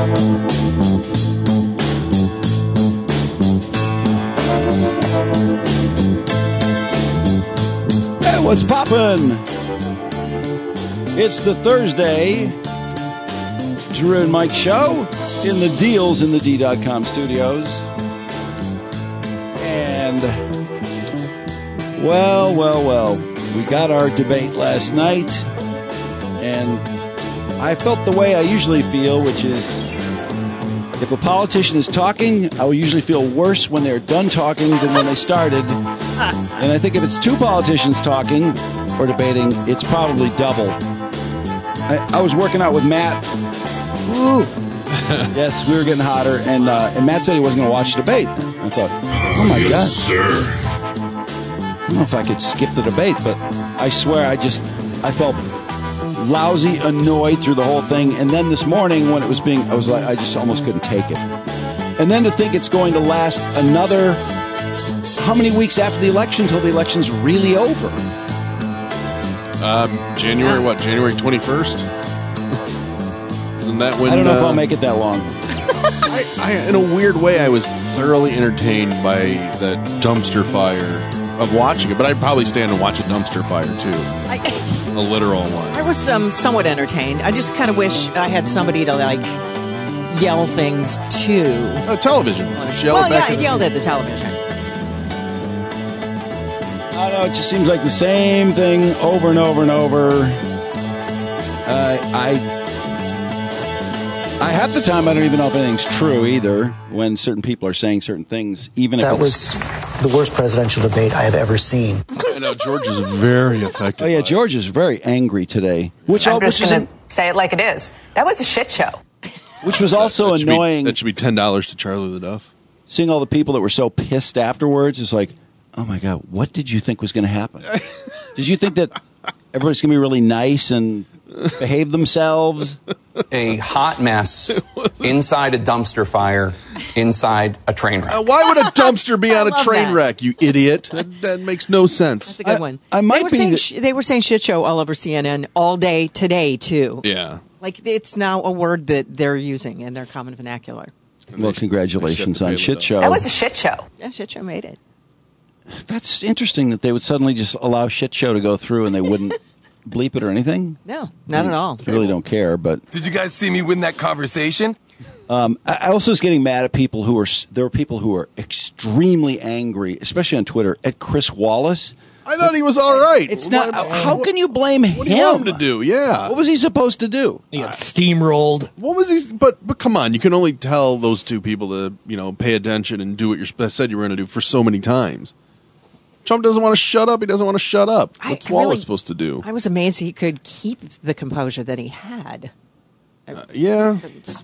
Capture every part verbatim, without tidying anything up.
Hey, what's poppin'? It's the Thursday Drew and Mike show in the Deals in the D dot com studios. And, well, well, well, we got our debate last night, and I felt the way I usually feel, which is if a politician is talking, I will usually feel worse when they're done talking than when they started. And I think if it's two politicians talking or debating, it's probably double. I, I was working out with Matt. Woo. Yes, we were getting hotter, and uh, and Matt said he wasn't going to watch the debate. I thought, oh my yes, God. sir. I don't know if I could skip the debate, but I swear I just, I felt lousy, annoyed through the whole thing. And then this morning when it was being, I was like, I just almost couldn't take it. And then to think it's going to last another, how many weeks after the election till the election's really over? Um, January, what, January twenty-first? Isn't that when... I don't know uh, if I'll make it that long. I, I, in a weird way, I was thoroughly entertained by the dumpster fire of watching it, but I'd probably stand and watch a dumpster fire, too. I, a literal one. I was um, somewhat entertained. I just kind of wish I had somebody to, like, yell things to. Uh, television. Just yell well, it back yeah, I at yelled the- at the television. I don't know, it just seems like the same thing over and over and over. Uh, I... I half the time I don't even know if anything's true either when certain people are saying certain things, even if that it's... was the worst presidential debate I have ever seen. I know, George is very effective. Oh, yeah, George is very angry today. Which, I'm just which, is going an, to say it like it is. That was a shit show. which was also that should annoying. Be, that should be ten dollars to Charlie the Duff. Seeing all the people that were so pissed afterwards, it's like, oh, my God, what did you think was going to happen? Did you think that everybody's going to be really nice and behave themselves? A hot mess inside a dumpster fire, inside a train wreck. Uh, why would a dumpster be on a love train that. wreck, you idiot? That, that makes no sense. That's a good I- one. I might they were be saying the- sh- they were saying shit show all over C N N all day today too. Yeah. Like it's now a word that they're using in their common vernacular. Well, congratulations on Shit Show. That was a shit show. Yeah, shit show made it. That's interesting that they would suddenly just allow Shit Show to go through and they wouldn't bleep it or anything. No, not at all. I really don't care, but... Did you guys see me win that conversation? Um, I I also was getting mad at people who were... There were people who were extremely angry, especially on Twitter, at Chris Wallace. I thought he was all right. It's not... What- How can you blame him? What do you want him to do? Yeah. What was he supposed to do? He got steamrolled. What was he? But but come on, you can only tell those two people to you know pay attention and do what you said you were going to do for so many times. Trump doesn't want to shut up. He doesn't want to shut up. I- What's I Wallace really- supposed to do? I was amazed he could keep the composure that he had. Uh, yeah. It's-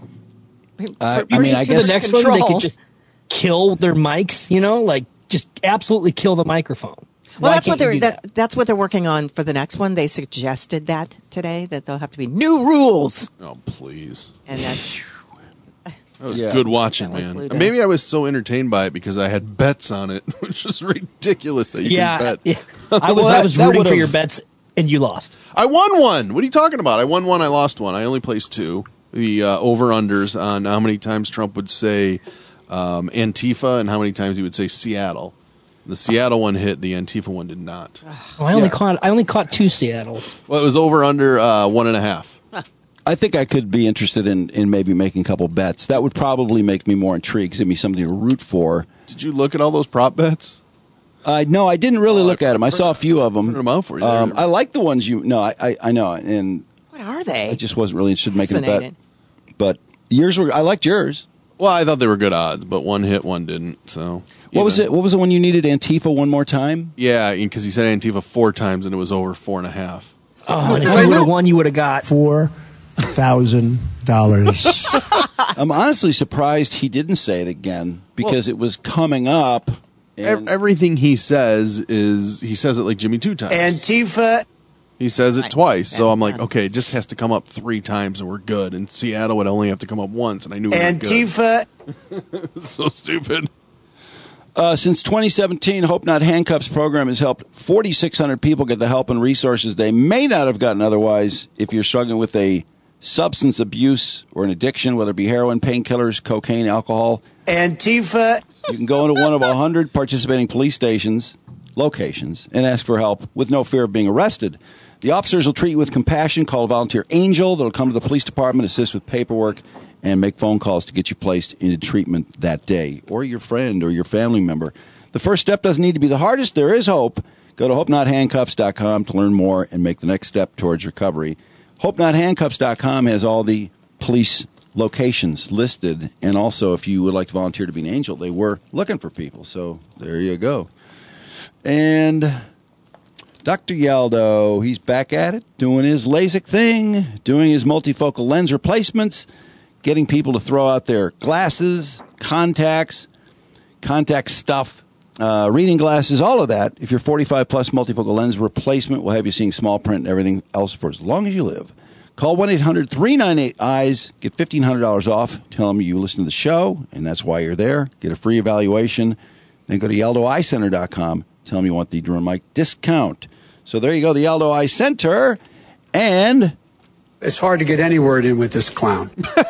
Uh, You I mean, ready I for guess... the next one, they Control. could just kill their mics, you know, like just absolutely kill the microphone. Well, Why that's what can't they're you do that, that's what they're working on for the next one. They suggested that today that there'll have to be new rules, Oh please. and that That was Yeah. good watching, That man. was Pluto. Maybe I was so entertained by it because I had bets on it, which is ridiculous that you yeah, can bet. yeah. I was Well, I was that- that rooting for would've- your bets, and you lost. I won one. What are you talking about? I won one. I lost one. I only placed two. The uh, over-unders on how many times Trump would say um, Antifa and how many times he would say Seattle. The Seattle one hit. The Antifa one did not. Oh, I only Yeah. caught I only caught two Seattles. Well, it was over-under uh, one and a half. I think I could be interested in, in maybe making a couple bets. That would probably make me more intrigued, give me something to root for. Did you look at all those prop bets? Uh, no, I didn't really Oh, look I at them. I saw a few of them. printed 'em out for you Um, there. I like the ones you. No, I, I, I know, and what are they? I just wasn't really interested in making a bet. Fascinating. But yours were. I liked yours. Well, I thought they were good odds, but one hit, one didn't. So What was it? What was it when you needed Antifa one more time? Yeah, because he said Antifa four times and it was over four and a half. Oh, and if you would have won, you would have got Four thousand dollars. I'm honestly surprised he didn't say it again because it was coming up. Ev- And Everything he says is he says it like Jimmy two times. Antifa. He says it twice, so yeah, I'm like, yeah. okay, it just has to come up three times and we're good. And Seattle would only have to come up once, and I knew we were Antifa. good. So stupid. Uh, since twenty seventeen, Hope Not Handcuffs program has helped forty-six hundred people get the help and resources they may not have gotten otherwise if you're struggling with a substance abuse or an addiction, whether it be heroin, painkillers, cocaine, alcohol. Antifa. You can go into one of one hundred participating police stations, locations, and ask for help with no fear of being arrested. The officers will treat you with compassion. Call a volunteer angel. They'll come to the police department, assist with paperwork, and make phone calls to get you placed into treatment that day, or your friend or your family member. The first step doesn't need to be the hardest. There is hope. Go to hope not handcuffs dot com to learn more and make the next step towards recovery. hope not handcuffs dot com has all the police locations listed, and also if you would like to volunteer to be an angel, they were looking for people. So there you go. And Doctor Yaldo, he's back at it, doing his LASIK thing, doing his multifocal lens replacements, getting people to throw out their glasses, contacts, contact stuff, uh, reading glasses, all of that. If you're forty-five plus, multifocal lens replacement will have you seeing small print and everything else for as long as you live. Call one eight hundred three nine eight eyes, get fifteen hundred dollars off. Tell them you listen to the show, and that's why you're there. Get a free evaluation. Then go to yaldo eye center dot com. Tell them you want the Drew and Mike discount. So there you go, the Yaldo Eye Center. And it's hard to get any word in with this clown.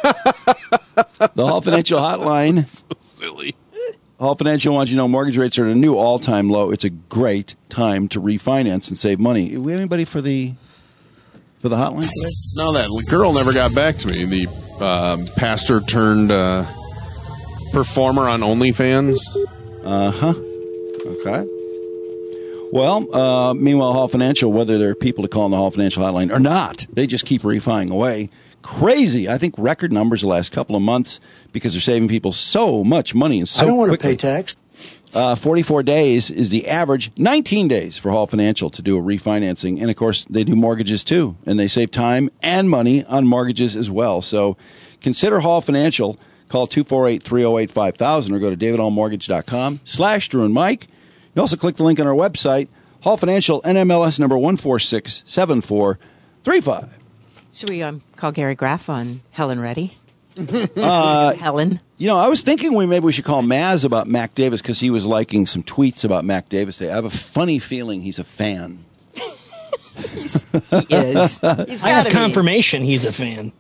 The Hall Financial Hotline. So silly. Hall Financial wants you to know mortgage rates are at a new all-time low. It's a great time to refinance and save money. Do we have anybody for the for the hotline today? No, that girl never got back to me. The um, pastor turned uh, performer on OnlyFans. Uh-huh. Okay. Well, uh, meanwhile, Hall Financial, whether there are people to call on the Hall Financial Hotline or not, they just keep refining away. Crazy. I think record numbers the last couple of months because they're saving people so much money and so I don't want quickly. to pay tax. Uh, forty-four days is the average. nineteen days for Hall Financial to do a refinancing. And, of course, they do mortgages, too. And they save time and money on mortgages as well. So consider Hall Financial. Call two four eight, three oh eight, five thousand or go to david hall mortgage dot com slash Drew and Mike. You also click the link on our website, Hall Financial, N M L S number one four six seven four three five. Should we um, call Gary Graff on Helen Reddy? Uh, Helen? You know, I was thinking we maybe we should call Maz about Mac Davis because he was liking some tweets about Mac Davis today. I have a funny feeling he's a fan. He's, he is. He's I have gotta be. confirmation he's a fan.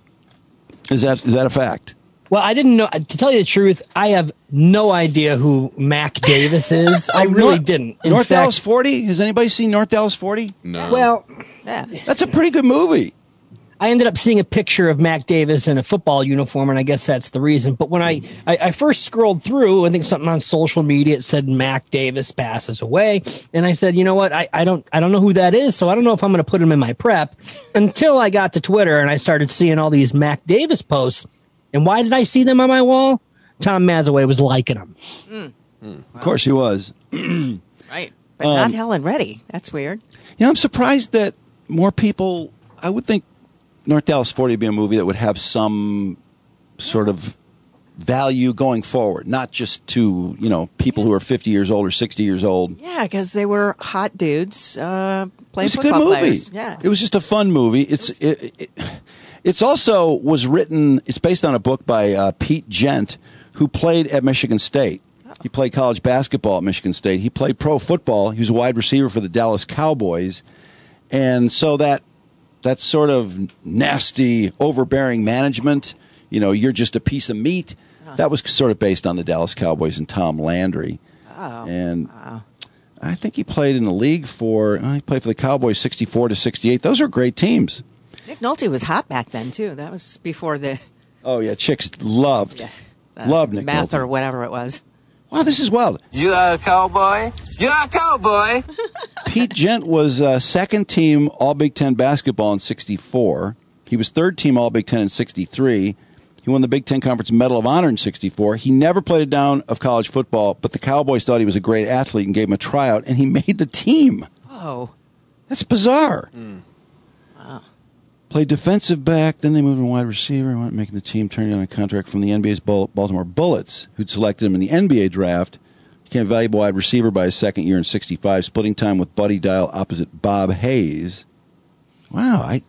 Is that is that a fact? Well, I didn't know. To tell you the truth, I have no idea who Mac Davis is. I really North, didn't. In North fact, Dallas forty? Has anybody seen North Dallas forty? No. Well, Yeah. That's a pretty good movie. I ended up seeing a picture of Mac Davis in a football uniform, and I guess that's the reason. But when I, I, I first scrolled through, I think something on social media, it said Mac Davis passes away. And I said, you know what? I, I don't I don't know who that is, so I don't know if I'm going to put him in my prep until I got to Twitter and I started seeing all these Mac Davis posts. And why did I see them on my wall? Tom Mazaway was liking them. Mm. Mm. Of course he was. Right. But Um, not Helen Reddy. That's weird. You know, I'm surprised that more people, I would think North Dallas forty would be a movie that would have some sort of value going forward, not just to, you know, people who are fifty years old or sixty years old. Yeah, because they were hot dudes uh, It playing was a good football movie. players. Yeah. It was just a fun movie. It's it, it, it's also was written, it's based on a book by uh, Pete Gent, who played at Michigan State. He played college basketball at Michigan State. He played pro football. He was a wide receiver for the Dallas Cowboys. And so that that sort of nasty, overbearing management, you know, you're just a piece of meat, that was sort of based on the Dallas Cowboys and Tom Landry. Oh, and wow. I think he played in the league for, uh, he played for the Cowboys sixty-four to sixty-eight. Those are great teams. Nick Nolte was hot back then, too. That was before the Oh, yeah, chicks loved, yeah, uh, loved Nick math Nolte. or whatever it was. Wow, this is wild. You are a cowboy? You're a cowboy? Pete Gent was uh, second team All Big Ten basketball in sixty-four. He was third team All Big Ten in sixty-three. He won the Big Ten Conference Medal of Honor in sixty-four. He never played a down of college football, but the Cowboys thought he was a great athlete and gave him a tryout, and he made the team. Oh. That's bizarre. Mm. Wow. Played defensive back, then they moved him wide receiver, wound up making the team, turned down a contract from the N B A's Baltimore Bullets, who'd selected him in the N B A draft. Became a valuable wide receiver by his second year in sixty-five, splitting time with Buddy Dial opposite Bob Hayes. Wow, I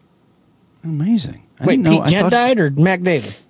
amazing. I Wait, didn't know- Pete I Gent thought- died or Mac Davis?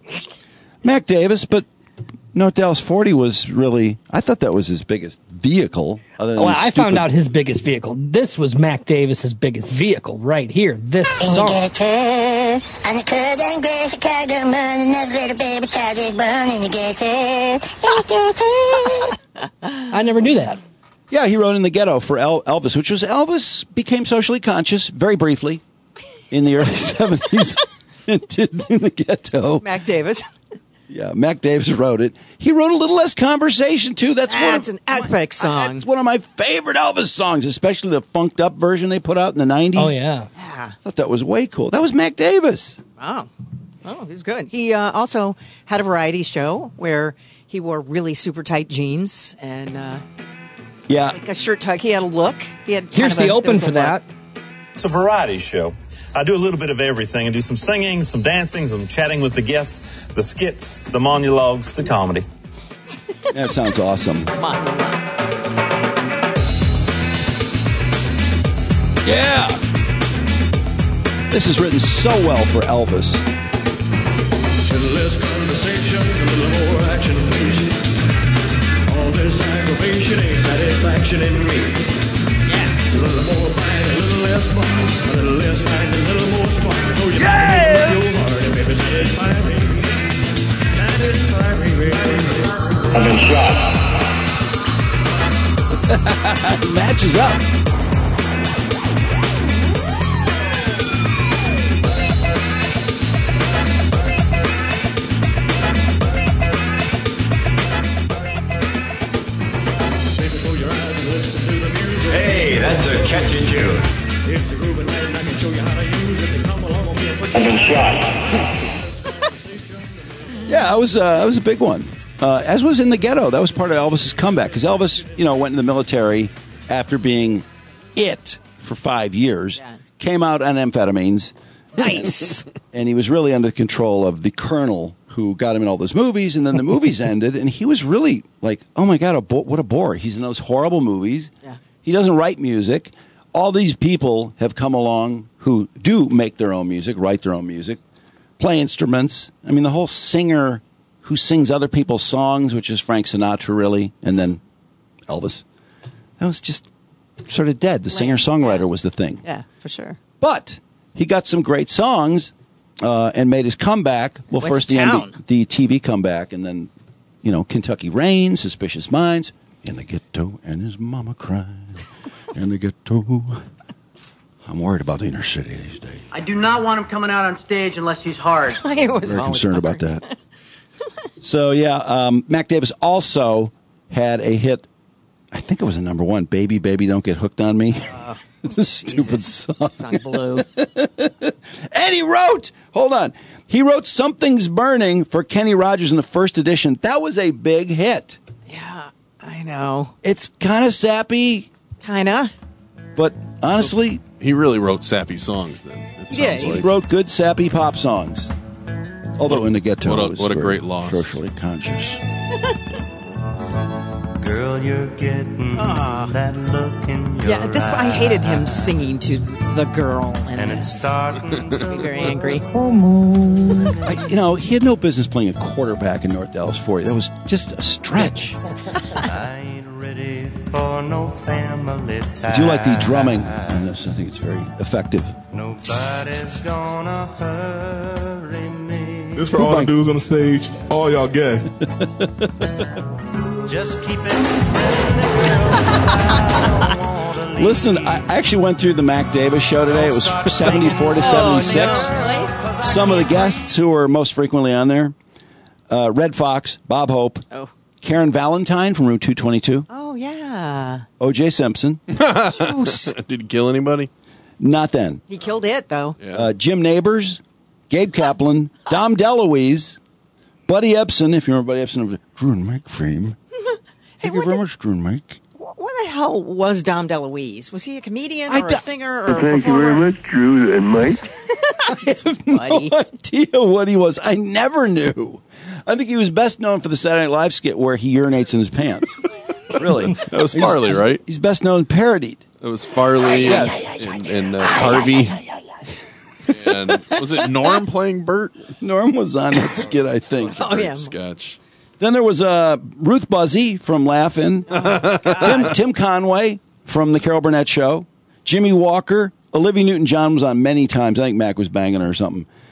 Mac Davis, but North Dallas forty was really, I thought that was his biggest vehicle. Other than Well, his I found stupid- out his biggest vehicle. This was Mac Davis's biggest vehicle right here. This song. On the cold and gray Chicago moon, another little baby child is born in the ghetto. In the ghetto. I never knew that. Yeah, he wrote In the Ghetto for El- Elvis, which was Elvis became socially conscious very briefly in the early seventies. And did In the Ghetto. Mac Davis. Yeah, Mac Davis wrote it. He wrote A Little Less Conversation, too. That's, That's one of, an epic song. That's one of my favorite Elvis songs, especially the funked up version they put out in the nineties. Oh, yeah. Yeah. I thought that was way cool. That was Mac Davis. Oh. Oh, he's good. He uh, also had a variety show where he wore really super tight jeans and uh, Yeah. like a shirt tuck. He had a look. He had. Here's kind the of a, open for that. It's a variety show. I do a little bit of everything. I do some singing, some dancing, some chatting with the guests, the skits, the monologues, the comedy. That sounds awesome. Monologues. Yeah. This is written so well for Elvis. A little less conversation, a little more action, please. All this aggravation ain't satisfaction in me. Yeah. A little more fight, a little less fun. A little less fight, a little more spark. Oh, you yeah! With your heart and baby, satisfy me. Satisfy me, baby. I've been shot. Matches up. Hey, that's a catchy tune. If you're grooving right, I can show you how to use it. Come along with me and put I've been shot. Yeah, that was, uh, that was a big one. Uh, as was In the Ghetto. That was part of Elvis's comeback. Because Elvis, you know, went in the military after being it for five years. Yeah. Came out on amphetamines. Nice. And he was really under control of the colonel who got him in all those movies. And then the movies ended. And he was really like, oh, my God, a bo- what a bore. He's in those horrible movies. Yeah. He doesn't write music. All these people have come along who do make their own music, write their own music, play instruments. I mean, the whole singer who sings other people's songs, which is Frank Sinatra, really, and then Elvis. That was just sort of dead. The singer-songwriter was the thing. Yeah, for sure. But he got some great songs uh, and made his comeback. Well, Went first to the, N town. B- the T V comeback, and then, you know, Kentucky Rain, Suspicious Minds, In the Ghetto, and His Mama Cried. In the Ghetto. I'm worried about the inner city these days. I do not want him coming out on stage unless he's hard. I was Very always concerned about that. So, yeah, um, Mac Davis also had a hit. I think it was a number one, Baby, Baby, Don't Get Hooked on Me. Uh, This stupid song. Song Blue. And he wrote, hold on, he wrote Something's Burning for Kenny Rogers in the first edition. That was a big hit. Yeah, I know. It's kind of sappy, Kind of. but honestly, He really wrote sappy songs then. It sounds Yeah, he like. he wrote good sappy pop songs. Although In the Ghetto What a- was what a very great loss. socially conscious. Girl, you're getting Ah. that look in your Yeah, this I hated him eyes. singing to the girl and, And it's this. starting Made me very angry. I, you know, he had no business playing a quarterback in North Dallas for you. That was just a stretch. I ain't ready for no family time. I do like the drumming on this. I think it's very effective. Nobody's gonna hurry me. This for all the dudes on the stage. All y'all gay. Just keep it friendly, girl, 'cause I don't wanna leave. Listen, I actually went through the Mac Davis show today. It was seventy-four to seventy-six. Oh, no, really? Some of the guests who were most frequently on there, uh, Red Fox, Bob Hope, Oh. Karen Valentine from Route two twenty-two, Oh, yeah. O J Simpson, Did he kill anybody? not then, He killed it, though. uh, Jim Neighbors, Gabe Kaplan, Dom DeLuise, Buddy Ebsen, if you remember Buddy Ebsen of the Drew and Mike fame. Thank you very much, Drew and Mike. What the hell was Dom DeLuise? Was he a comedian I or do- a singer or a Thank you performer? very much, Drew and Mike. Buddy. No idea what he was. I never knew. I think he was best known for the Saturday Night Live skit where he urinates in his pants. Really. That was Farley, He's- right? He's best known parodied. It was Farley Yes. and, and uh, Harvey. And was it Norm playing Bert? Norm was on that skit, I think. Oh, yeah. Sketch. Then there was uh, Ruth Buzzy from Laugh-In, Tim, Tim Conway from The Carol Burnett Show, Jimmy Walker, Olivia Newton-John was on many times. I think Mac was banging her or something.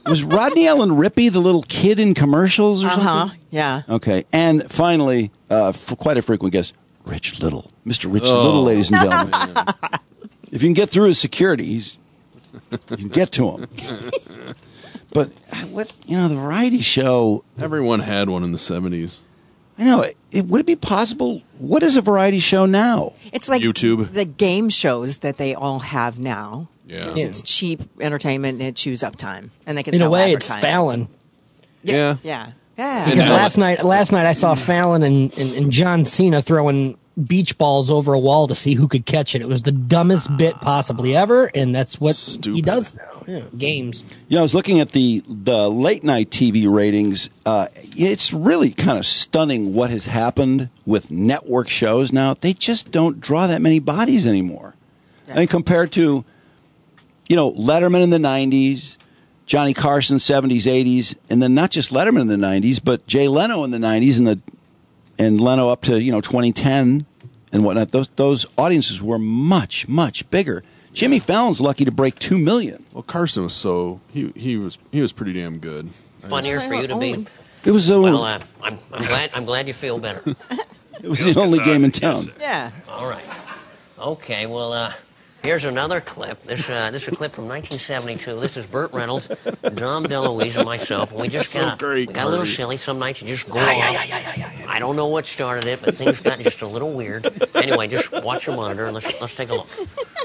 Was Rodney Allen Rippey the little kid in commercials or Uh huh. something? Yeah. Okay. And finally, uh, for quite a frequent guest, Rich Little. Mister Rich Oh. Little, ladies and gentlemen. If you can get through his security, he's, you can get to him. But what, you know, the variety show. Everyone had one in the seventies. I know. It, it, would it be possible? What is a variety show now? It's like YouTube. the game shows that they all have now. Yeah. 'Cause It's cheap entertainment and it chews up time. And they can In a sell way, it's advertising. Fallon. Yeah. Yeah. Yeah. And Because now- last night, last night I saw Fallon and, and, and John Cena throwing beach balls over a wall to see who could catch it. It was the dumbest bit possibly ever, and that's what he Stupid. does now. Yeah, games. You know, I was looking at the the late night T V ratings. Uh, it's really kind of stunning what has happened with network shows now. They just don't draw that many bodies anymore. I mean, compared to, you know, Letterman in the nineties, Johnny Carson seventies, eighties, and then not just Letterman in the nineties, but Jay Leno in the nineties and the and Leno up to, you know, twenty ten and whatnot. Those those audiences were much, much bigger. Jimmy Fallon's lucky to break two million. Well, Carson was so he he was he was pretty damn good. Funnier for you to be. It was the Well, uh, I'm, I'm glad. I'm glad you feel better. it was the only game in town. Yeah. All right. Okay. Well, uh, here's another clip. This uh, this is a clip from nineteen seventy-two. This is Burt Reynolds, Dom DeLuise, and myself. And we just So got great, we got a little Murray. silly. Some nights you just go off. I don't know what started it, but things got just a little weird. Anyway, just watch your monitor and let's let's take a look.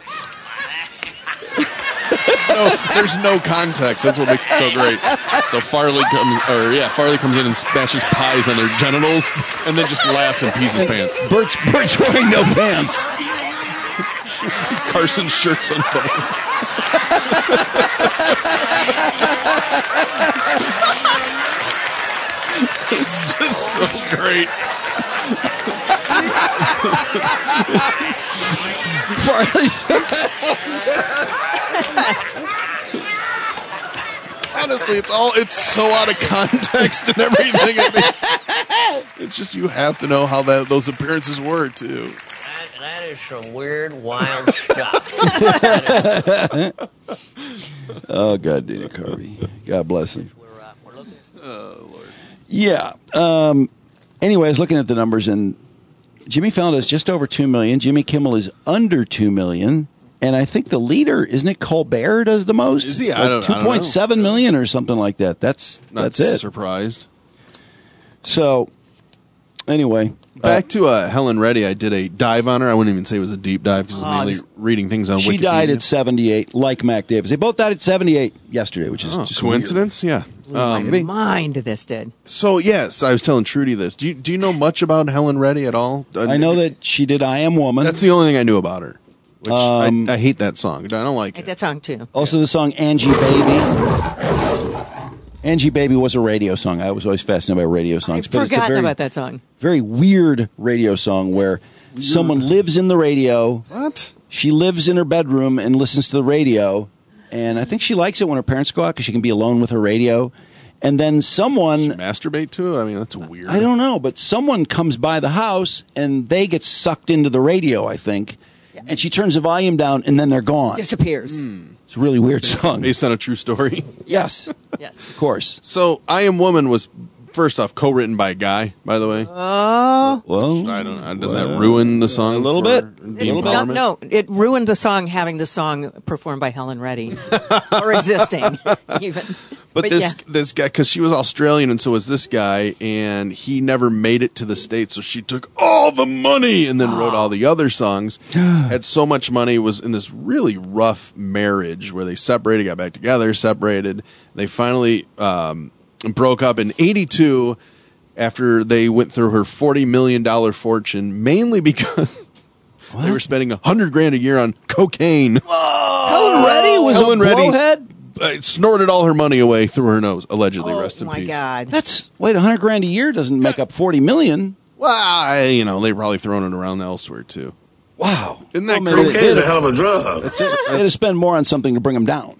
No, there's no context. That's what makes it so great. So Farley comes, or yeah, Farley comes in and smashes pies on their genitals, and then just laughs and pees his pants. Bert's, Bert's wearing no pants. Carson's shirt's unbuttoned. It's just so great. Farley. Honestly, it's all it's so out of context and everything. It makes, it's just you have to know how that those appearances were too. That, that is some weird, wild stuff. Oh, God, Dana Carvey. God bless him. We're, uh, we're looking. Oh Lord. Yeah. Um, anyway, I was looking at the numbers, and Jimmy Fallon is just over two million. Jimmy Kimmel is under two million. And I think the leader, isn't it Colbert, does the most? Is he? I Like don't- I don't two point seven million or something like that. That's Not that's it. surprised. So, anyway. Back to uh, Helen Reddy, I did a dive on her. I wouldn't even say it was a deep dive because I was Oh, mainly just- reading things on She Wikipedia. died at seventy-eight, like Mac Davis. They both died at seventy-eight yesterday, which is Oh, just coincidence? Yeah. Um, My mind this did. So yes, I was telling Trudy this. Do you, do you know much about Helen Reddy at all? weird. I know that she did I Am Woman. That's the only thing I knew about her. Which Um, I, I hate that song. I don't like I it. hate that song too. Also, the song Angie Baby. Angie Baby was a radio song. I was always fascinated by radio songs. I've but it's a forgotten very, about that song. very weird radio song where someone lives in the radio. What? She lives in her bedroom and listens to the radio. And I think she likes it when her parents go out because she can be alone with her radio. And then someone, Masturbate to it? I mean, that's weird. I don't know, but someone comes by the house and they get sucked into the radio, I think. And she turns the volume down and then they're gone. Disappears. It's a really weird song. Based on a true story. Yes, Yes. of course. So, I Am Woman was, first off, co-written by a guy, by the way. Oh. Well, I don't know. Does that ruin the song? a little for bit. The A little bit. No, empowerment? no, it ruined the song having the song performed by Helen Reddy or existing even. But, this yeah. this guy, because she was Australian and so was this guy, and he never made it to the States, so she took all the money and then wrote all the other songs. Had so much money, was in this really rough marriage where they separated, got back together, separated. They finally um, broke up in eighty-two after they went through her forty million dollars fortune, mainly because they were spending one hundred grand a year on cocaine. Helen Reddy was Helen a Reddy blowhead? uh, snorted all her money away through her nose, allegedly. Oh Rest in my peace. God. That's, wait, one hundred grand a year doesn't make up forty million. Well, I, you know, they're probably throwing it around elsewhere too. Wow. Isn't that Well, maybe crazy? they did- hell of a drug. That's it. They had to spend more on something to bring them down.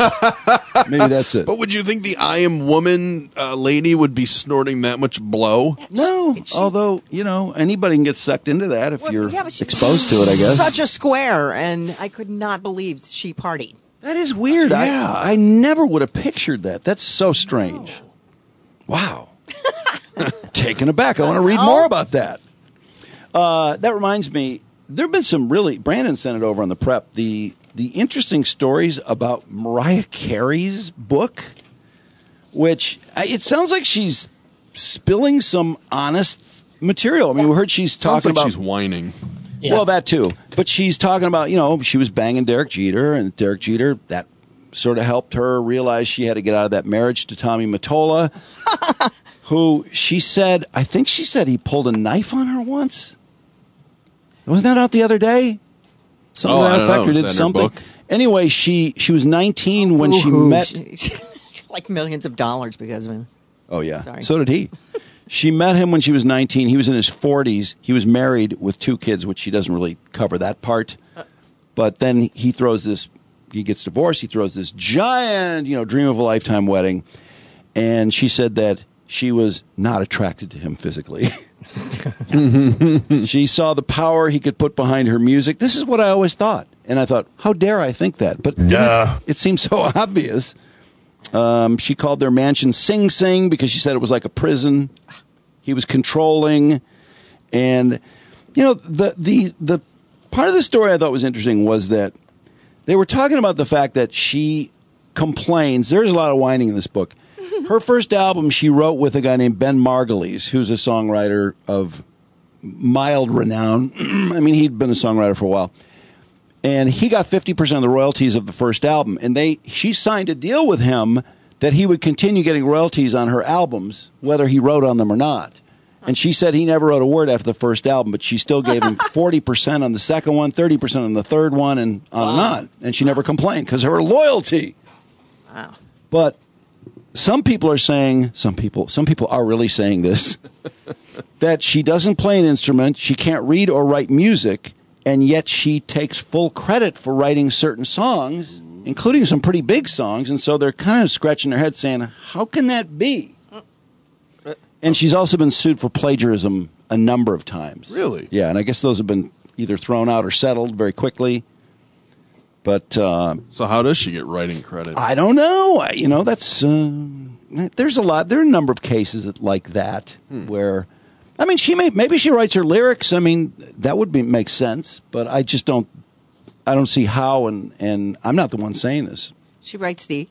Maybe that's it. But would you think the I Am Woman uh, lady would be snorting that much blow? No, although, you know, anybody can get sucked into that if Well, you're yeah, but she's exposed to it, I guess. Such a square, and I could not believe she partied. That is weird. Yeah. I, I never would have pictured that. That's so strange. Wow. Taken aback. I want to read more about that. Uh, that reminds me, there have been some really, Brandon sent it over on the prep, the the interesting stories about Mariah Carey's book, which I, it sounds like she's spilling some honest material. I mean, we heard she's Sounds talking like about... she's whining. Yeah. Well, that too. But she's talking about, you know, she was banging Derek Jeter, and Derek Jeter, that sort of helped her realize she had to get out of that marriage to Tommy Mottola, who she said, I think she said he pulled a knife on her once. Wasn't that out the other day? Something Oh, to I that don't effect, know. or Was did that in her something. book? Anyway, she she was nineteen when she Ooh, met. she- like millions of dollars because of him. Oh, yeah. Sorry. So did he. She met him when she was nineteen. He was in his forties. He was married with two kids, which she doesn't really cover that part. But then he throws this, he gets divorced. He throws this giant, you know, dream of a lifetime wedding. And she said that she was not attracted to him physically. She saw the power he could put behind her music. This is what I always thought. And I thought, how dare I think that? But Duh. it, it seems so obvious. Um, she called their mansion Sing Sing because she said it was like a prison. He was controlling. And, you know, the, the, the part of the story I thought was interesting was that they were talking about the fact that she complains. There's a lot of whining in this book. Her first album she wrote with a guy named Ben Margulies, who's a songwriter of mild renown. I mean, he'd been a songwriter for a while. And he got fifty percent of the royalties of the first album. And they she signed a deal with him that he would continue getting royalties on her albums, whether he wrote on them or not. And she said he never wrote a word after the first album, but she still gave him forty percent on the second one, thirty percent on the third one, and on and on. And she never complained because of her loyalty. Wow. But some people are saying, some people, some people are really saying this, that she doesn't play an instrument, she can't read or write music, and yet she takes full credit for writing certain songs, including some pretty big songs, and so they're kind of scratching their heads saying, how can that be? And she's also been sued for plagiarism a number of times. Really? Yeah, and I guess those have been either thrown out or settled very quickly. But uh, So how does she get writing credit? I don't know. I, you know, that's uh, there's a lot. There are a number of cases like that Hmm. where, I mean, she may maybe she writes her lyrics. I mean, that would be make sense. But I just don't. I don't see how. And and I'm not the one saying this. She writes the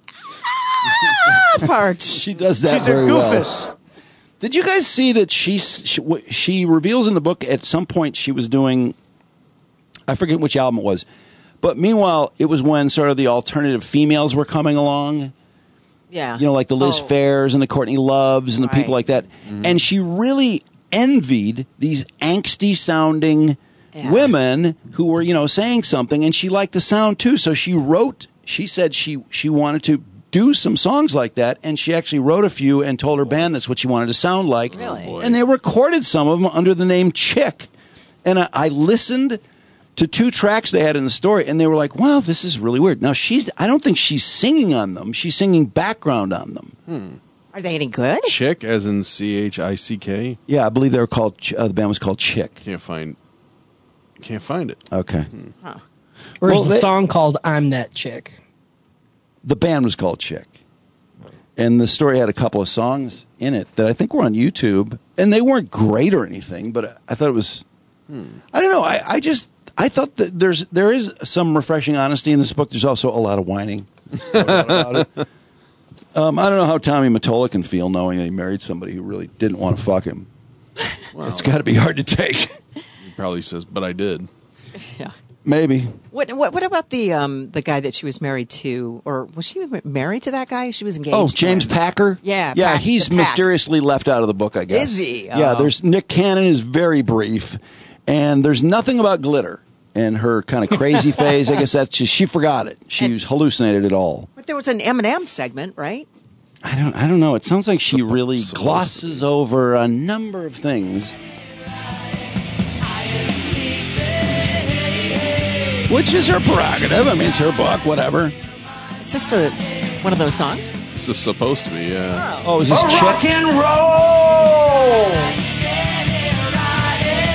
parts. She does that She's a very well. goofus. Did you guys see that she, she she reveals in the book at some point she was doing, I forget which album it was, but meanwhile it was when sort of the alternative females were coming along. Yeah. You know, like the Liz Oh. Fairs and the Courtney Loves and the people Right. like that. And she really envied these angsty sounding Yeah. women who were, you know, saying something, and she liked the sound too. So she wrote, she said she, she wanted to do some songs like that, and she actually wrote a few and told her band that's what she wanted to sound like. Really? Oh, and they recorded some of them under the name Chick. And I, I listened to two tracks they had in the story, and they were like, wow, this is really weird. Now, she's, I don't think she's singing on them. She's singing background on them. Hmm. Are they any good? Chick, as in C H I C K? Yeah, I believe they were called, uh, the band was called Chick. Can't find Can't find it. Okay. Huh. Or is Well, the they- song called I'm That Chick? The band was called Chick. And the story had a couple of songs in it that I think were on YouTube. And they weren't great or anything, but I thought it was, I don't know. I, I just, I thought that there's, there is some refreshing honesty in this book. There's also a lot of whining. No doubt about it. Um, I don't know how Tommy Mottola can feel knowing that he married somebody who really didn't want to fuck him. It's got to be hard to take. He probably says, but I did. Yeah. Maybe. What, what what about the um the guy that she was married to, or was she married to that guy? She was engaged. Oh, to James him. Packer? Yeah, Yeah, Pack- he's the Pack. mysteriously left out of the book, I guess. Is he? Yeah, Oh. there's Nick Cannon is very brief, and there's nothing about Glitter and her kind of crazy phase. I guess that's just, she forgot it. She was hallucinated it all. But there was an Eminem segment, right? I don't I don't know. It sounds like she really glosses over a number of things. Which is her prerogative. I mean, it's her book, whatever. Is this a, one of those songs? This is supposed to be, yeah. Oh, is this Oh, Chick? rock and roll.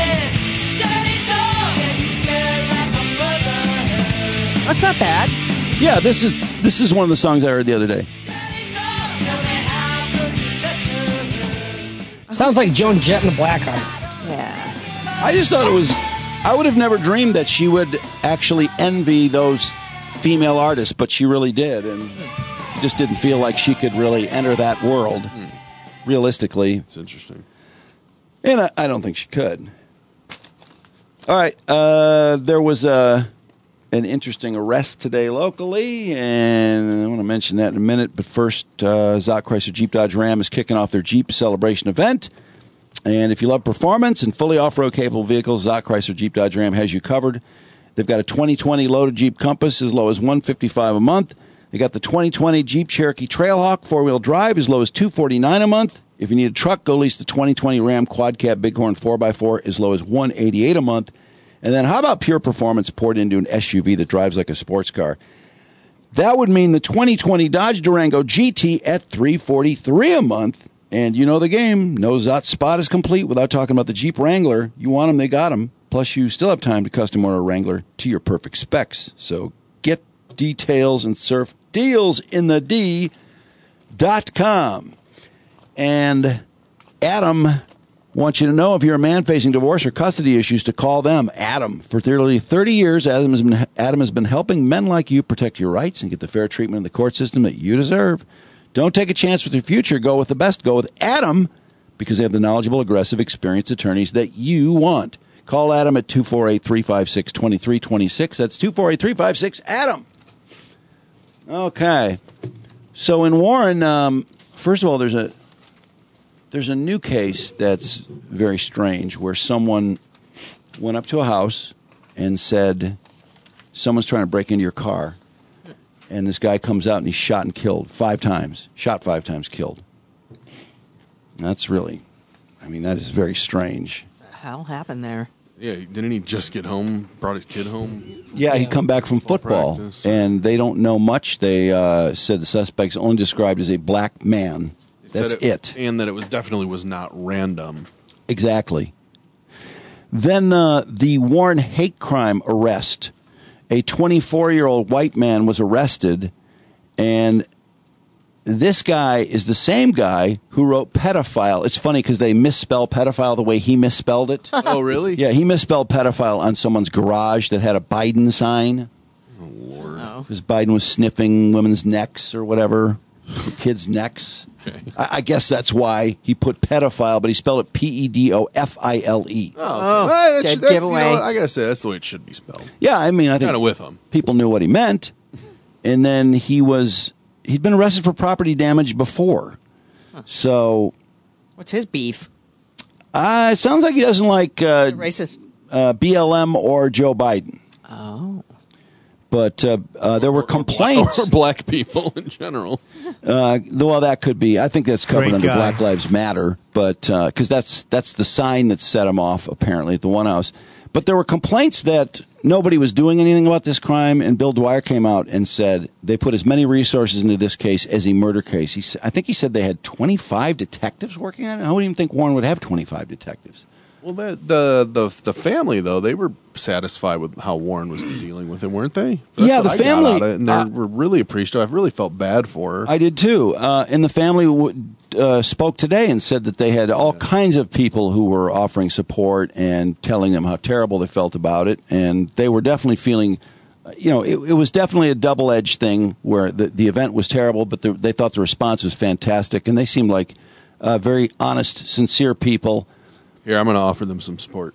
That's not bad. Yeah, this is this is one of the songs I heard the other day. Sounds like Joan Jett and the Blackhearts. Yeah. I just thought it was. I would have never dreamed that she would actually envy those female artists, but she really did, and just didn't feel like she could really enter that world. Realistically, it's interesting, and I, I don't think she could. All right, uh, there was a. An interesting arrest today locally, and I want to mention that in a minute. But first, uh, Zott Chrysler Jeep Dodge Ram is kicking off their Jeep Celebration event. And if you love performance and fully off-road capable vehicles, Zott Chrysler Jeep Dodge Ram has you covered. They've got a twenty twenty loaded Jeep Compass as low as one hundred fifty-five dollars a month. They got the twenty twenty Jeep Cherokee Trailhawk four-wheel drive as low as two hundred forty-nine dollars a month. If you need a truck, go lease the twenty twenty Ram Quad Cab Bighorn four by four as low as one hundred eighty-eight dollars a month. And then how about pure performance poured into an S U V that drives like a sports car? That would mean the twenty twenty Dodge Durango G T at three hundred forty-three dollars a month. And you know the game. No Zott spot is complete without talking about the Jeep Wrangler. You want them, they got them. Plus, you still have time to custom order a Wrangler to your perfect specs. So get details and surf deals in the D dot com. And Adam wants you to know if you're a man facing divorce or custody issues to call them. Adam. For nearly thirty years, Adam has been, Adam has been helping men like you protect your rights and get the fair treatment in the court system that you deserve. Don't take a chance with your future. Go with the best. Go with Adam because they have the knowledgeable, aggressive, experienced attorneys that you want. Call Adam at two four eight, three five six, two three two six. That's two four eight, three five six, Adam. Okay. So in Warren, um, first of all, there's a There's a new case that's very strange where someone went up to a house and said, someone's trying to break into your car. And this guy comes out and he's shot and killed five times. Shot five times, killed. That's really, I mean, that is very strange. What the hell happened there? Yeah, didn't he just get home, brought his kid home? Yeah, he'd come back from football, practice. and they don't know much. They uh, said the suspect's only described as a black man. That's Said it. And that it was definitely was not random. Exactly. Then uh, the Warren hate crime arrest. A twenty-four-year-old white man was arrested, and this guy is the same guy who wrote pedophile. It's funny because they misspell pedophile the way he misspelled it. Oh, really? Yeah, he misspelled pedophile on someone's garage that had a Biden sign. Oh, Lord. Oh. Because Biden was sniffing women's necks or whatever, kids' necks. Okay. I, I guess that's why he put pedophile, but he spelled it P E D O F I L E. Oh, okay. Oh, well, that's, dead that's, giveaway. You know what, I gotta say that's the way it should be spelled. Yeah, I mean, I think Kind of with him. people knew what he meant, and then he was he'd been arrested for property damage before. Huh. So, what's his beef? Uh, it sounds like he doesn't like uh, racist uh, B L M or Joe Biden. Oh. But uh, uh, there were complaints. Or black people in general. Uh, well, that could be. I think that's covered Great under guy. Black Lives Matter, but because that's that's the sign that set him off apparently at the one house. But there were complaints that nobody was doing anything about this crime, and Bill Dwyer came out and said they put as many resources into this case as a murder case. He, I think he said they had twenty-five detectives working on it. I wouldn't even think Warren would have twenty-five detectives. Well, the, the the the family though, they were satisfied with how Warren was dealing with it, weren't they? That's Yeah, what the I got family- out of it, and they uh, were really appreciative. I really felt bad for her. I did too. Uh, and the family w- uh, spoke today and said that they had all kinds of people who were offering support and telling them how terrible they felt about it. And they were definitely feeling, uh, you know, it, it was definitely a double-edged thing where the, the event was terrible, but the, they thought the response was fantastic. And they seemed like uh, very honest, sincere people. Here, I'm going to offer them some support.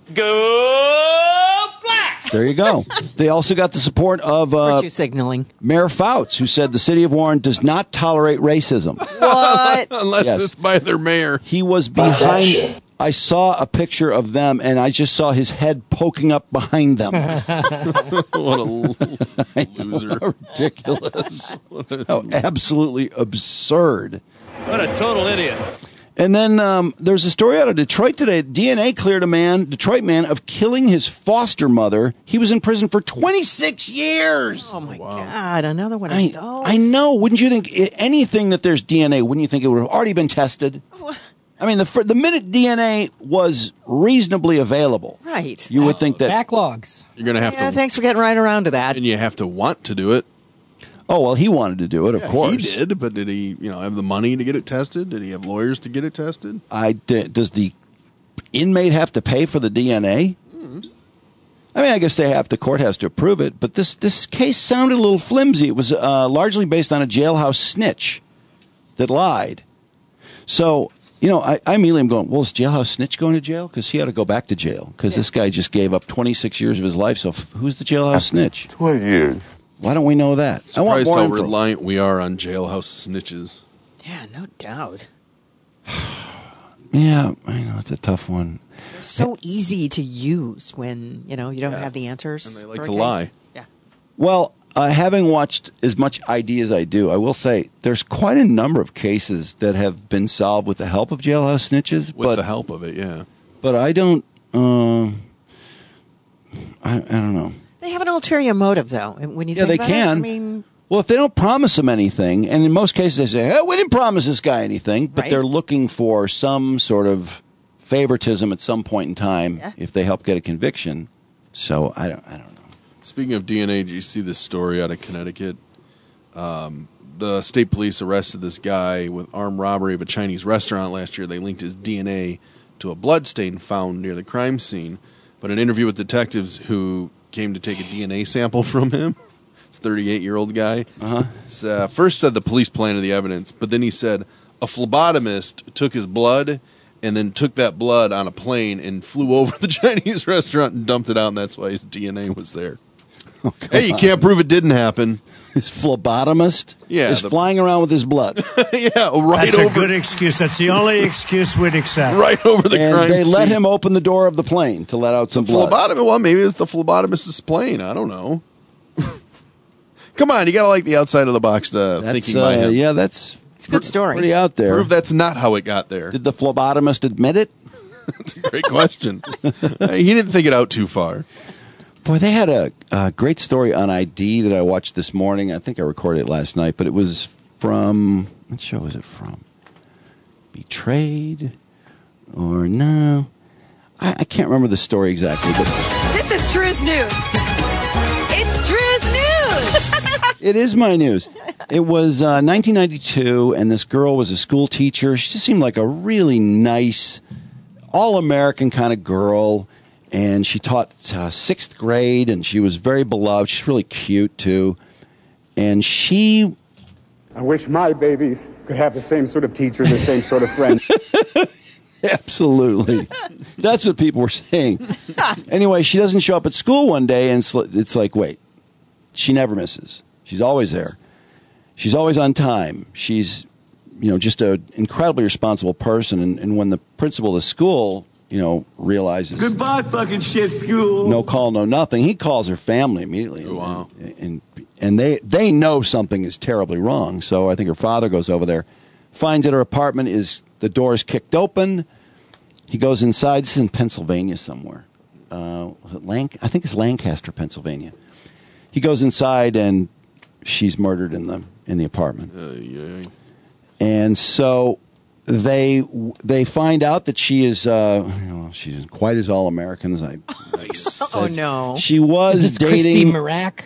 Go Black! There you go. They also got the support of uh, Virtue signaling. Mayor Fouts, who said the city of Warren does not tolerate racism. What? Unless Yes. it's by their mayor. He was behind. I saw a picture of them, and I just saw his head poking up behind them. What a l- loser. How ridiculous. How absolutely absurd. What a total idiot. And then um, there's a story out of Detroit today. D N A cleared a man, Detroit man, of killing his foster mother. He was in prison for twenty-six years. Oh, my God. Another one of I, those. I know. Wouldn't you think i- anything that there's D N A, wouldn't you think it would have already been tested? I mean, the fir- the minute D N A was reasonably available, Right. you would think that. Backlogs. You're going to have Yeah, to, thanks for getting right around to that. and you have to want to do it. Oh, well, he wanted to do it, of Yeah, course. he did, but did he, you know, have the money to get it tested? Did he have lawyers to get it tested? I did, does the inmate have to pay for the D N A? Mm-hmm. I mean, I guess they have. The court has to approve it. But this this case sounded a little flimsy. It was uh, largely based on a jailhouse snitch that lied. So, you know, I, I immediately am going, well, is jailhouse snitch going to jail? Because he ought to go back to jail. Because yeah. this guy just gave up twenty-six years of his life. So f- who's the jailhouse snitch? twenty years. Why don't we know that? Surprised I want more how info. reliant we are on jailhouse snitches. Yeah, no doubt. Yeah, I know it's a tough one. They're so easy to use when, you know, you don't Yeah. have the answers. And they like for a to case. lie. Yeah. Well, uh, having watched as much I D as I do, I will say there's quite a number of cases that have been solved with the help of jailhouse snitches. With but, the help of it, yeah. But I don't. Uh, I, I don't know. They have an ulterior motive, though. When you Yeah, think they about can. it, I mean, Well, if they don't promise them anything, and in most cases they say, hey, we didn't promise this guy anything, but Right. they're looking for some sort of favoritism at some point in time Yeah. if they help get a conviction. So I don't, I don't know. Speaking of D N A, did you see this story out of Connecticut? Um, the state police arrested this guy with armed robbery of a Chinese restaurant last year. They linked his D N A to a blood stain found near the crime scene. But an interview with detectives who came to take a D N A sample from him, this thirty-eight-year-old guy, Uh-huh. uh, first said the police planted the evidence, but then he said a phlebotomist took his blood and then took that blood on a plane and flew over the Chinese restaurant and dumped it out, and that's why his D N A was there. Oh, Hey, you on. can't prove it didn't happen. His phlebotomist Yeah, is the- flying around with his blood. yeah, right That's over, a good excuse. That's the only excuse we'd accept. right over the and crime they let scene. him open the door of the plane to let out some blood. Phlebotomy. Well, maybe it's the phlebotomist's plane. I don't know. Come on, you got to like the outside of the box uh, That's, thinking by uh, him. yeah, that's it's a good story. pretty out there. Prove that's not how it got there. Did the phlebotomist admit it? That's a great question. He didn't think it out too far. Boy, they had a, a great story on I D that I watched this morning. I think I recorded it last night, but it was from, what show was it from? Betrayed? Or no? I, I can't remember the story exactly, but This is Drew's news. It's Drew's news. it is my news. It was uh, nineteen ninety-two, and this girl was a school teacher. She just seemed like a really nice, all-American kind of girl. And she taught uh, sixth grade, and she was very beloved. She's really cute, too. And she... I wish my babies could have the same sort of teacher, the same sort of friend. Absolutely. That's what people were saying. Anyway, she doesn't show up at school one day, and it's, li- it's like, wait, she never misses. She's always there. She's always on time. She's, you know, just an incredibly responsible person. And, and when the principal of the school... you know, realizes Goodbye, fucking shit school. no call, no nothing. He calls her family immediately. Oh, wow. And, and and they they know something is terribly wrong. So I think her father goes over there, finds that her apartment is the door is kicked open. He goes inside. This is in Pennsylvania somewhere. Uh, was it Lanc- I think it's Lancaster, Pennsylvania. He goes inside and she's murdered in the in the apartment. Uh, yeah. And so. They they find out that she is uh, you know, she's quite as all American as I. Nice. Oh no! She was Is this dating. Christy Marak?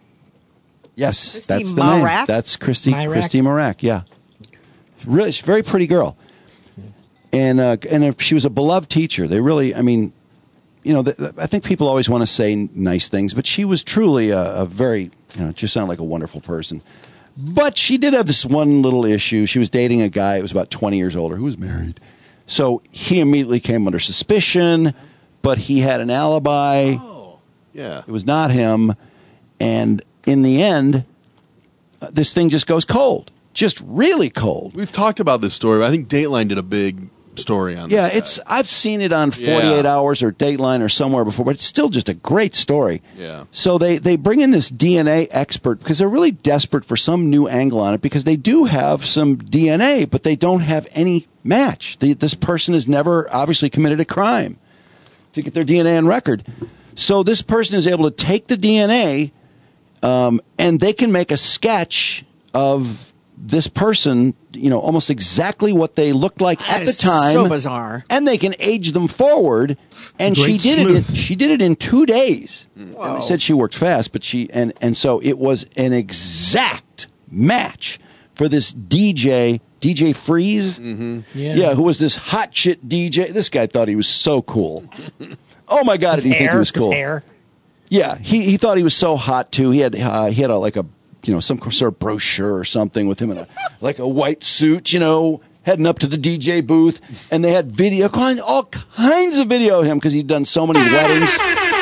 Yes, Christy that's the Marak? name. That's Christy Marak? Christy Marak. Yeah, really, she's a very pretty girl, and uh, and if she was a beloved teacher. They really, I mean, you know, th- I think people always want to say nice things, but she was truly a, a very, you know, just sounded like a wonderful person. But she did have this one little issue. She was dating a guy who was about twenty years older who was married. So he immediately came under suspicion, but he had an alibi. Oh, yeah. It was not him. And in the end, uh, this thing just goes cold. Just really cold. We've talked about this story. I think Dateline did a big story on Yeah, this. it's I've seen it on forty-eight Yeah. hours or Dateline or somewhere before, but it's still just a great story. Yeah. So they, they bring in this D N A expert because they're really desperate for some new angle on it because they do have some D N A, but they don't have any match. The, this person has never obviously committed a crime to get their D N A on record. So this person is able to take the D N A um, and they can make a sketch of this person, you know, almost exactly what they looked like That at the is time. so bizarre. And they can age them forward. And she Great did it. In, sleuth. she did it in two days. Whoa. And they said she worked fast, but she and and so it was an exact match for this D J, D J Freeze. Mm-hmm. Yeah. Yeah, who was this hot shit D J? This guy thought he was so cool. Oh my God, His did he think hair, he was cool? His hair. Yeah, he he thought he was so hot too. He had uh, he had a, like a you know some sort of brochure or something with him in a like a white suit, you know, heading up to the D J booth, and they had video, all kinds of video of him because he'd done so many weddings.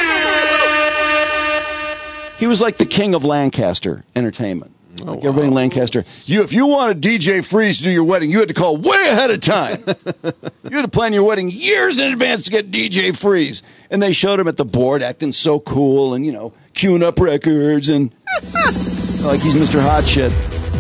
He was like the king of Lancaster entertainment. Oh, like everybody in Lancaster, you if you wanted D J Freeze to do your wedding, you had to call way ahead of time. You had to plan your wedding years in advance to get D J Freeze. And they showed him at the board acting so cool and, you know, queuing up records and like he's Mister Hot Shit.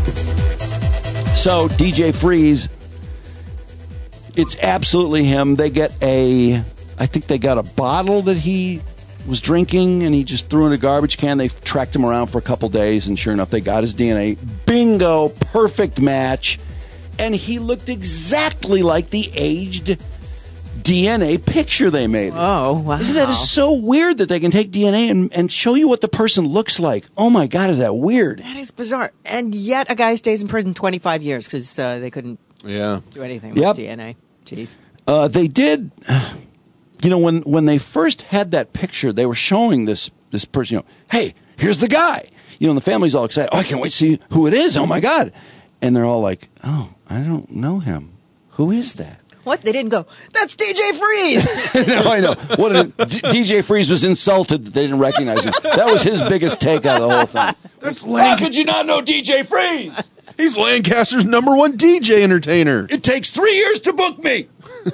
So D J Freeze, it's absolutely him. They get a, I think they got a bottle that he was drinking and he just threw in a garbage can. They tracked him around for a couple days and sure enough they got his D N A. Bingo, perfect match. And he looked exactly like the aged D N A picture they made. Oh, wow. Isn't that so weird that they can take D N A and, and show you what the person looks like? Oh my God, is that weird? That is bizarre. And yet a guy stays in prison twenty-five years because uh, they couldn't Yeah. do anything Yep. with D N A. Jeez. Uh, they did, you know, when, when they first had that picture, they were showing this, this person, you know, hey, here's the guy. You know, and the family's all excited. Oh, I can't wait to see who it is. Oh my God. And they're all like, oh, I don't know him. Who is that? What? They didn't go, that's D J Freeze. No, I know. What an, D- DJ Freeze was insulted that they didn't recognize him. That was his biggest take out of the whole thing. That's How Lanc- could you not know D J Freeze? He's Lancaster's number one D J entertainer. It takes three years to book me.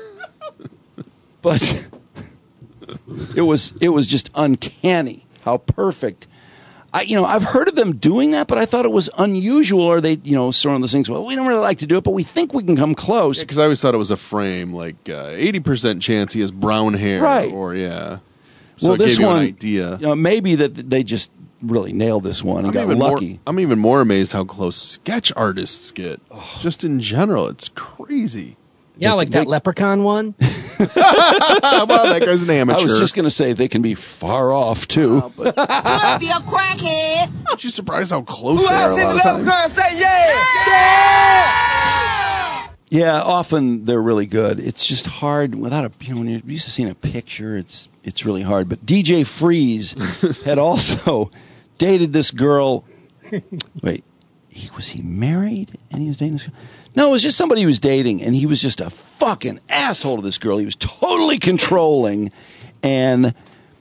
But it was it was just uncanny how perfect. I you know I've heard of them doing that, but I thought it was unusual. Or they you know sort of those things. Well, we don't really like to do it, but we think we can come close. Because I always thought it was a frame, like uh, eighty percent chance he has brown hair. Right. Or, yeah. So well, it this gave you one, an idea. You know, maybe that they just really nailed this one and I'm got even lucky. More, I'm even more amazed how close sketch artists get. Just in general, it's crazy. Yeah, like that leprechaun one. Well, that guy's an amateur. I was just going to say they can be far off too. Uh, but Don't be a crackhead. aren't you surprised how close Who they are else a in lot the of times? leprechaun say yeah? Yeah, often they're really good. It's just hard without a you know when you're used to seeing a picture. It's it's really hard. But D J Freeze had also dated this girl. Wait, he was he married and he was dating this girl? No, it was just somebody he was dating, and he was just a fucking asshole to this girl. He was totally controlling, and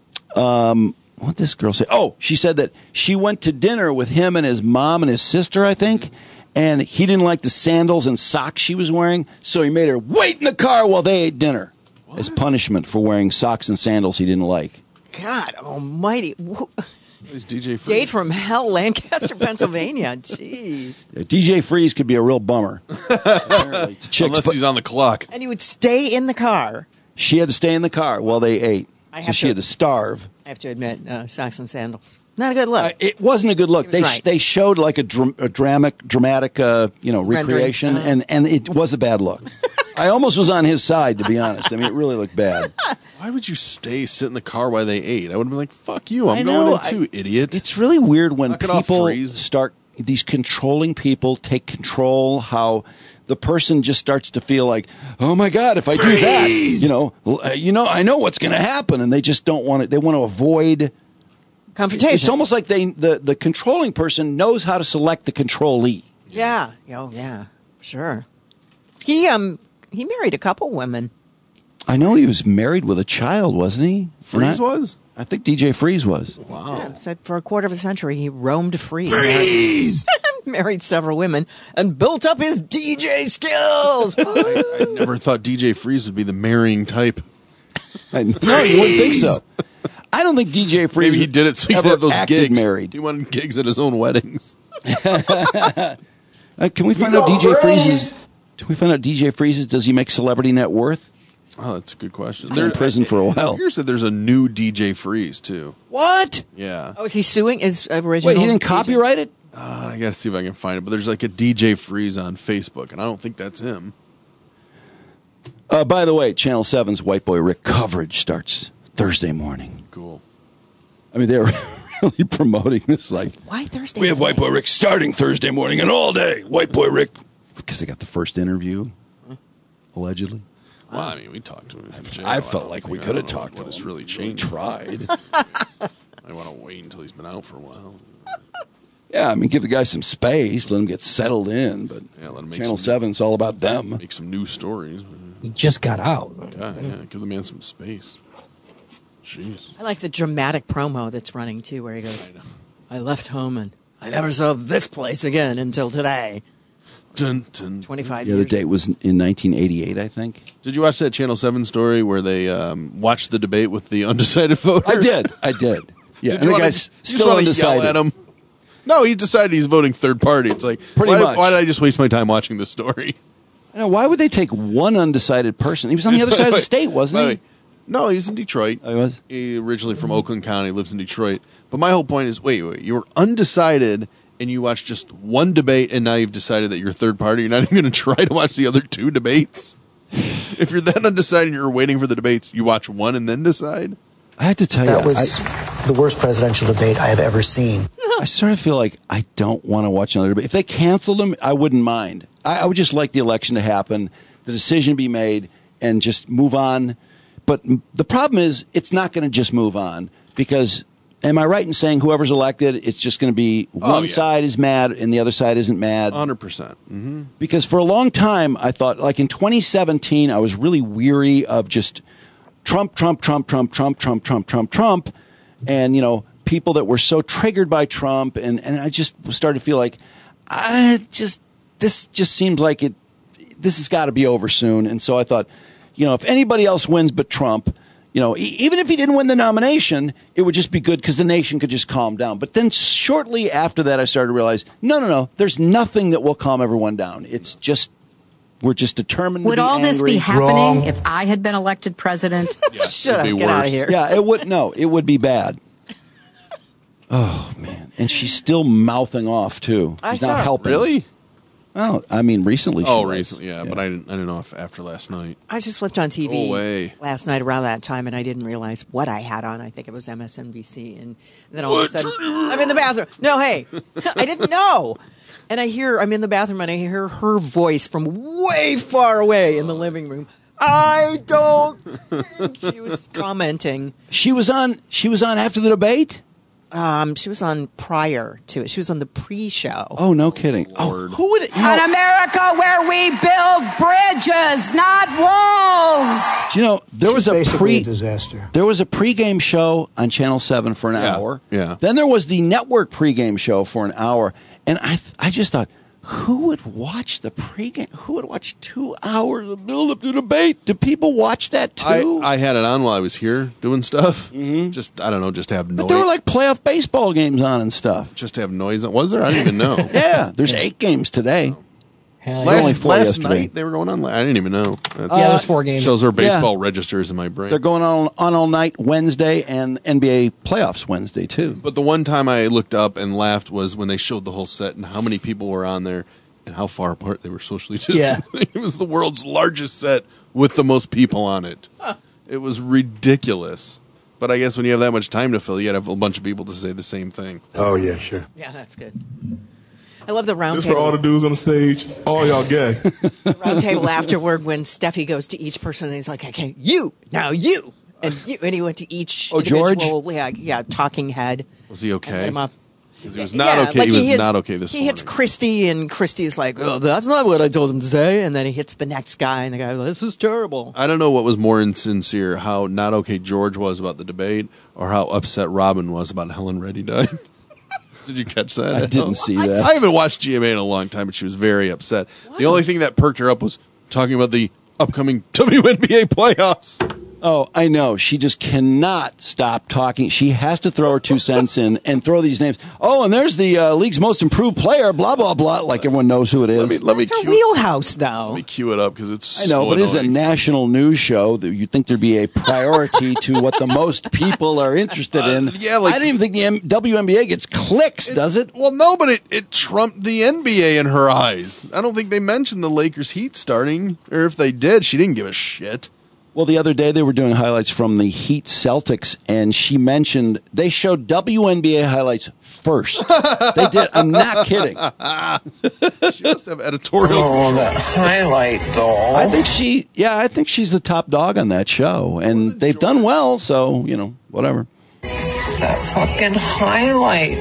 um, what did this girl say? Oh, she said that she went to dinner with him and his mom and his sister, I think. And he didn't like the sandals and socks she was wearing, so he made her wait in the car while they ate dinner as punishment for wearing socks and sandals he didn't like. God almighty. He's D J Freeze. Date from hell, Lancaster, Pennsylvania. Jeez. Yeah, D J Freeze could be a real bummer. Chicks, Unless but he's on the clock. And he would stay in the car. she had to stay in the car while they ate, I so have she to- had to starve. I have to admit, uh, socks and sandals. Not a good look. Uh, it wasn't a good look. He was They right. they showed like a, dram- a dramatic dramatic uh, you know Rendering, recreation, uh-huh. and and it was a bad look. I almost was on his side, to be honest. I mean, it really looked bad. Why would you stay, sit in the car while they ate? I would have been like, fuck you, I'm I going know, in too, idiot. It's really weird when Knock it off, people Freeze. start, these controlling people take control, how the person just starts to feel like, oh my God, if I do that, you know, uh, you know, I know what's going to happen. And they just don't want it. They want to avoid Confrontation. It's almost like they, the, the controlling person knows how to select the controlee. Yeah. Oh, yeah. Sure. He um he married a couple women. I know he was married with a child, wasn't he? Freeze And I- was? I think D J Freeze was. Wow. Yeah, said for a quarter of a century, he roamed free. Freeze! Married several women and built up his D J skills. I, I never thought D J Freeze would be the marrying type. I, no, you wouldn't think so. I don't think D J Freeze Maybe he did it so he could ever have those acted gigs. married. He wanted gigs at his own weddings. Uh, can we find out D J Freeze's? Can we find out D J Freeze's? Does he make celebrity net worth? Oh, that's a good question. He's been in prison for a while. Here's that there's a new D J Freeze, too. What? Yeah. Oh, is he suing his original? Wait, he didn't D J? copyright it? Uh, I gotta see if I can find it. But there's like a D J Freeze on Facebook, and I don't think that's him. Uh, by the way, Channel seven's White Boy Rick coverage starts Thursday morning. Cool. I mean, they're really promoting this. Like, why Thursday? We have White Boy Rick starting Thursday morning and all day. White Boy Rick, because they got the first interview, allegedly. Well, I mean, we talked to him. In jail. I felt like I we think- could I have don't know talked to what him. It's really changed. We tried. I want to wait until he's been out for a while. Yeah, I mean, give the guy some space, let him get settled in. But Yeah, let him make Channel some- seven's all about them. Make some new stories. He just got out. Yeah, yeah, give the man some space. Jeez. I like the dramatic promo that's running too, where he goes, "I left home and I never saw this place again until today." Dun, dun. Twenty-five The other years. date was in nineteen eighty-eight, I think. Did you watch that Channel seven story where they um, watched the debate with the undecided voter? I did. I did. Yeah, Did and you the wanna- guy's you just still wanna undecided. Yell at him? No, he decided he's voting third party. It's like, Pretty why, much. why did I just waste my time watching this story? I know, why would they take one undecided person? He was on the other side of the state, wasn't By the he? way, No, he's in Detroit. Oh, he was? He originally from Oakland County, lives in Detroit. But my whole point is, wait, wait, you were undecided and you watched just one debate and now you've decided that you're third party. You're not even going to try to watch the other two debates? If you're that undecided and you're waiting for the debates, you watch one and then decide? I have to tell That you, was the worst presidential debate I have ever seen. I sort of feel like I don't want to watch another debate. If they canceled them, I wouldn't mind. I, I would just like the election to happen, the decision be made, and just move on. But m- the problem is, it's not going to just move on because, am I right in saying whoever's elected, it's just going to be one Oh, yeah. side is mad and the other side isn't mad? one hundred percent. Mm-hmm. Because for a long time, I thought, like in twenty seventeen, I was really weary of just Trump, Trump, Trump, Trump, Trump, Trump, Trump, Trump, Trump, and, you know, people that were so triggered by Trump, and, and I just started to feel like, I just, this just seems like it, this has got to be over soon. And so I thought, you know, if anybody else wins but Trump, you know, e- even if he didn't win the nomination, it would just be good because the nation could just calm down. But then shortly after that, I started to realize, no, no, no, there's nothing that will calm everyone down. It's just, we're just determined Would to be all this angry. be happening if I had been elected president? Shut up. be Get out of worse. here. Yeah, it would, no, it would be bad. Oh, man. And she's still mouthing off, too. I She's saw not it. helping. Really? Well, I mean, recently she Oh, was. recently, yeah, But I didn't, I didn't know if after last night. I just flipped on T V Go away. last night around that time, and I didn't realize what I had on. I think it was M S N B C, and then all of a sudden, I'm in the bathroom. No, hey, I didn't know. And I hear, I'm in the bathroom, and I hear her voice from way far away in the living room. I don't think she was commenting. She was on. She was on after the debate. Um, she was on prior to it. She was on the pre-show. Oh, no kidding. Oh, who would? You An know, America where we build bridges, not walls. do you know there She's was a basically pre a disaster. There was a pregame show on Channel Seven for an Yeah, hour. yeah. Then there was the network pregame show for an hour, and I th- I just thought, who would watch the pregame? Who would watch two hours of build up to debate? Do people watch that too? I, I had it on while I was here doing stuff. Mm-hmm. Just, I don't know, just to have noise. but there were like playoff baseball games on and stuff. just to have noise. on. Was there? I didn't even know. Yeah, there's eight games today. Hell, There were only Last, four last yesterday. night they were going on. I didn't even know. That's, Yeah, there's four games. Shows where baseball registers in my brain. They're going on on all night Wednesday and N B A playoffs Wednesday too. But the one time I looked up and laughed was when they showed the whole set and how many people were on there and how far apart they were socially distant. Yeah. It was the world's largest set with the most people on it. It was ridiculous. But I guess when you have that much time to fill, you got to have a bunch of people to say the same thing. Oh, yeah, sure. Yeah, that's good. I love the round This for all the table. dudes on the stage. All y'all gay. round table afterward when Steffi goes to each person and he's like, okay, you, now you, and you, and he went to each Oh, George? individual, yeah, yeah, talking head. Was he and okay? hit him up. 'Cause he was not Yeah, okay. like he was hits- not okay this He morning. hits Christy, and Christy's like, oh, that's not what I told him to say. And then he hits the next guy, and the guy's like, this is terrible. I don't know what was more insincere, how not okay George was about the debate or how upset Robin was about Helen Reddy dying. Did you catch that? I didn't see I, that. I haven't watched G M A in a long time, but she was very upset. The only thing that perked her up was talking about the upcoming W N B A playoffs. Oh, I know. She just cannot stop talking. She has to throw her two cents in and throw these names. Oh, and there's the uh, league's most improved player, blah, blah, blah, like everyone knows who it is. Let me, let me It's her cue, wheelhouse, though. let me cue it up because it's I know, so but it's a annoying. national news show. That you'd think there'd be a priority to what the most people are interested in. Uh, yeah, like- I don't even think the M- W N B A gets clicks, does it? Well, no, but it, it trumped the N B A in her eyes. I don't think they mentioned the Lakers Heat starting, or if they did, she didn't give a shit. Well, the other day they were doing highlights from the Heat Celtics, and she mentioned they showed W N B A highlights first. They did. I'm not kidding. She must have editorial. Oh, that highlight, though. I think she, yeah, I think she's the top dog on that show, and they've done well. So you know, whatever. That fucking highlight,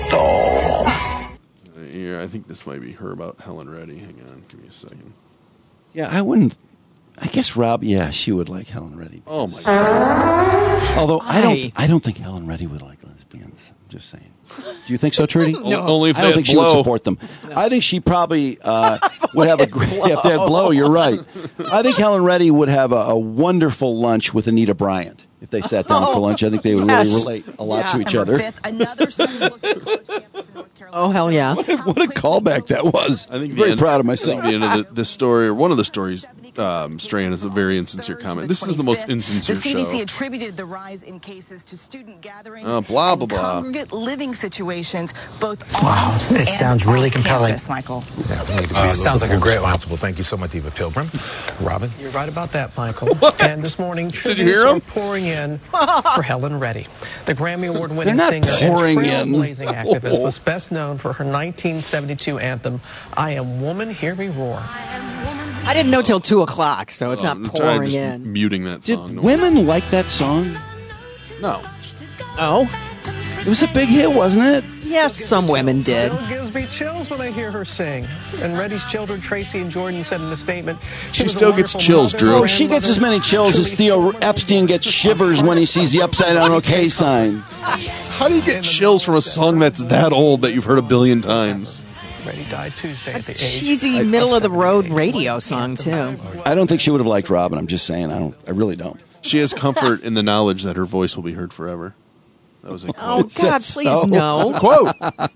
though. Here, I think this might be her about Helen Reddy. Hang on, give me a second. Yeah, I wouldn't. I guess Rob, yeah, she would like Helen Reddy. Oh my god! Although I Why? don't, I don't think Helen Reddy would like lesbians. I'm just saying. Do you think so, Trudy? No. Only if I they don't had think she would blow. support them. I think she probably uh, would have a great. Yeah, if they had blow, you're right. I think Helen Reddy would have a, a wonderful lunch with Anita Bryant if they sat down for lunch. I think they would Yes. really relate a lot Yeah. to each other. Fifth, another student looked at college campus in North Carolina. Oh, hell yeah. What a callback that was. I think I'm the very end, proud of I myself. think the end of the, this story, or one of the stories, um, Strahan is a very insincere comment. This is the most insincere The C D C show. attributed the rise in cases to student gatherings Uh, blah, blah, and blah. congregate living situations, both Wow, on it and sounds really off compelling. campus, Michael. Uh, sounds like a great one. Well, thank you so much, Eva Pilgrim. Robin? You're right about that, Michael. And this morning, you tributes hear are him? pouring in for Helen Reddy. The Grammy Award-winning They're not singer pouring and in. trailblazing activist was best known for her nineteen seventy-two anthem, "I Am Woman, Hear Me Roar." I didn't know till two o'clock, so it's Oh, not I'm pouring just in. muting that Did song. No. women like that song? No. Oh, It was a big hit, wasn't it? yes, some women did. It gives me chills when I hear her sing. And Reddy's children, Tracy and Jordan, said in a statement, She was a still gets wonderful chills, mother, Drew. Oh, she gets as many chills as Theo Epstein gets shivers when he sees the upside down OK sign. How do you get chills from a song that's that old that you've heard a billion times? Reddy died Tuesday at the age Cheesy, middle of the road radio song too. I don't think she would have liked Robin. I'm just saying. I don't. I really don't. She has comfort in the knowledge that her voice will be heard forever. That was a quote. Oh God, Is that please so? no. Quote.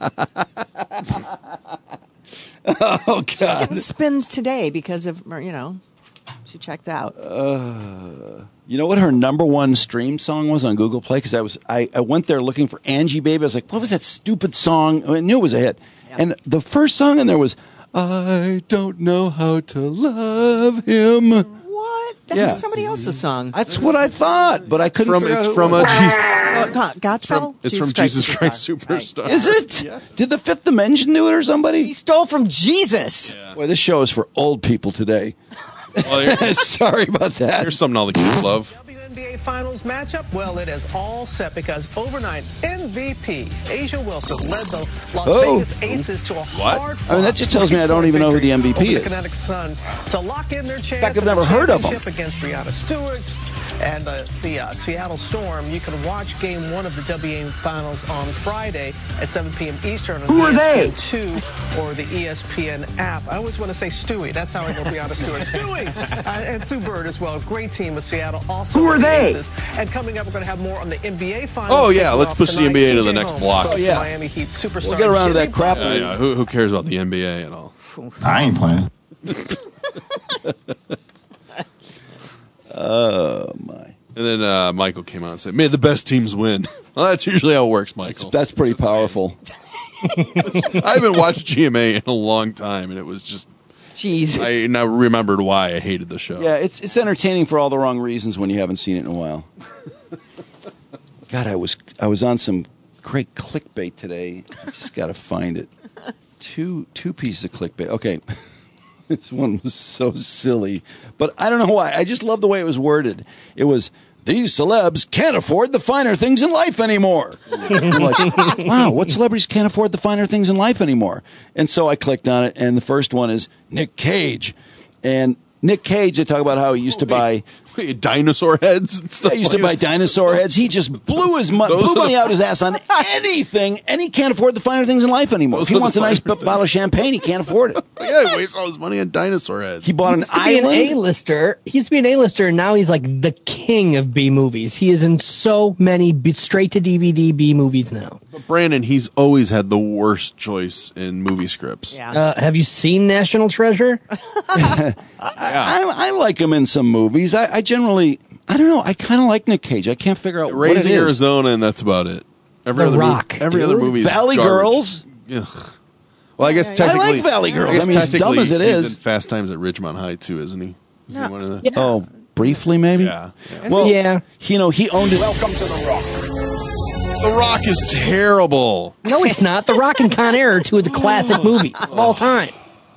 Oh She's God. getting spins today because of you know she checked out. You know what her number one stream song was on Google Play? Because I was I, I went there looking for Angie Baby. I was like, what was that stupid song? I knew it was a hit. And the first song in there was, I don't know how to love him. What? That's Yeah. somebody else's song. That's what I thought, but I couldn't. From figure out it's who it from a was. Je- Oh, God, Godspell? it's from Jesus Christ Superstar. Is it? Did the Fifth Dimension do it or somebody? He stole from Jesus. Boy, this show is for old people today. Well, here- Sorry about that. here's something all the kids love. W N B A Finals matchup? Well, it is all set because overnight M V P Asia Wilson led the Las Oh. Vegas Aces to a What? hard I mean, that just tells me I don't even know who the M V P over is. the Kinetic Sun to lock in their chance. fact, I've at the never heard of 'em. championship against Breanna Stewart and the, the uh, Seattle Storm. You can watch Game One of the W N B A Finals on Friday at seven p.m. Eastern on Who are E S P N they? two or the E S P N app. I always want to say Stewie. That's how I know Breanna Stewart. Stewie uh, and Sue Bird as well. Great team with Seattle. Also, Who are the they? Aces. And coming up, we're going to have more on the N B A Finals. Oh, yeah, kicking let's off push the tonight. N B A to C J the next Holmes, block. coach Oh, yeah. of Miami Heat superstar. We'll get around to Jimmy that crap. Yeah, yeah. Who, who cares about the N B A at all? I ain't playing. Oh my. And then uh, Michael came out and said, "May the best teams win." Well, that's usually how it works, Michael. That's pretty powerful. I haven't watched G M A in a long time, and it was just. Jeez. I now remembered why I hated the show. Yeah, it's it's entertaining for all the wrong reasons when you haven't seen it in a while. God, I was I was on some great clickbait today. I just got to find it. Two two pieces of clickbait. Okay. This one was so silly, but I don't know why. I just love the way it was worded. It was, these celebs can't afford the finer things in life anymore. I'm like, wow, what celebrities can't afford the finer things in life anymore? And so I clicked on it, and the first one is Nick Cage. And Nick Cage, they talk about how he used to buy Dinosaur heads and stuff. I used like to buy that. dinosaur heads. He just blew his money, Those blew are the money out f- his ass on anything, and he can't afford the finer things in life anymore. Those if he are the wants a nice finer b- bottle of champagne, he can't afford it. Yeah, he wastes all his money on dinosaur heads. He bought an He used to be an island. A-lister. He used to be an A-lister, and now he's like the king of B movies. He is in so many B- straight-to-D V D B movies now. But Brandon, he's always had the worst choice in movie scripts. Yeah. Uh, have you seen National Treasure? I, I like him in some movies. I, I generally, I don't know. I kind of like Nick Cage. I can't figure out what Raising it is. Arizona, and that's about it. Every The other Rock, Movie, every dude. other movie is Valley garbage. Girls. Ugh. Well, I guess I technically, like Valley Girls. guess I mean, as dumb technically as it he's is. in Fast Times at Ridgemont High too, isn't he? Is he one of the? Yeah. Oh, briefly maybe. Yeah. yeah. Well, Yeah. You know, he owned it. Welcome to The Rock. The Rock is terrible. No, it's not. The Rock and Con Air are two of the classic movies of all time.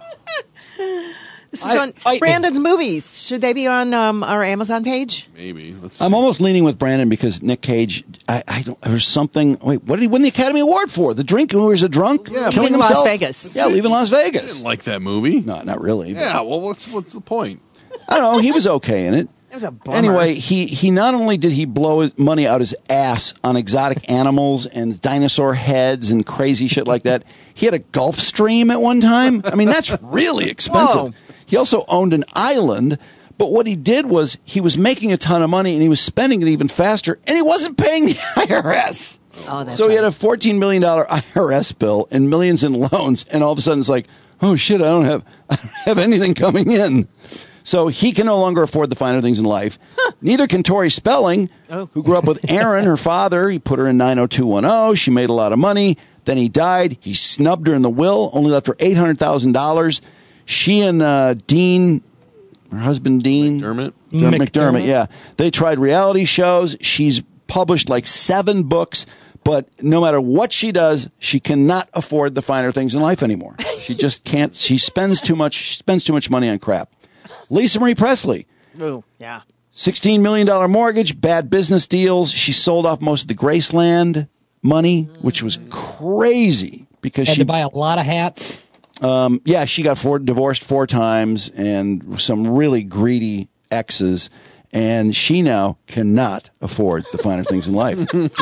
This is I- on I- Brandon's movies. Should they be on um, our Amazon page? Maybe. Let's I'm almost leaning with Brandon because Nick Cage. I, I don't. There's something. Wait, what did he win the Academy Award for? The drink when he was a drunk. Yeah, killing Leaving Las himself? Vegas. Yeah, leaving Las I Vegas. didn't like that movie. No, not really. but- Yeah. Well, what's what's the point? I don't know. He was okay in it. It was a bummer. Anyway, he, he not only did he blow his money out his ass on exotic animals and dinosaur heads and crazy shit like that, he had a Gulf Stream at one time. I mean, that's really expensive. Whoa. He also owned an island, but what he did was he was making a ton of money and he was spending it even faster, and he wasn't paying the I R S. Oh, that's so he right. had a fourteen million dollars I R S bill and millions in loans, and all of a sudden it's like, oh shit, I don't have, I don't have anything coming in. So he can no longer afford the finer things in life. Neither can Tori Spelling, Oh. who grew up with Aaron, her father. He put her in nine oh two one oh. She made a lot of money. Then he died. He snubbed her in the will, only left her eight hundred thousand dollars. She and uh, Dean, her husband Dean. McDermott? McDermott, McDermott. yeah. They tried reality shows. She's published like seven books. But no matter what she does, she cannot afford the finer things in life anymore. She just can't. She spends too much. She spends too much money on crap. Lisa Marie Presley, Ooh, yeah. sixteen million dollars mortgage, bad business deals. She sold off most of the Graceland money, which was crazy because Had she to buy a lot of hats. Um, yeah, she got four, divorced four times and some really greedy exes, and she now cannot afford the finer things in life.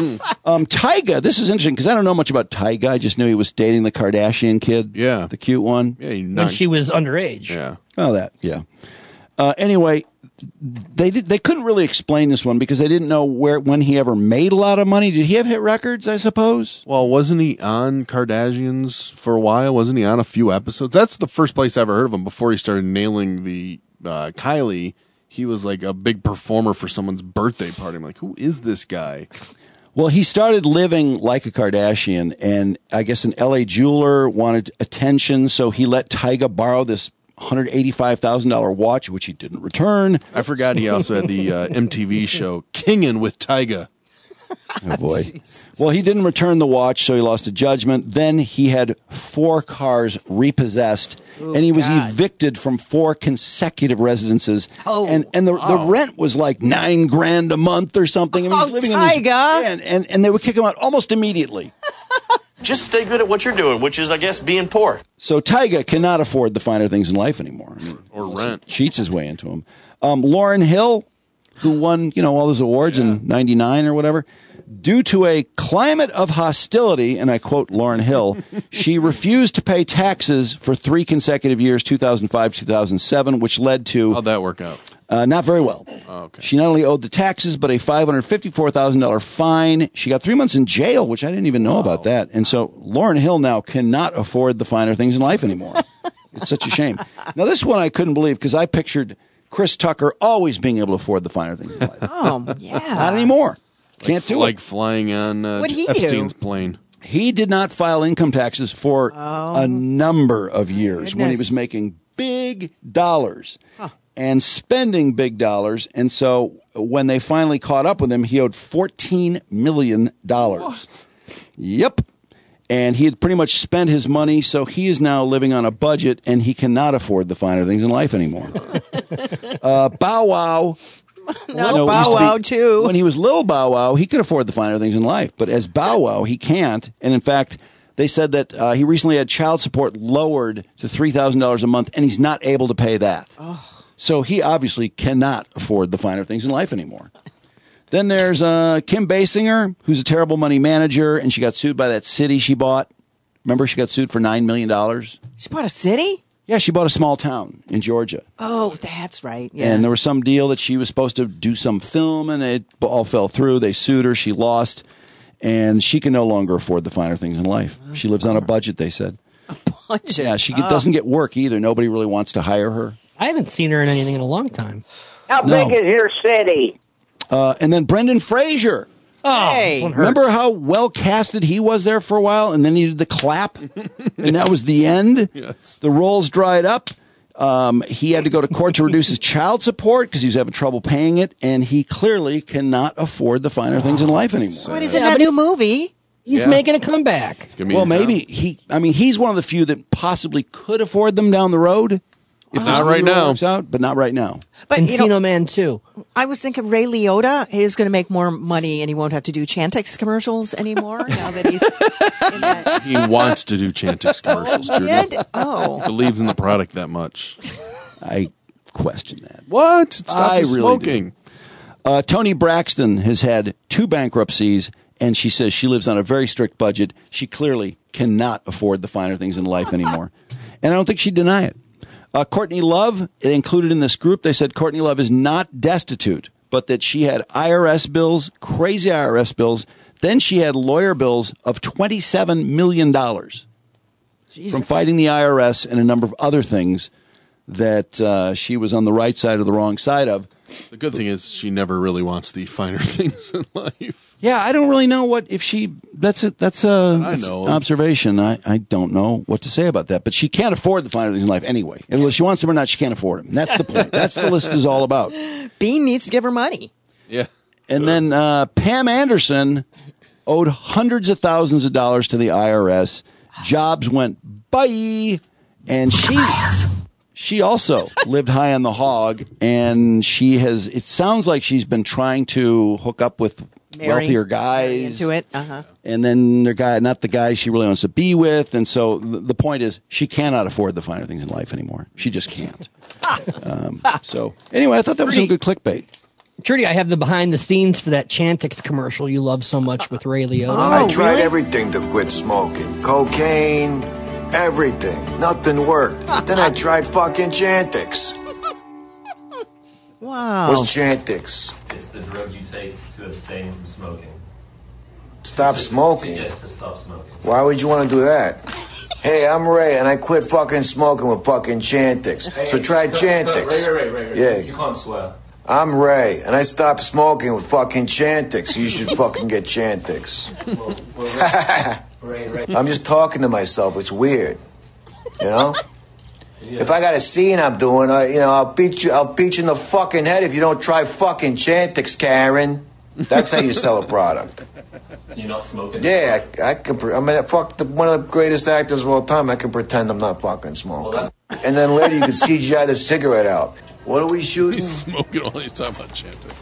um, Tyga, this is interesting because I don't know much about Tyga. I just knew he was dating the Kardashian kid. Yeah. The cute one. Yeah, he When knocked- she was underage. yeah. Oh, that, yeah. Uh, anyway, they did, they couldn't really explain this one because they didn't know where when he ever made a lot of money. Did he have hit records, I suppose? Well, wasn't he on Kardashians for a while? Wasn't he on a few episodes? That's the first place I ever heard of him before he started nailing the uh, Kylie. He was like a big performer for someone's birthday party. I'm like, who is this guy? Well, he started living like a Kardashian, and I guess an L A jeweler wanted attention, so he let Tyga borrow this one hundred eighty-five thousand dollars watch, which he didn't return. I forgot he also had the uh, M T V show Kingin' with Tyga. Oh, boy. Well, he didn't return the watch, so he lost a judgment. Then he had four cars repossessed, Ooh, and he was God. evicted from four consecutive residences. Oh. And, and the, the Oh. rent was like nine grand a month or something. I mean, he's Oh, living in this- Tyga. Yeah, and, and, and they would kick him out almost immediately. Just stay good at what you're doing, which is, I guess, being poor. So Tyga cannot afford the finer things in life anymore. I mean, Or rent. cheats his way into them. Um, Lauryn Hill, who won, you know, all those awards in ninety-nine or whatever, due to a climate of hostility, and I quote Lauryn Hill, she refused to pay taxes for three consecutive years, two thousand five, two thousand seven, which led to How'd that work out? uh, not very well. Oh, okay. She not only owed the taxes, but a five hundred fifty-four thousand dollars fine. She got three months in jail, which I didn't even know about that. And so Lauryn Hill now cannot afford the finer things in life anymore. It's such a shame. Now, this one I couldn't believe because I pictured Chris Tucker always being able to afford the finer things in life. Oh, yeah. Not anymore. Can't do Like it. flying on uh, What'd he Epstein's do? plane. He did not file income taxes for Oh. a number of years when he Goodness. was making big dollars and spending big dollars. And so when they finally caught up with him, he owed fourteen million dollars. Yep. And he had pretty much spent his money, so he is now living on a budget, and he cannot afford the finer things in life anymore. uh, Bow Wow. No, you know, Bow used to be- Wow, too. When he was Lil Bow Wow, he could afford the finer things in life. But as Bow Wow, he can't. And in fact, they said that uh, he recently had child support lowered to three thousand dollars a month, and he's not able to pay that. So he obviously cannot afford the finer things in life anymore. Then there's uh, Kim Basinger, who's a terrible money manager, and she got sued by that city she bought. Remember, she got sued for nine million dollars? She bought a city? Yeah, she bought a small town in Georgia. Oh, that's right. Yeah. And there was some deal that she was supposed to do some film, and it all fell through. They sued her. She lost. And she can no longer afford the finer things in life. She lives on a budget, they said. A budget? Yeah, she Oh. doesn't get work either. Nobody really wants to hire her. I haven't seen her in anything in a long time. How No. big is your city? Uh, and then Brendan Fraser. Oh, Hey. one hurts. Remember how well casted he was there for a while, and then he did the clap, and that was the end? Yes. The roles dried up. Um, he had to go to court to reduce his child support because he was having trouble paying it, and he clearly cannot afford the finer things in life anymore. What is in that new movie? He's Yeah. making a comeback. Give me Well, a time. maybe he. I mean, he's one of the few that possibly could afford them down the road. If Not this right movie now. works out, but not right now. But you Encino know, Man too. I was thinking Ray Liotta is going to make more money, and he won't have to do Chantix commercials anymore now that he's in that. He wants to do Chantix commercials, Judy. Did? Oh, Believes in the product that much. I question that. What? Stop I the really smoking. Uh, Toni Braxton has had two bankruptcies, and she says she lives on a very strict budget. She clearly cannot afford the finer things in life anymore. And I don't think she'd deny it. Uh, Courtney Love, included in this group, they said Courtney Love is not destitute, but that she had I R S bills, crazy I R S bills. Then she had lawyer bills of twenty-seven million dollars from fighting the I R S and a number of other things that uh, she was on the right side or the wrong side of. The good thing is she never really wants the finer things in life. Yeah, I don't really know what if she. That's a that's a I that's know. an observation. I, I don't know what to say about that. But she can't afford the finer things in life anyway. And whether she wants them or not, she can't afford them. That's the point. That's the list is all about. Bean needs to give her money. Yeah. And then uh, Pam Anderson owed hundreds of thousands of dollars to the I R S. Jobs went bye, and she. She also lived high on the hog, and she has. It sounds like she's been trying to hook up with Marry- wealthier marry guys. into it. Uh-huh. And then the guy, not the guy she really wants to be with. And so the, the point is, she cannot afford the finer things in life anymore. She just can't. um, so anyway, I thought that was some good clickbait. Trudy, I have the behind the scenes for that Chantix commercial you love so much with Ray Liotta. I tried everything to quit smoking. Cocaine, everything. Nothing worked. Then I tried fucking Chantix. Wow. What's Chantix? It's the drug you take to abstain from smoking. Stop smoking? Yes, to stop smoking. Why would you want to do that? Hey, I'm Ray, and I quit fucking smoking with fucking Chantix. So try Chantix. Ray, Ray, Ray, Ray. Yeah. You can't swear. I'm Ray, and I stopped smoking with fucking Chantix. You should fucking get Chantix. Ray, Ray. I'm just talking to myself. It's weird, you know. If I got a scene I'm doing, I, you know, I'll beat you. I'll beat you in the fucking head if you don't try fucking Chantix, Karen. That's how you sell a product. You're not smoking. Yeah, I, I can. pre- I mean, fuck the, one of the greatest actors of all time. I can pretend I'm not fucking smoking, and then later you can C G I the cigarette out. What are we shooting? He's smoking while he's talking about Chantix.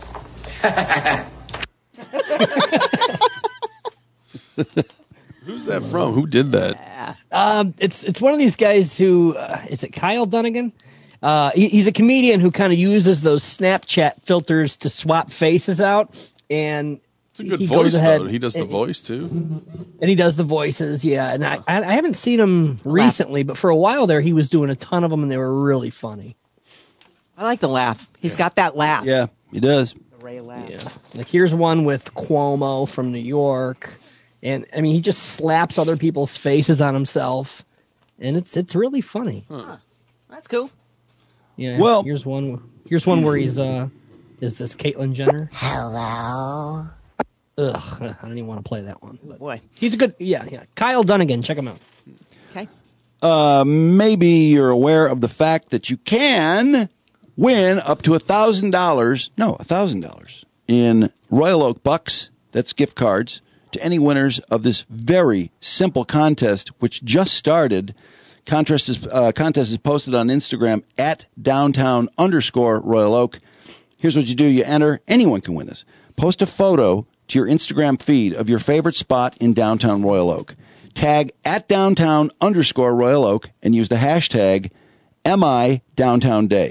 Who's that from? Who did that? Um, it's it's one of these guys who uh, is it Kyle Dunnigan? Uh, he, he's a comedian who kind of uses those Snapchat filters to swap faces out, and It's a good he voice, goes ahead though. He does the and- voice, too. and he does the voices. Yeah, and I I I haven't seen him recently, but for a while there, he was doing a ton of them, and they were really funny. I like the laugh. He's got that laugh. Yeah, he does. The Ray laugh. Yeah. Like here's one with Cuomo from New York, and I mean he just slaps other people's faces on himself, and it's it's really funny. Huh. That's cool. Yeah. Well- here's one. Here's one where he's uh, is this Caitlyn Jenner? Hello. Ugh, I don't even want to play that one. But Boy. he's a good. Yeah, yeah. Kyle Dunnigan, check him out. Okay. Uh, maybe you're aware of the fact that you can win up to a thousand dollars. No, a thousand dollars in Royal Oak Bucks. That's gift cards to any winners of this very simple contest, which just started. Contest is uh, contest is posted on Instagram at downtown underscore Royal Oak. Here's what you do: you enter. Anyone can win this. Post a photo to your Instagram feed of your favorite spot in downtown Royal Oak. Tag at downtown underscore Royal Oak and use the hashtag M I Downtown Day.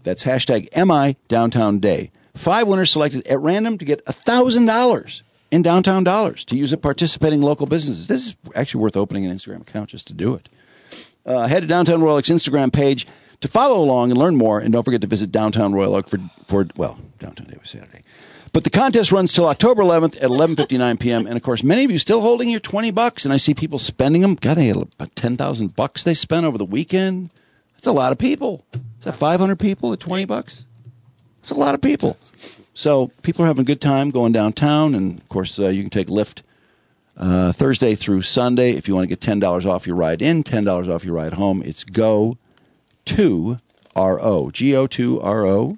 That's hashtag M I Downtown Day. Five winners selected at random to get one thousand dollars in downtown dollars to use at participating local businesses. This is actually worth opening an Instagram account just to do it. Uh, head to Downtown Royal Oak's Instagram page to follow along and learn more. And don't forget to visit Downtown Royal Oak for, for well, Downtown Day was Saturday. But the contest runs till October eleventh at eleven fifty-nine p.m. And, of course, many of you still holding your twenty bucks, and I see people spending them. God, I had about ten thousand bucks they spent over the weekend. That's a lot of people. Is that five hundred people at twenty bucks? That's a lot of people. So people are having a good time going downtown, and, of course, uh, you can take Lyft uh, Thursday through Sunday. If you want to get ten dollars off your ride in, ten dollars off your ride home, it's Go to R O. G O two R O.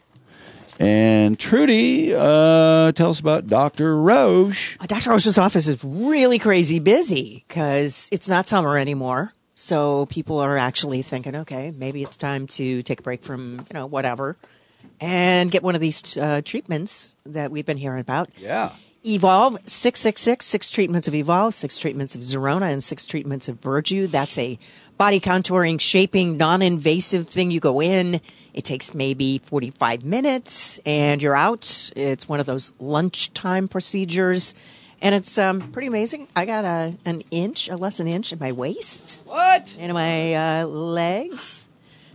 And Trudy, uh, tell us about Doctor Roche. Uh, Doctor Roche's office is really crazy busy because it's not summer anymore. So people are actually thinking, okay, maybe it's time to take a break from, you know, whatever and get one of these uh, treatments that we've been hearing about. Yeah. Evolve, six six six, six treatments of Evolve, six treatments of Zerona, and six treatments of Virtue. That's a body contouring, shaping, non-invasive thing. You go in, it takes maybe forty-five minutes, and you're out. It's one of those lunchtime procedures, and it's um, pretty amazing. I got a, an inch, a less than an inch in my waist. What? And my uh, legs.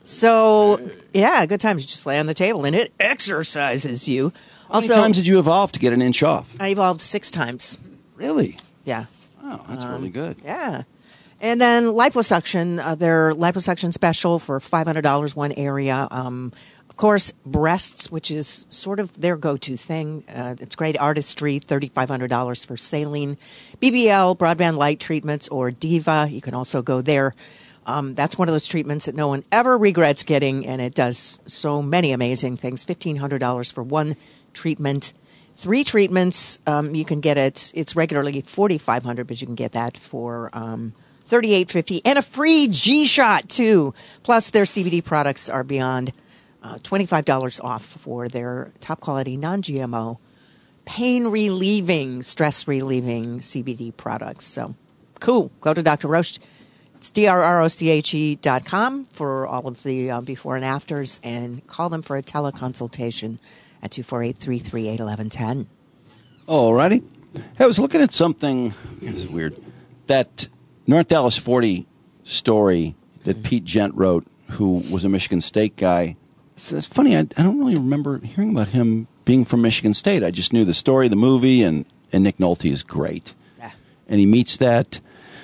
So, yeah, good times. You just lay on the table, and it exercises you. How Also, many times did you evolve to get an inch off? I evolved six times. Really? Yeah. Oh, that's Um, really good. Yeah. And then liposuction, uh, their liposuction special for five hundred dollars one area. Um, of course, breasts, which is sort of their go-to thing. Uh, it's great artistry, three thousand five hundred dollars for saline. B B L, broadband light treatments, or Diva. You can also go there. Um, that's one of those treatments that no one ever regrets getting, and it does so many amazing things. fifteen hundred dollars for one treatment. Three treatments, um, you can get it. It's regularly forty-five hundred dollars, but you can get that for um, thirty-eight fifty, and a free G-Shot too. Plus, their C B D products are beyond uh, twenty-five dollars off for their top quality, non-G M O, pain relieving, stress relieving C B D products. So cool. Go to Doctor Roche. It's D R R O C H E dot com for all of the uh, before and afters, and call them for a teleconsultation at two four eight, three three eight, one one one zero. All righty. Hey, I was looking at something, this is weird, that North Dallas forty story that Pete Gent wrote, who was a Michigan State guy. It's, it's funny, I, I don't really remember hearing about him being from Michigan State. I just knew the story, the movie, and, and Nick Nolte is great. Yeah. And he meets that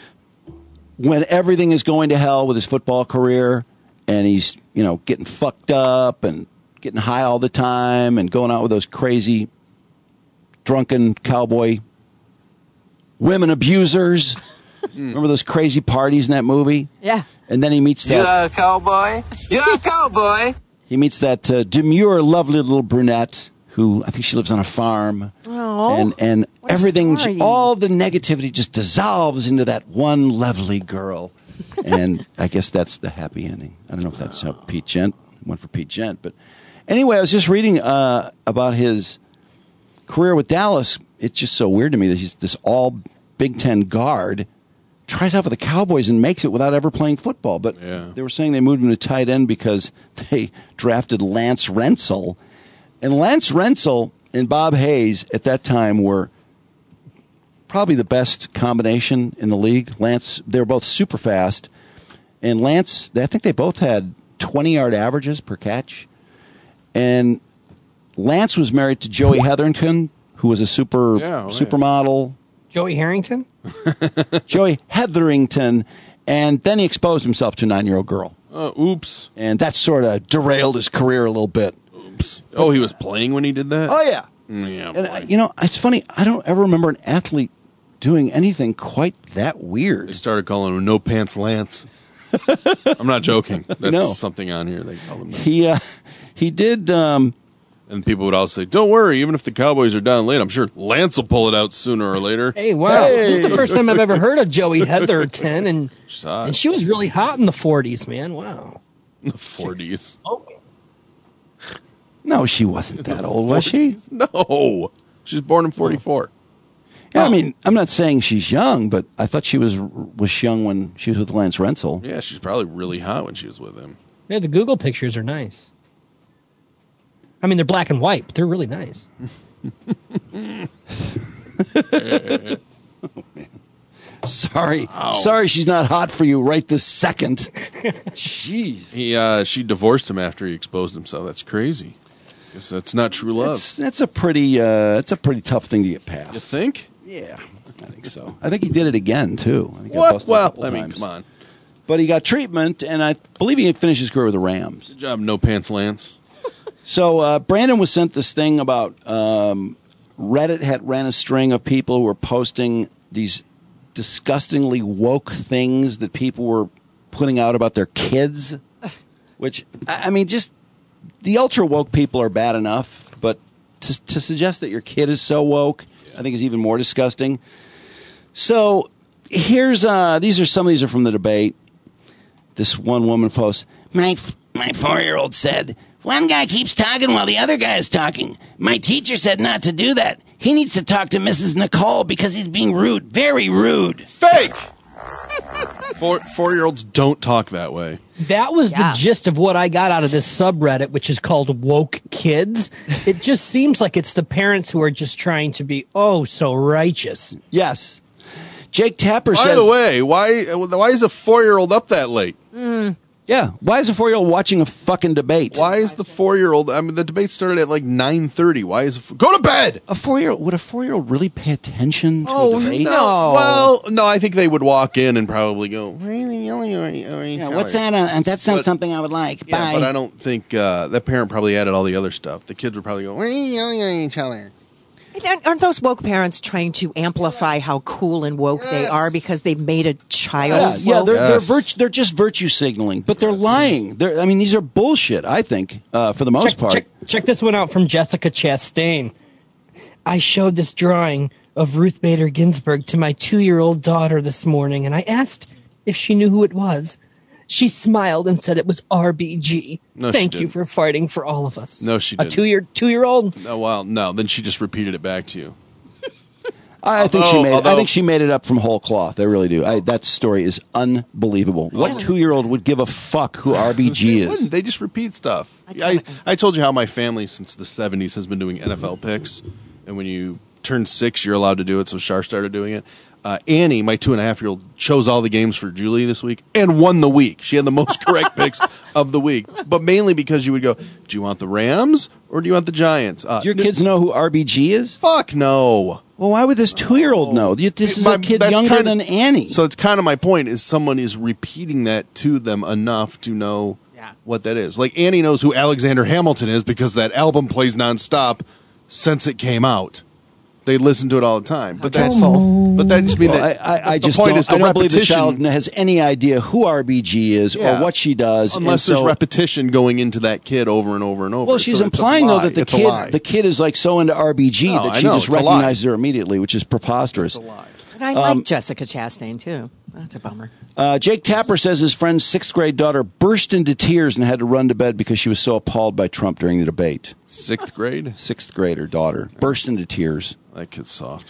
when everything is going to hell with his football career, and he's, you know, getting fucked up and getting high all the time and going out with those crazy drunken cowboy women abusers. Remember those crazy parties in that movie? Yeah. And then he meets that. You're a cowboy? You're a cowboy? He meets that uh, demure, lovely little brunette who I think she lives on a farm. Oh, and and what a everything, story. all the negativity just dissolves into that one lovely girl. And I guess that's the happy ending. I don't know if that's how Pete Gent went for Pete Gent, but anyway, I was just reading uh, about his career with Dallas. It's just so weird to me that he's this all Big Ten guard, tries out for the Cowboys and makes it without ever playing football. But Yeah. they were saying they moved him to tight end because they drafted Lance Rentzel. And Lance Rentzel and Bob Hayes at that time were probably the best combination in the league. Lance, they were both super fast. And Lance, I think they both had twenty-yard averages per catch. And Lance was married to Joey Hetherington, who was a super Yeah, right. supermodel. Joey Harrington? Joey Hetherington. And then he exposed himself to a nine-year-old girl. Uh, oops. And that sort of derailed his career a little bit. Oops. Oh, he was playing when he did that? Oh, yeah. Mm, Yeah. And, boy. uh, you know, it's funny. I don't ever remember an athlete doing anything quite that weird. They started calling him No Pants Lance. I'm not joking. That's No. something on here. They call him that. He uh, he did. Um, And people would always say, don't worry, even if the Cowboys are down late, I'm sure Lance will pull it out sooner or later. Hey, wow. Hey. This is the first time I've ever heard of Joey Hetherington, and, She's hot. and she was really hot in the forties, man. Wow. In the forties. no, she wasn't that old, was she? No. She was born in forty-four. Yeah, I mean, I'm not saying she's young, but I thought she was was young when she was with Lance Rentzel. Yeah, she's probably really hot when she was with him. Yeah, the Google pictures are nice. I mean, they're black and white, but they're really nice. Oh, man. Sorry, Ow. sorry, she's not hot for you right this second. Jeez. He, uh, she divorced him after he exposed himself. That's crazy. Guess that's not true love. That's, that's a pretty, uh, that's a pretty tough thing to get past. You think? Yeah, I think so. I think he did it again too. I think he got What? busted a Well, couple I mean, times. come on. But he got treatment, and I believe he finished his career with the Rams. Good job, No Pants Lance. So uh, Brandon was sent this thing about um, Reddit had ran a string of people who were posting these disgustingly woke things that people were putting out about their kids, which, I mean, just the ultra woke people are bad enough, but to, to suggest that your kid is so woke, I think is even more disgusting. So here's, uh, these are, some of these are from the debate. This one woman posts, My, f- my four-year-old said, one guy keeps talking while the other guy is talking. My teacher said not to do that. He needs to talk to Missus Nicole because he's being rude. Very rude. Fake! Four, four-year-olds don't talk that way. That was Yeah. the gist of what I got out of this subreddit, which is called Woke Kids. It just seems like it's the parents who are just trying to be, oh, so righteous. yes. Jake Tapper By says, the way, why why is a four-year-old up that late? yeah, why is a four-year-old watching a fucking debate? Why is the four-year-old? I mean, the debate started at like nine thirty. Why is a, go to bed? A four-year-old, would a four-year-old really pay attention to Oh, a debate? no. Well, no, I think they would walk in and probably go. Yeah, what's that? Uh, that's not But- something I would like. Yeah, Bye. but I don't think uh, that parent probably added all the other stuff. The kids would probably go. Why are you yelling at each other? Aren't- Aren't those woke parents trying to amplify how cool and woke they are because they've made a child Yeah, yeah, woke? they're Yes. they're, virtu- they're just virtue signaling, but they're lying. They're, I mean, these are bullshit. I think uh, for the most Check, part. check, check this one out from Jessica Chastain. I showed this drawing of Ruth Bader Ginsburg to my two-year-old daughter this morning, and I asked if she knew who it was. She smiled and said it was R B G. No, she Thank you didn't. for fighting for all of us. No, she A didn't. two-year two-year-old. No, well, no. Then she just repeated it back to you. I think she Although- made. It, I although- think she made it up from whole cloth. I really do. I, that story is unbelievable. What two-year-old would give a fuck who R B G They is? wouldn't. They just repeat stuff. I, I told you how my family since the seventies has been doing N F L picks, and when you turn six, you're allowed to do it. So Shar started doing it. Uh, Annie, my two and a half year old, chose all the games for Julie this week and won the week. She had the most correct picks of the week, but mainly because you would go, "Do you want the Rams or do you want the Giants?" Uh, Do your kids know who R B G is? Fuck no. Well, why would this two-year-old know? This is My- a kid that's younger kinda- than Annie. So it's kind of my point is someone is repeating that to them enough to know Yeah. what that is. Like Annie knows who Alexander Hamilton is because that album plays nonstop since it came out. They listen to it all the time. But that's but that just means Well, that I, I, I the just point don't, is the I don't believe the repetition- child has any idea who R B G is Yeah. or what she does. unless and there's so- repetition going into that kid over and over and over. Well, It's she's a- it's a implying though lie. that the It's a lie. kid the kid is like so into R B G No, that I she know, just it's a lie. recognizes her immediately, which is preposterous. It's a lie. But I like Jessica Chastain, too. That's a bummer. Uh, Jake Tapper says his friend's sixth grade daughter burst into tears and had to run to bed because she was so appalled by Trump during the debate. Sixth grade? Sixth grader daughter burst into tears. That kid's soft.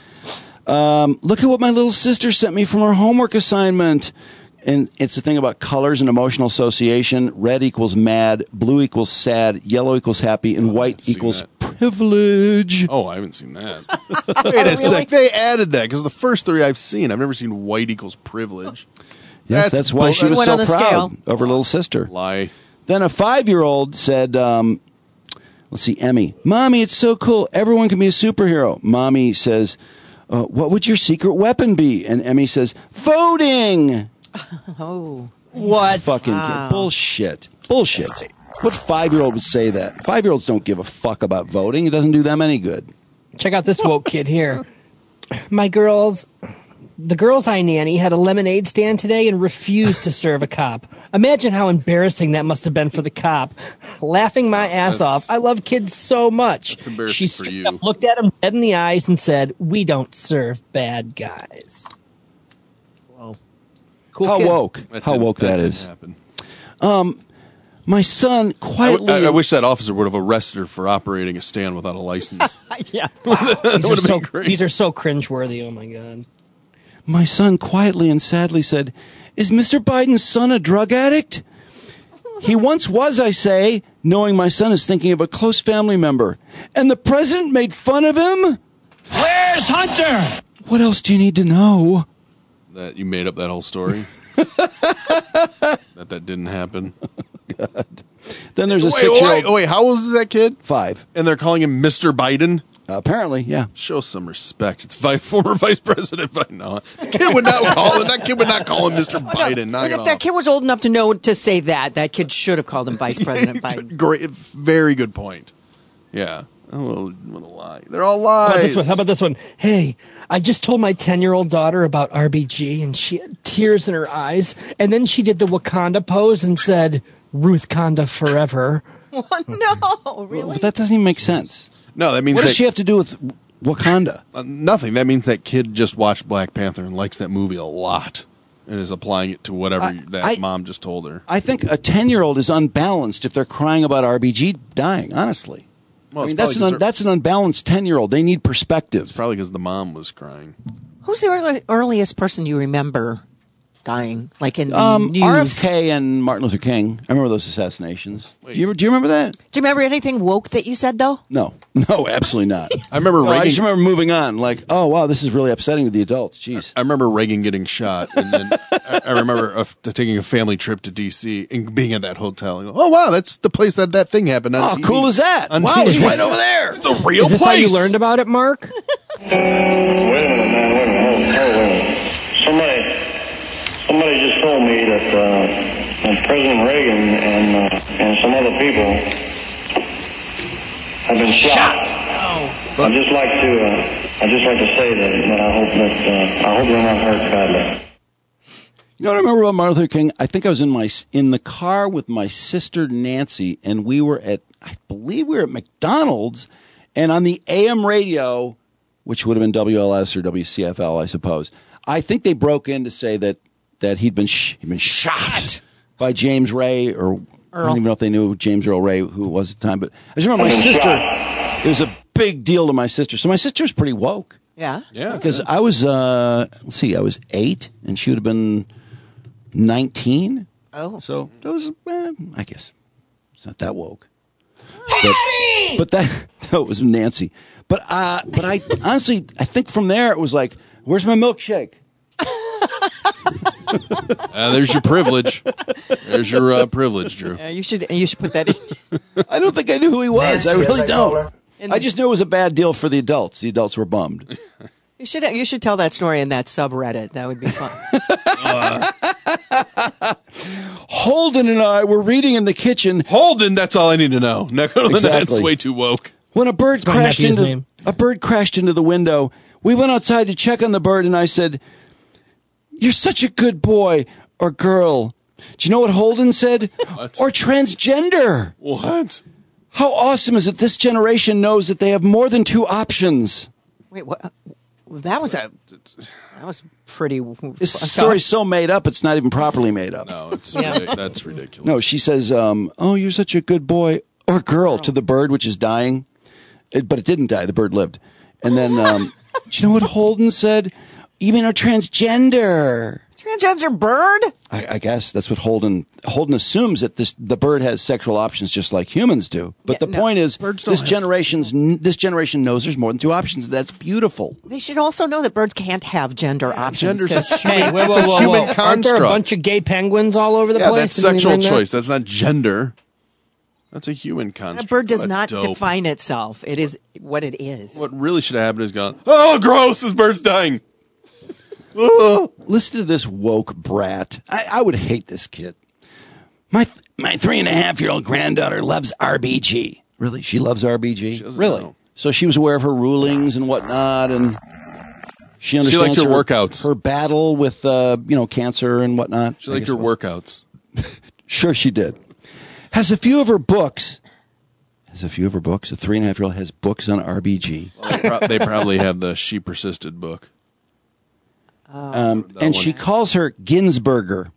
Um, look at what my little sister sent me from her homework assignment. And it's the thing about colors and emotional association. Red equals mad, blue equals sad, yellow equals happy, and white seen equals that. privilege. Oh, I haven't seen that. Wait a sec. They added that because the first three I've seen, I've never seen white equals privilege. Yes, that's, why she was Went so on the proud scale. of her little sister. Lie. Then a five-year-old said, um, let's see, Emmy, Mommy, it's so cool. Everyone can be a superhero. Mommy says, uh, what would your secret weapon be? And Emmy says, voting. Oh. What? Fucking Wow. bullshit. Bullshit. What five-year-old would say that? Five-year-olds don't give a fuck about voting. It doesn't do them any good. Check out this woke kid here. My girls, the girls I nanny had a lemonade stand today and refused to serve a cop. Imagine how embarrassing that must have been for the cop. Laughing my ass That's- off. I love kids so much. That's embarrassing She for straight you. up looked at him dead in the eyes and said, "We don't serve bad guys." Whoa. Cool How kid. woke. That How didn't- woke that didn't is. happen. My son I, quietly... I- I wish that officer would have arrested her for operating a stand without a license. Yeah. These are, would've so, been great. these are so cringeworthy. Oh my god. My son quietly and sadly said, is Mister Biden's son a drug addict? He once was, I say, knowing my son is thinking of a close family member. And the president made fun of him? Where's Hunter? What else do you need to know? That you made up that whole story? that that didn't happen? God. Then there's a wait, six-year-old. Wait, wait, how old is that kid? Five. And they're calling him Mister Biden? Uh, apparently, yeah. Show some respect. It's vice, former Vice President Biden. No, that kid would not call him. That kid would not call him Mister Biden. Knock But it if off. that kid was old enough to know to say that, that kid should have called him Vice President Biden. Great, very good point. Yeah. Oh, well, what a lie. They're all How about lies. this one? How about this one? Hey, I just told my ten-year-old daughter about R B G, and she had tears in her eyes. And then she did the Wakanda pose and said, Ruth Conda forever. No, really? But that doesn't even make sense. No, that means What that, does she have to do with Wakanda? Uh, nothing. That means that kid just watched Black Panther and likes that movie a lot and is applying it to whatever I- that I- mom just told her. I think a ten-year-old is unbalanced if they're crying about R B G dying, honestly. Well, I mean, it's that's an, probably 'cause un, that's an unbalanced ten-year-old. They need perspective. It's probably because the mom was crying. Who's the early, earliest person you remember dying? Like in the Um, news? R F K and Martin Luther King. I remember those assassinations. Do you, do you remember that? Do you remember anything woke that you said, though? No. No, absolutely not. I remember No, I Reagan. just remember moving on. Like, oh, wow, this is really upsetting to the adults. Jeez. I remember Reagan getting shot, and then I, I remember a, taking a family trip to D C and being at that hotel. And go, oh wow, that's the place that that thing happened. On How T V. cool is that? On Wow, T V. it's right over there. It's a real Is this place. how you learned about it, Mark? Wait a minute, man. Wait a minute. Hold, hold, wait a minute. Somebody, somebody just told me that uh, that President Reagan and uh, and some other people have been shot. I'd just like to, uh, I'd just like to say that, that I hope that uh, I hope they're not hurt badly. You know what I remember about Martin Luther King? I think I was in my in the car with my sister Nancy, and we were at, I believe we were at McDonald's, and on the A M radio, which would have been W L S or W C F L, I suppose. I think they broke in to say that that he'd been sh- he'd been shot by James Ray, or I don't even know if they knew James Earl Ray who it was at the time. But I just remember my sister. It was a big deal to my sister. So my sister was pretty woke. Yeah. Yeah. Because I was, uh, let's see, I was eight, and she would have been nineteen. Oh. So that was, eh, I guess, it's not that woke. But, but that, no, it was Nancy. But, uh, but I honestly, I think from there it was like, where's my milkshake? Uh, there's your privilege. There's your uh, privilege, Drew. Yeah, you should you should put that in. I don't think I knew who he was. Nancy, I as really I call don't. her. I just knew it was a bad deal for the adults. The adults were bummed. You should you should tell that story in that subreddit. That would be fun. Holden and I were reading in the kitchen. Holden, that's all I need to know. Now go to the Exactly. That's way too woke. When a bird my crashed nephew's into name. a bird crashed into the window, we went outside to check on the bird, and I said, "You're such a good boy or girl." Do you know what Holden said? What? Or transgender. What? How awesome is it? This generation knows that they have more than two options. Wait, what? That was a that was pretty. This story's so made up; it's not even properly made up. No, it's Yeah. ridic- that's ridiculous. No, she says, um, "Oh, you're such a good boy or girl" to the bird, which is dying, it, but it didn't die. The bird lived. And then, um, do you know what Holden said? Even a transgender. Transgender bird? I, I guess that's what Holden Holden assumes, that this the bird has sexual options just like humans do. But Yeah, the no, point is, birds don't this have- generation's this generation knows there's more than two options. That's beautiful. They should also know that birds can't have gender options. gender's 'cause- a- Hey, whoa, It's whoa, a whoa, human whoa. Aren't there a construct. bunch of gay penguins all over the Yeah, place? that's Didn't we sexual learn that? choice. That's not gender. That's a human a construct. bird does What not dope. define itself. It is what it is. What really should have happened is gone, oh, gross, this bird's dying. Ugh. Listen to this woke brat. I, I would hate this kid. My th- my three and a half year old granddaughter loves R B G. Really, she loves R B G. doesn't Really. know. So she was aware of her rulings and whatnot, and she understands her her workouts. her battle with uh, you know cancer and whatnot. She I liked guess her so. workouts. Sure, she did. Has a few of her books. Has a few of her books. A three and a half year old has books on R B G. Well, they, pro- they probably have the She Persisted book. Um, That and one. she calls her Ginsburger.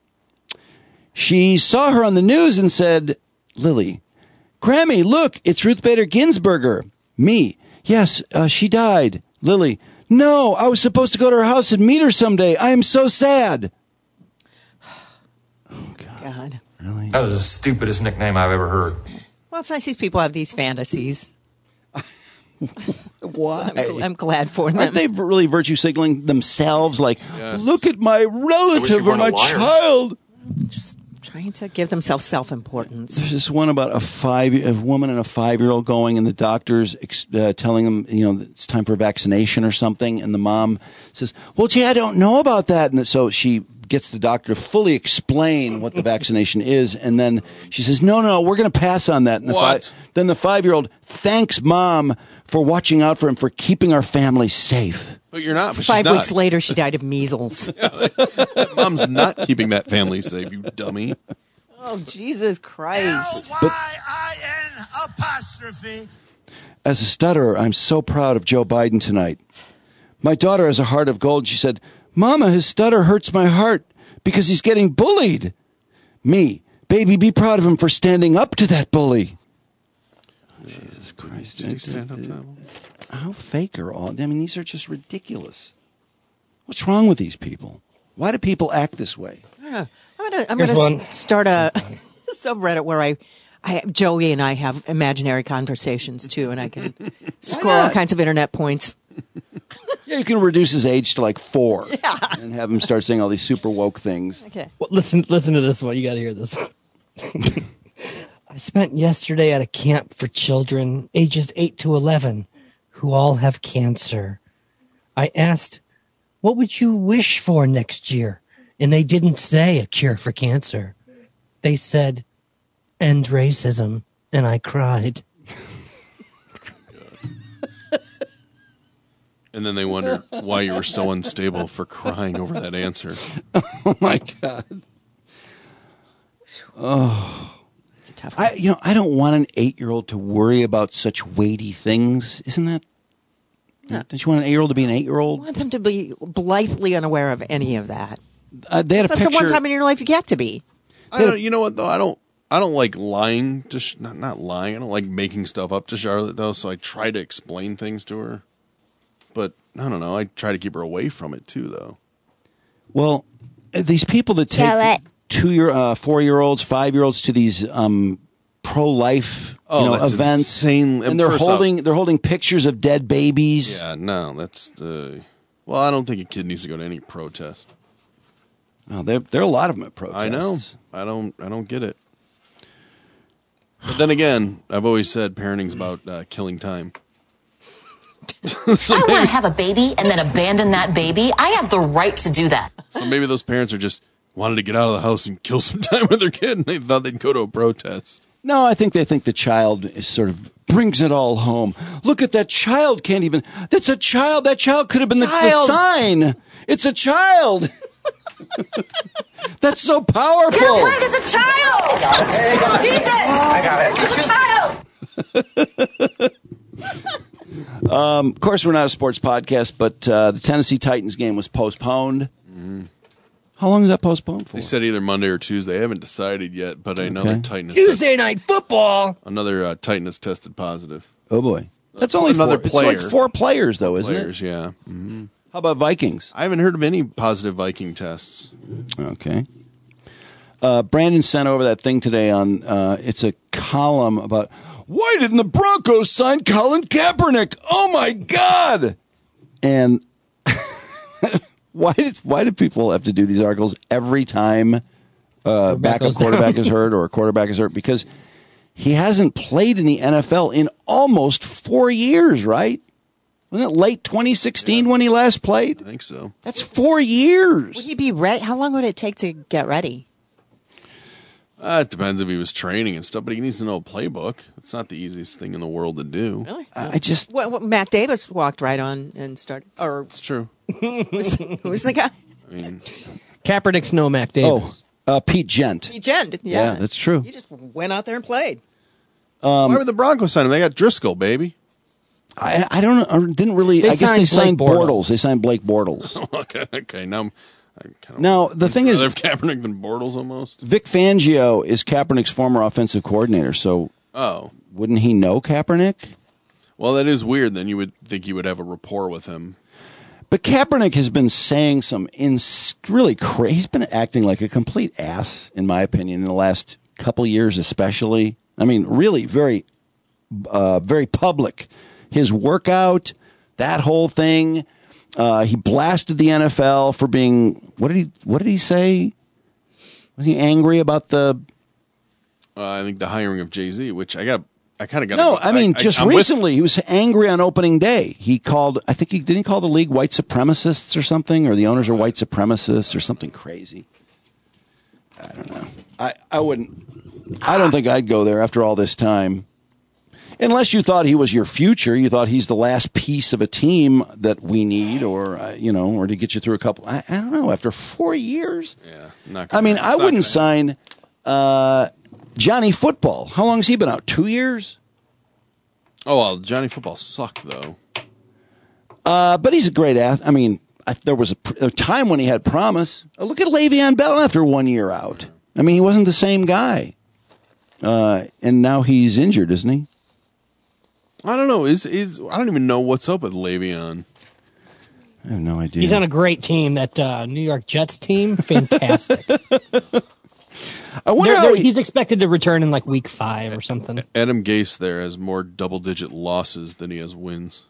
She saw her on the news and said, "Lily, Grammy, look, it's Ruth Bader Ginsburger." Me, yes, uh, she died. Lily, no, I was supposed to go to her house and meet her someday. I am so sad. God. Really? That was the stupidest nickname I've ever heard. Well, it's nice these people have these fantasies. Why? I'm, I'm glad for them. Aren't they really virtue signaling themselves? Like, Yes. look at my relative or my child. Just trying to give themselves self-importance. There's this one about a five, a woman and a five-year-old going, and the doctor's uh, telling them, you know, it's time for vaccination or something, and the mom says, "Well, gee, I don't know about that," and so she gets the doctor to fully explain what the vaccination is, and then she says, "No, no, we're going to pass on that." And the What? fi- then the five-year-old thanks mom for watching out for him, for keeping our family safe. But you're not. But Five she's not. weeks later, she died of measles. Mom's not keeping that family safe, you dummy. Oh, Jesus Christ. But I N apostrophe. as a stutterer, I'm so proud of Joe Biden tonight. My daughter has a heart of gold. She said, "Mama, his stutter hurts my heart because he's getting bullied." Me, baby, be proud of him for standing up to that bully. Jesus Christ. Did he stand up to that one? How fake are all? I mean, these are just ridiculous. What's wrong with these people? Why do people act this way? Yeah. I'm gonna I'm Here's gonna one. s- start a subreddit where I, I Joey and I have imaginary conversations too, and I can score all not? kinds of internet points. Yeah, you can reduce his age to like four Yeah. and have him start saying all these super woke things. Okay. Well, listen, listen to this one. You got to hear this one. I spent yesterday at a camp for children ages eight to eleven who all have cancer. I asked, "What would you wish for next year?" And they didn't say a cure for cancer. They said, "End racism." And I cried. And then they wondered why you were so unstable for crying over that answer. Oh my God. Oh. It's a tough one. I, you know, I don't want an eight-year-old to worry about such weighty things. Isn't that? No. Don't you want an eight-year-old to be an I eight-year-old? want them to be blithely unaware of any of that. Uh, they had a That's picture. the one time in your life you get to be. I don't, you know what though? I don't. I don't like lying to sh- not not lying. I don't like making stuff up to Charlotte though. So I try to explain things to her, but I don't know. I try to keep her away from it too, though. Well, uh, these people that take Charlotte. two-year, uh, four-year-olds, five-year-olds to these um, pro-life, Oh, you know, that's events, insane. and they're First off- holding they're holding pictures of dead babies. Yeah, no, that's the. Well, I don't think a kid needs to go to any protest. Oh, there there are a lot of them at protests. I know. I don't. I don't get it. But then again, I've always said parenting's about uh, killing time. so, I want maybe, to have a baby and then abandon that baby. I have the right to do that. so maybe those parents are just wanted to get out of the house and kill some time with their kid, and they thought they'd go to a protest. No, I think they think the child is sort of brings it all home. Look at that child can't even. That's a child. That child could have been the, the Child. sign. It's a child. That's so powerful. Get away, there's a child! Jesus! I got it. There's a child! Um, of course, we're not a sports podcast, but uh, the Tennessee Titans game was postponed. Mm-hmm. How long is that postponed for? They said either Monday or Tuesday. I haven't decided yet, but another Okay. Titan has Tuesday night football. another uh, Titan has tested positive. Oh boy, that's only Another four. player. It's like four players, though, isn't Players, it? yeah. Mm-hmm. How about Vikings? I haven't heard of any positive Viking tests. Okay. Uh, Brandon sent over that thing today on. Uh, it's a column about why didn't the Broncos sign Colin Kaepernick? Oh my God! And why did why do people have to do these articles every time uh, backup goes quarterback down. is hurt or a quarterback is hurt? Because he hasn't played in the N F L in almost four years, right? Wasn't it late twenty sixteen when he last played? I think so. That's four years. Would he be ready? How long would it take to get ready? Uh, it depends if he was training and stuff, but he needs to know a playbook. It's not the easiest thing in the world to do. Really? I just Well, well, Mac Davis walked right on and started. Or It's true. who's, who's the guy? I mean, Kaepernick's no Mac Davis. oh uh, Pete Gent. He Jen. Yeah. Yeah, that's true. He just went out there and played. why would the Broncos sign him? They got Driscoll, baby. I, I don't know. I didn't really. They I guess signed they signed Blake Bortles. Bortles. They signed Blake Bortles. okay, okay. Now, I'm, I kind of Now the thing is, rather have Kaepernick than Bortles almost. Vic Fangio is Kaepernick's former offensive coordinator. So Oh, wouldn't he know Kaepernick? well, that is weird. Then you would think you would have a rapport with him. But Kaepernick has been saying some ins- really crazy. He's been acting like a complete ass, in my opinion, in the last couple years, especially. I mean, really, very, uh, very public. His workout, that whole thing. Uh, he blasted the N F L for being. What did he? What did he say? Was he angry about the? Uh, I think the hiring of Jay-Z, which I got. I kind of got. No, I mean, I, just I'm recently with, he was angry on opening day. He called. I think he didn't he call the league white supremacists or something, or the owners are white supremacists or something crazy. I don't know. I I wouldn't. I don't think I'd go there after all this time. Unless you thought he was your future, you thought he's the last piece of a team that we need, or uh, you know, or to get you through a couple. I, I don't know. After four years, yeah. Not I mean, I wouldn't sign uh, Johnny Football. How long has he been out? Two years. Oh well, Johnny Football sucked though. Uh, but he's a great athlete. I mean, I, there was a, a time when he had promise. Uh, look at Le'Veon Bell after one year out. I mean, he wasn't the same guy, uh, and now he's injured, isn't he? I don't know. Is is I don't even know what's up with Le'Veon. I have no idea. He's on a great team, that uh, New York Jets team. Fantastic. I wonder they're, how they're, he, he's expected to return in like week five or something. Adam Gase there has more double-digit losses than he has wins.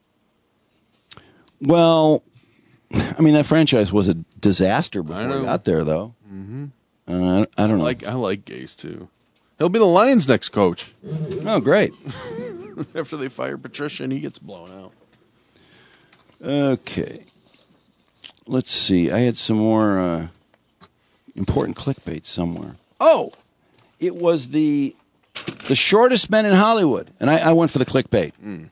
Well, I mean, that franchise was a disaster before he got there, though. Mm-hmm. Uh, I don't I know. like I like Gase too. He'll be the Lions' next coach. Oh, great. After they fire Patricia and he gets blown out. Okay. Let's see. I had some more uh, important clickbait somewhere. Oh, it was the the shortest men in Hollywood, and I, I went for the clickbait. Mm.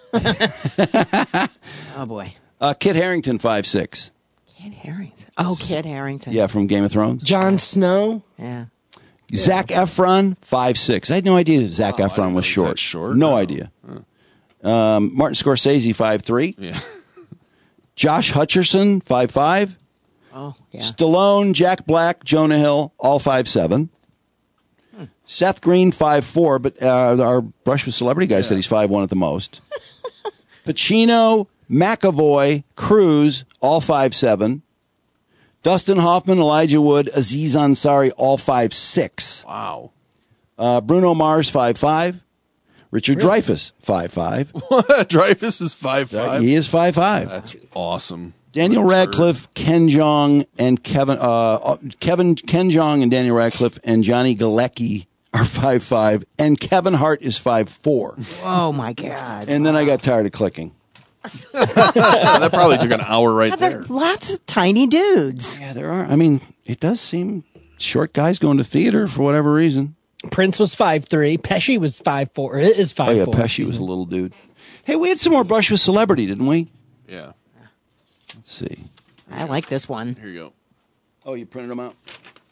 Oh boy, uh, Kit Harington, five foot six. Kit Harington. Oh, Kit Harington. Yeah, from Game of Thrones. Jon Snow. Yeah. Zac Efron, five foot six. I had no idea Zac Oh, I Efron didn't know was he was short. that short? No No. idea. Um, Martin Scorsese, five foot three. Yeah. Josh Hutcherson, five foot five. Oh, yeah. Stallone, Jack Black, Jonah Hill, all five foot seven. Hmm. Seth Green, five foot four, but uh, our Brush with Celebrity guy Yeah. said he's five foot one at the most. Pacino, McAvoy, Cruz, all five foot seven. Dustin Hoffman, Elijah Wood, Aziz Ansari, all five foot six. Wow. Uh, Bruno Mars, five foot five. Richard Really? Dreyfuss, five foot five. What? Dreyfus is five five. He is five foot five. That's awesome. Daniel What a turd. Radcliffe, Ken Jeong, and Kevin, uh, Kevin, Ken Jeong and Daniel Radcliffe and Johnny Galecki are five foot five, and Kevin Hart is five foot four. Oh my God. And then I got tired of clicking. That probably took an hour right Yeah, there there. are lots of tiny dudes. Yeah, there are. I mean, it does seem short guys going to theater for whatever reason. Prince was five three. Pesci was five four. It is five Oh, yeah, four. Pesci was a little dude. Hey, we had some more Brush with Celebrity, didn't we? Yeah. Let's see. I like this one. Here you go. Oh, you printed them out?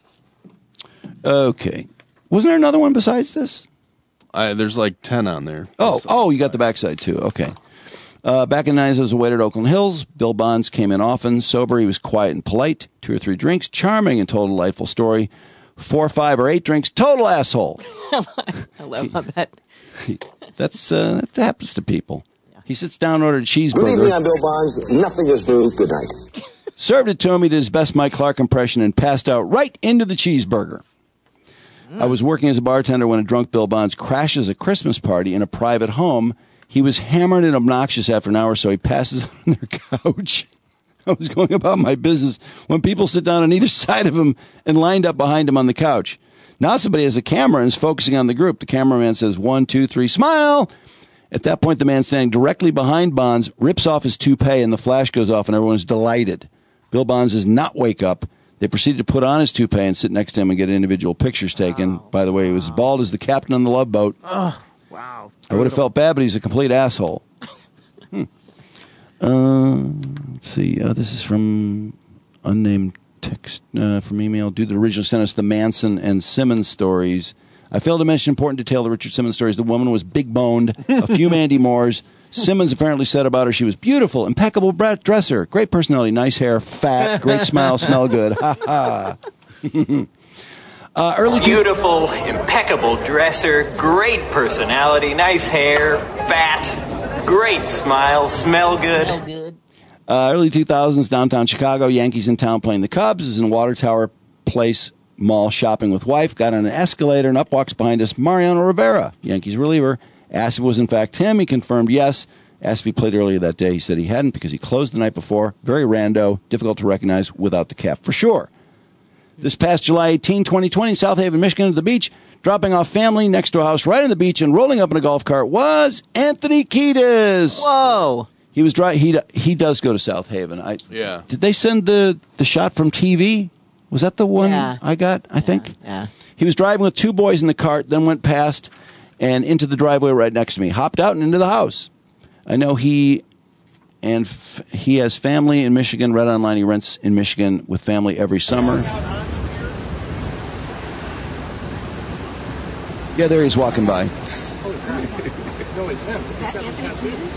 Okay. Wasn't there another one besides this? I, there's like ten on there. Oh, oh, you got the backside too. Okay. Uh, back in the nineties, I was a waiter at Oakland Hills. Bill Bonds came in often. Sober, he was quiet and polite. Two or three drinks, charming and told a delightful story. Four, five, or eight drinks, total asshole. I love how that. That's uh, that happens to people. He sits down, ordered a cheeseburger. Good evening, I'm Bill Bonds. Nothing is new. Good night. Served it to him. He did his best Mike Clark impression and passed out right into the cheeseburger. I was working as a bartender when a drunk Bill Bonds crashes a Christmas party in a private home. He was hammered and obnoxious after an hour, so he passes on their couch. I was going about my business when people sit down on either side of him and lined up behind him on the couch. Now somebody has a camera and is focusing on the group. The cameraman says, one, two, three, smile. At that point, the man standing directly behind Bonds rips off his toupee and the flash goes off and everyone's delighted. Bill Bonds does not wake up. They proceeded to put on his toupee and sit next to him and get individual pictures taken. Oh, By the way, he was as bald as the captain on the Love Boat. Oh, wow. I would have felt bad, but he's a complete asshole. hmm. uh, let's see. Uh, this is from unnamed text uh, from email. Dude that originally sent us the Manson and Simmons stories. I failed to mention important detail of the Richard Simmons stories. The woman was big-boned, a few Mandy Moores. Simmons apparently said about her she was beautiful, impeccable dresser, great personality, nice hair, fat, great smile, smell good. Ha ha. uh, early beautiful, impeccable dresser, great personality, nice hair, fat, great smile, smell good. Uh, early two thousands, downtown Chicago, Yankees in town playing the Cubs. Was in Water Tower Place Mall shopping with wife. Got on an escalator and up walks behind us Mariano Rivera, Yankees reliever. Asked if it was in fact him. He confirmed yes. Asked if he played earlier that day. He said he hadn't because he closed the night before. Very rando, difficult to recognize without the cap, for sure. This past July eighteenth, twenty twenty, South Haven, Michigan, at the beach, dropping off family next to a house right on the beach and rolling up in a golf cart was Anthony Kiedis. Whoa. He was dry. He he does go to South Haven. I, Yeah. Did they send the, the shot from T V? Was that the one Yeah. I got? I think. Yeah. He was driving with two boys in the cart, then went past and into the driveway right next to me. Hopped out and into the house. I know he and f- he has family in Michigan. Read online he rents in Michigan with family every summer. Yeah, there he's walking by. No, it's him. Is that Anthony Kiedis?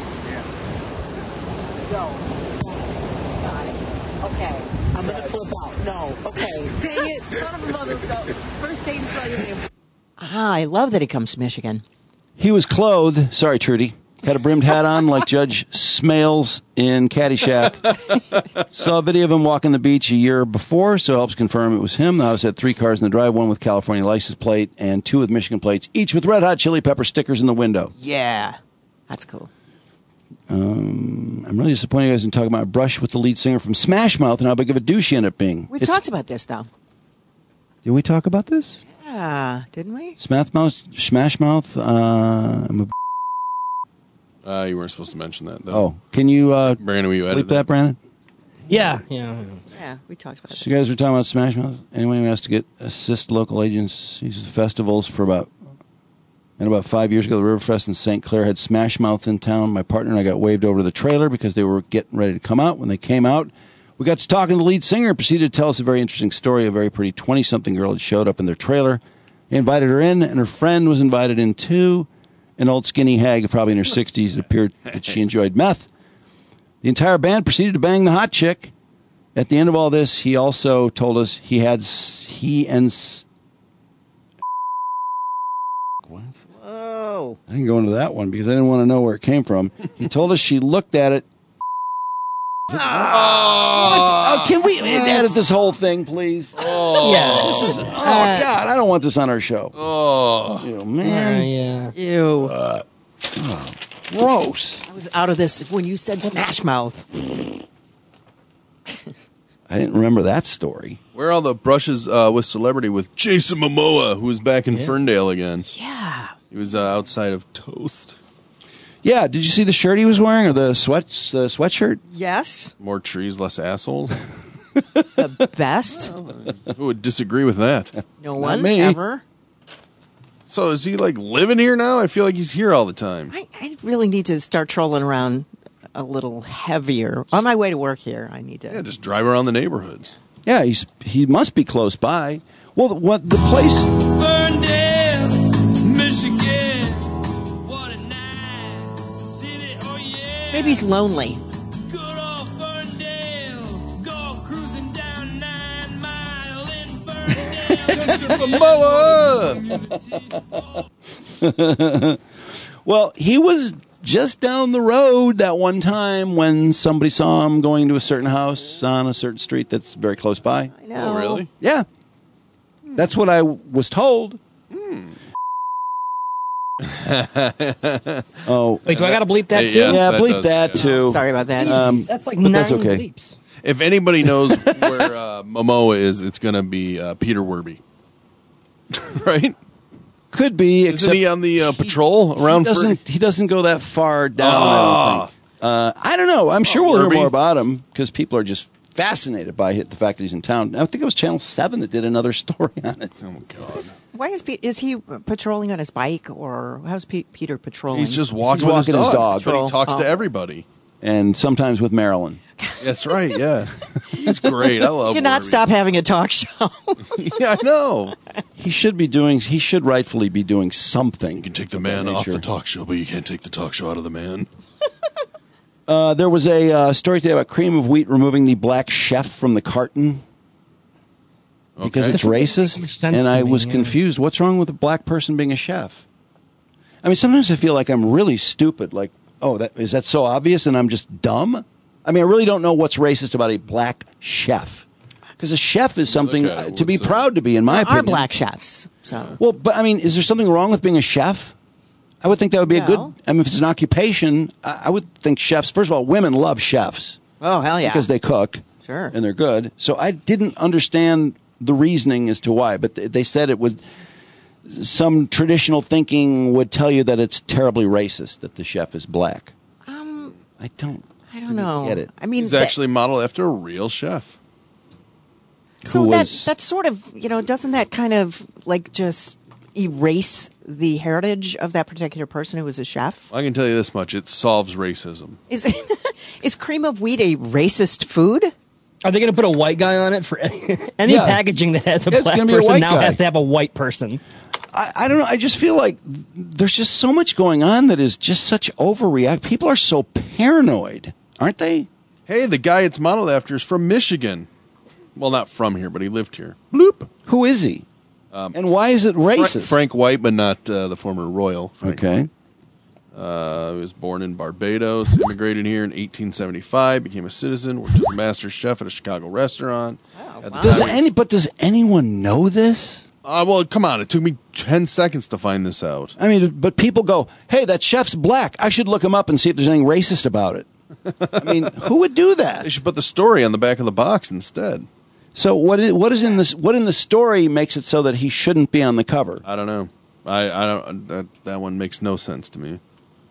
No. Got it. Okay. I'm going to flip out. No. Okay. Dang it. Son of a mother's go. First day to spell your name. Ah, I love that he comes to Michigan. He was clothed. Sorry, Trudy. Had a brimmed hat on like Judge Smales in Caddyshack. Saw a video of him walking the beach a year before, so helps confirm it was him. The house had three cars in the drive, one with California license plate and two with Michigan plates, each with Red Hot Chili Pepper stickers in the window. Yeah. That's cool. Um, I'm really disappointed you guys didn't talk about a brush with the lead singer from Smash Mouth and how big of a douche he ended up being. We've It's- talked about this, though. Did we talk about this? Yeah. Didn't we? Smash Mouth, Smash Mouth, uh, I'm a Uh, you weren't supposed to mention that, though. Oh, can you, uh, Brandon, will you bleep edit that, Brandon? Yeah, yeah. Yeah, we talked about it. So you guys were talking about Smash Mouth? Anyone who has to get assist local agencies with festivals for about, and about five years ago, the Riverfest in Saint Clair had Smash Mouth in town. My partner and I got waved over to the trailer because they were getting ready to come out. When they came out, we got to talking to the lead singer and proceeded to tell us a very interesting story. A very pretty twenty-something girl had showed up in their trailer. They invited her in, and her friend was invited in too. An old skinny hag, probably in her sixties, it appeared that she enjoyed meth. The entire band proceeded to bang the hot chick. At the end of all this, he also told us he had s- he and s- what? Whoa. I didn't go into that one because I didn't want to know where it came from. He told us she looked at it. Oh, can we edit this whole thing, please? Oh, Yeah. This is, oh, God, I don't want this on our show. Oh, Ew, man. Uh, yeah. Ew. Uh, oh, gross. I was out of this when you said Smash Mouth. I didn't remember that story. where are all the brushes uh, with celebrity with Jason Momoa, who was back in Ferndale again? Yeah. He was uh, outside of Toast. Yeah, did you see the shirt he was wearing or the sweat the sweatshirt? Yes. More trees, less assholes. The best. Who would disagree with that? No Not one me. ever. So is he like living here now? I feel like he's here all the time. I, I really need to start trolling around a little heavier. On my way to work here, I need to. Yeah, just drive around the neighborhoods. Yeah, he's he must be close by. Well, what the place? Ferndale, Michigan. What a nice city, oh yeah. Maybe he's lonely. Good old Ferndale. Go cruising down Nine Mile in Ferndale. Well, he was just down the road that one time when somebody saw him going to a certain house on a certain street that's very close by. I know. Oh, really? Yeah, that's what I was told. Hmm. Oh, Wait, do I got to bleep that Hey, too? yes, yeah, that bleep does, that yeah. too. Sorry about that. Um, That's like but nine that's okay. bleeps. If anybody knows where uh, Momoa is, it's going to be uh, Peter Werby. Right? Could be, Isn't except he on the uh, patrol around he doesn't. Fer- He doesn't go that far down. Oh. I don't think. Uh, I don't know. I'm sure we'll hear Werby. more about him because people are just fascinated by it, the fact that he's in town. I think it was Channel Seven that did another story on it. Oh, my God. Why is Pe- is he patrolling on his bike, or how's Pe- Peter patrolling? He's just walking, He's with his walking his dog. dog. But he talks Oh. to everybody. And sometimes with Marilyn. That's right, yeah. He's great. I love You cannot Werby. stop having a talk show. Yeah, I know. He should be doing. He should rightfully be doing something. You can take the man off the talk show, but you can't take the talk show out of the man. Uh, there was a uh, story today about Cream of Wheat removing the black chef from the carton because Okay. it's Doesn't make racist. much sense And to I me, was yeah. confused. What's wrong with a black person being a chef? I mean, sometimes I feel like I'm really stupid. Like, oh, that is that so obvious, and I'm just dumb. I mean, I really don't know what's racist about a black chef. Because a chef is something uh, to be proud to be, in my there opinion. are black chefs. So Well, but I mean, is there something wrong with being a chef? I would think that would be a good. No. I mean, if it's an occupation, I, I would think chefs. First of all, women love chefs. Oh hell yeah! Because they cook, sure, and they're good. So I didn't understand the reasoning as to why, but they said it would. Some traditional thinking would tell you that it's terribly racist that the chef is black. Um, I don't. I don't know. Get it? I mean, he's that- actually modeled after a real chef. So Who that was- that's sort of, you know, doesn't that kind of like just erase the heritage of that particular person who was a chef? I can tell you this much: it solves racism. Is is cream of wheat a racist food? Are they going to put a white guy on it for any, any Yeah. packaging that has a It's black gonna be a person white now guy. has to have a white person? I, I don't know. I just feel like th- there's just so much going on that is just such overreact. People are so paranoid, aren't they? Hey, the guy it's modeled after is from Michigan. Well, not from here, but he lived here. Bloop. Who is he? Um, and why is it Fra- racist? Frank White, but not uh, the former royal. Frank Okay. White. Uh, he was born in Barbados, immigrated here in eighteen seventy-five, became a citizen, worked as a master chef at a Chicago restaurant. At the Does time- any? But does anyone know this? Uh, well, come on. It took me ten seconds to find this out. I mean, but people go, "Hey, that chef's black. I should look him up and see if there's anything racist about it." I mean, who would do that? They should put the story on the back of the box instead. So what is what is in this? What in the story makes it so that he shouldn't be on the cover? I don't know. I, I don't. That that one makes no sense to me.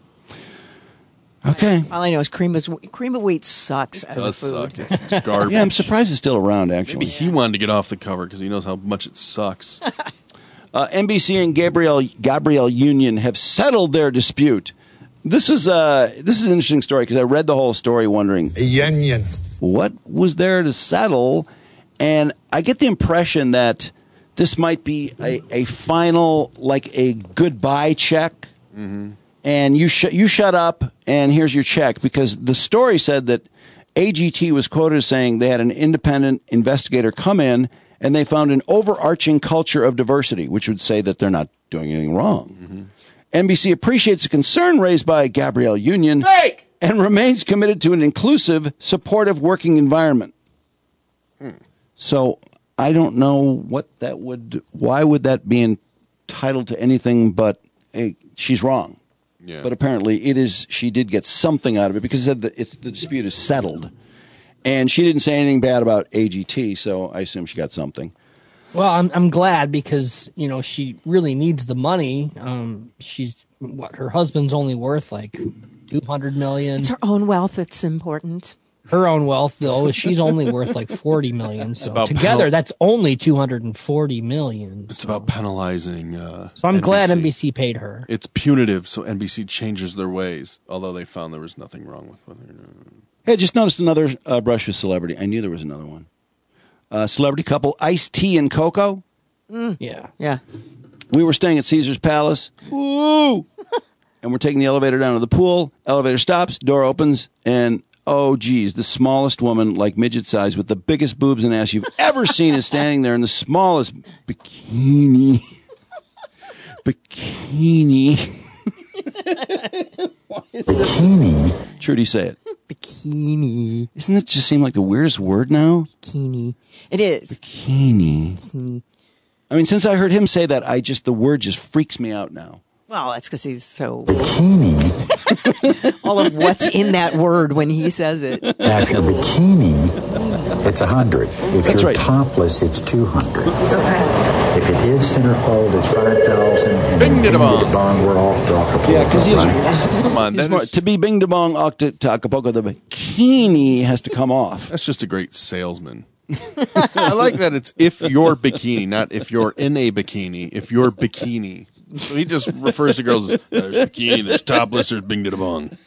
Okay. All I know is cream is cream of wheat sucks as a does food. suck. It's garbage. Yeah, I'm surprised it's still around. Actually, Maybe he wanted to get off the cover because he knows how much it sucks. Uh, N B C and Gabrielle Gabrielle Union have settled their dispute. This is uh this is an interesting story because I read the whole story wondering Union. what was there to settle, and I get the impression that this might be a, a final, like a goodbye check, Mm-hmm. and you sh- you shut up, and here's your check, because the story said that A G T was quoted as saying they had an independent investigator come in and they found an overarching culture of diversity, which would say that they're not doing anything wrong. Mm-hmm. N B C appreciates the concern raised by Gabrielle Union Fake! and remains committed to an inclusive, supportive working environment. Hmm. So I don't know what that would, why would that be entitled to anything but, hey, she's wrong. Yeah. But apparently it is, she did get something out of it because it said that it's, the dispute is settled. And she didn't say anything bad about A G T, so I assume she got something. Well, I'm I'm glad because you know she really needs the money. Um, she's what her husband's only worth like two hundred million. It's her own wealth that's important. Her own wealth, though, she's only worth like forty million. So about together, penal- that's only two hundred and forty million. It's about penalizing. Uh, So I'm N B C. glad N B C paid her. It's punitive, so N B C changes their ways. Although they found there was nothing wrong with what they're doing. Hey, I just noticed another uh, brush with celebrity. I knew there was another one. Uh, celebrity couple, Ice-T and Coco. Mm. Yeah. Yeah. We were staying at Caesar's Palace. Woo! And we're taking the elevator down to the pool. Elevator stops, door opens, and oh, geez, the smallest woman, like midget size, with the biggest boobs and ass you've ever seen, is standing there in the smallest bikini. Bikini. Bikini. Trudy, say it. Bikini. Doesn't it just seem like the weirdest word now? Bikini. It is. Bikini. Bikini. I mean, since I heard him say that, I just, the word just freaks me out now. Well, that's because he's so. Bikini. All of what's in that word when he says it. After bikini, it's a hundred. If That's you're right. topless, it's two hundred. If it is centerfold, it's five thousand. And Bing then da bong. bing da bong, we're off to Acapulco. Yeah, because he's, right? Come on, he's that more, is, to be Bing Da Bong Octa- to Acapulco, the bikini has to come off. that's just a great salesman. I like that it's if you're bikini, not if you're in a bikini. If you're bikini, so he just refers to girls as there's bikini, there's topless, there's bing da bong.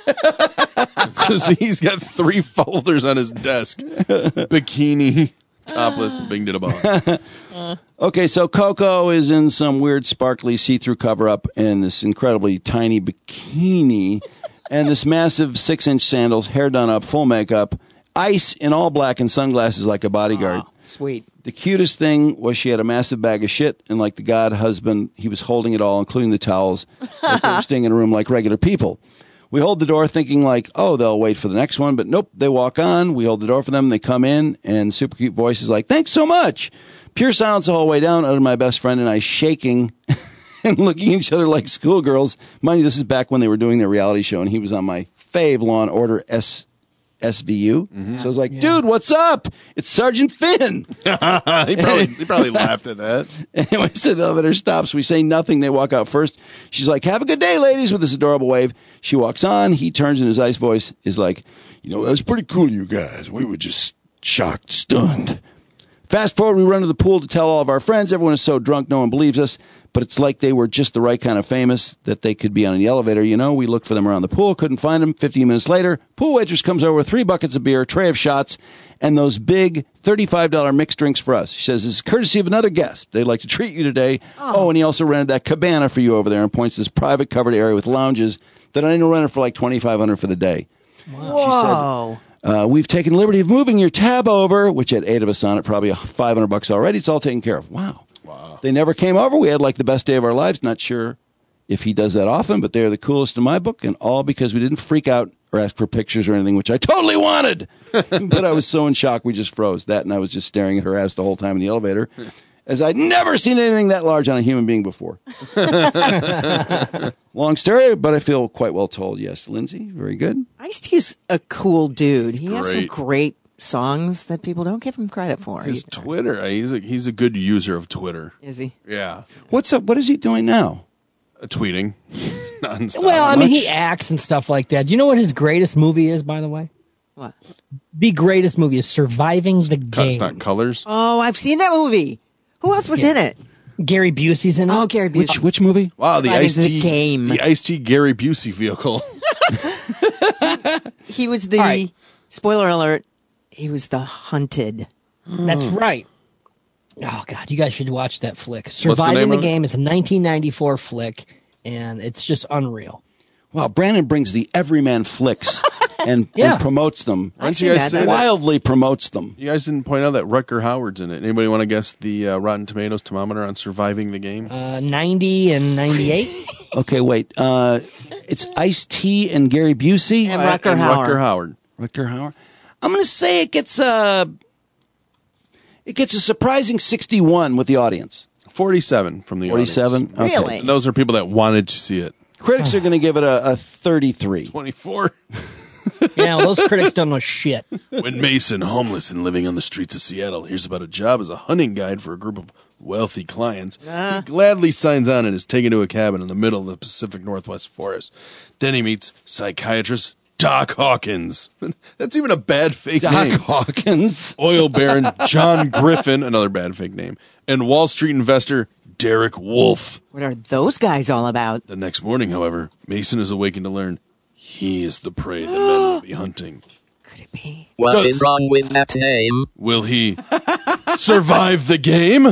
So he's got three folders on his desk: bikini, topless, bing da bong. Okay, so Coco is in some weird sparkly see-through cover-up and this incredibly tiny bikini and this massive six-inch sandals, hair done up, full makeup, Ice in all black and sunglasses like a bodyguard. Oh, sweet. The cutest thing was she had a massive bag of shit, and like the god husband, he was holding it all, including the towels, like they were staying in a room like regular people. We hold the door thinking like, oh, they'll wait for the next one. But nope, they walk on. We hold the door for them. They come in, and super cute voice is like, thanks so much. Pure silence the whole way down. Out of my best friend and I shaking and looking at each other like schoolgirls. Mind you, this is back when they were doing their reality show, and he was on my fave Law and Order S. S V U. Mm-hmm. So I was like, yeah. dude, what's up? It's Sergeant Finn. he, probably, he probably laughed at that. Anyway, so the elevator stops. We say nothing. They walk out first. She's like, have a good day, ladies, with this adorable wave. She walks on. He turns, and his ice voice is like, you know, that's pretty cool, you guys. We were just shocked, stunned. Fast forward, we run to the pool to tell all of our friends. Everyone is so drunk, no one believes us. But it's like they were just the right kind of famous that they could be on the elevator. You know, we looked for them around the pool, couldn't find them. fifteen minutes later, pool waitress comes over with three buckets of beer, a tray of shots, and those big thirty-five dollars mixed drinks for us. She says, this is courtesy of another guest. They'd like to treat you today. Oh. oh, and he also rented that cabana for you over there and points to this private covered area with lounges that I know rented for like twenty-five hundred dollars for the day. Wow. Whoa. She said, uh, we've taken the liberty of moving your tab over, which had eight of us on it, probably five hundred bucks already. It's all taken care of. Wow. Wow. They never came over. We had like the best day of our lives. Not sure if he does that often, but they're the coolest in my book, and all because we didn't freak out or ask for pictures or anything, which I totally wanted. But I was so in shock, we just froze. That, and I was just staring at her ass the whole time in the elevator, as I'd never seen anything that large on a human being before. Long story, but I feel quite well told. Yes, Lindsay, very good. Ice-T's a cool dude. He's he great. has some great songs that people don't give him credit for. His either. Twitter, he's a, he's a good user of Twitter. Is he? Yeah. What's up? What is he doing now? Uh, tweeting. Nonstop. Well, I mean, Much? he acts and stuff like that. Do you know what his greatest movie is, by the way? What? The greatest movie is Surviving the Game. It's not Colors. Oh, I've seen that movie. Who else was Yeah. in it? Gary Busey's in it. Oh, Gary Busey. Which which movie? Wow, the Surviving Ice the T Game. the Ice T Gary Busey vehicle. He was the, right. spoiler alert, he was the hunted. That's right. Oh, God, you guys should watch that flick. the Surviving name the of it? Game is a nineteen ninety-four flick, and it's just unreal. Wow, Brandon brings the everyman flicks and, Yeah. and promotes them. Why don't you guys say that? Wildly promotes them. You guys didn't point out that Rutger Hauer's in it. Anybody want to guess the uh, Rotten Tomatoes thermometer on Surviving the Game? Uh, ninety and ninety-eight. Okay, wait. Uh, it's Ice-T and Gary Busey. And Rutger and Hauer. Rutger Hauer. Rutger Hauer. I'm going to say it gets a, it gets a surprising sixty-one with the audience. forty-seven from the forty-seven? audience. Okay. Really? And those are people that wanted to see it. Critics are going to give it a, a thirty-three. twenty-four. Yeah, well, those critics don't know shit. When Mason, homeless and living on the streets of Seattle, hears about a job as a hunting guide for a group of wealthy clients, Ah. he gladly signs on and is taken to a cabin in the middle of the Pacific Northwest forest. Then he meets psychiatrist Doc Hawkins. That's even a bad fake Doc name. Hawkins. Oil Baron John Griffin, another bad fake name, and Wall Street investor Derek Wolf. What are those guys all about? The next morning, however, Mason is awakened to learn he is the prey the men will be hunting. Could it be? What Does- is wrong with that name? Will he survive the game?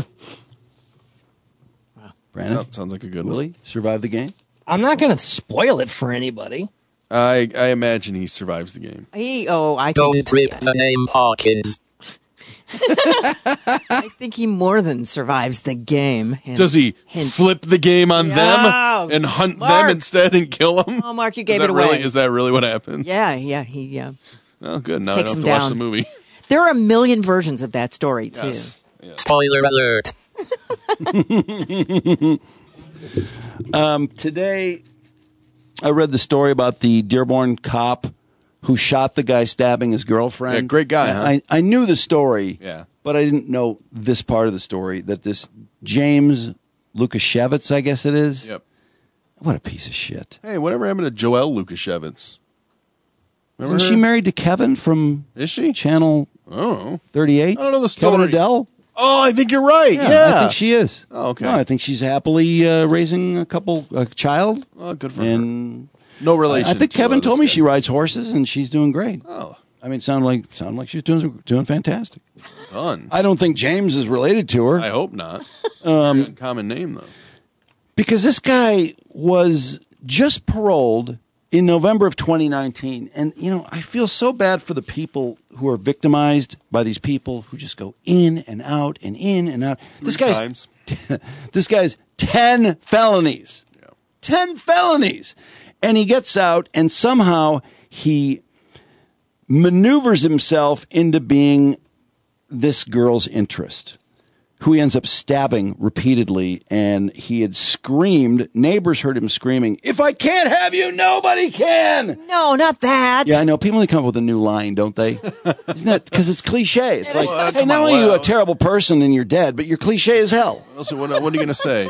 Brandon, That sounds like a good will one. he survive the game? I'm not going to spoil it for anybody. I I imagine he survives the game. He, oh, I Don't think, rip the name Hawkins. I think he more than survives the game. Hint, Does he hint. flip the game on No. them and hunt them Mark. instead and kill them? Oh, Mark, you Is gave that it away. really, is that really what happened? Yeah, yeah, he, yeah. Oh, good. Now Takes I don't have him to watch down. the movie. There are a million versions of that story, too. Yes. Yes. Spoiler alert. Um, today, I read the story about the Dearborn cop who shot the guy stabbing his girlfriend. Yeah, great guy, huh? I, I knew the story, Yeah. but I didn't know this part of the story, that this James Lukashevitz, I guess it is. Yep. What a piece of shit. Hey, whatever happened to Joelle Lukashevitz? Remember Isn't her? she married to Kevin from Is she? Channel Oh. thirty-eight? I don't know the Kevin story. Adele? Oh, I think you're right. Yeah. I think she is. Oh, okay. No, I think she's happily uh, raising a couple, a child. Oh, good for her. And No relation. I think to, Kevin uh, told this me guy. she rides horses and she's doing great. Oh, I mean, it sounded like sounded like she was doing doing fantastic. done. I don't think James is related to her I hope not. Um, Very uncommon name, though. because this guy was just paroled in November of twenty nineteen, and you know, I feel so bad for the people who are victimized by these people who just go in and out and in and out. This Three guy's times. this guy's ten felonies. Yeah. ten felonies. And he gets out, and somehow he maneuvers himself into being this girl's interest, who he ends up stabbing repeatedly. And he had screamed, neighbors heard him screaming, "If I can't have you, nobody can." No, not that. Yeah, I know. People only come up with a new line, don't they? Isn't that because it's cliche? It's like, Well, hey, come not on, only are you well- a terrible person and you're dead, but you're cliche as hell. So what, what are you going to say?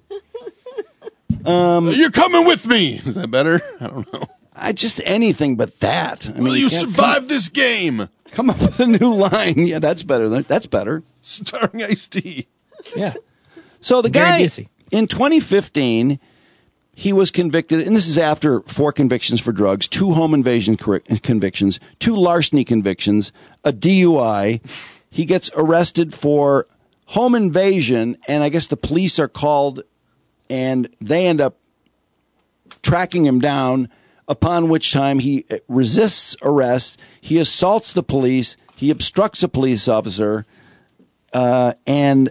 Um, You're coming with me. Is that better? I don't know. I just anything but that. I mean, Will you can't survive come, this game? Come up with a new line. Yeah, that's better. That's better. Starring Ice-T. Yeah. So the Very guy juicy. in twenty fifteen, he was convicted, and this is after four convictions for drugs, two home invasion cor- convictions, two larceny convictions, a D U I. He gets arrested for home invasion, and I guess the police are called, and they end up tracking him down, upon which time he resists arrest. He assaults the police. He obstructs a police officer. Uh, and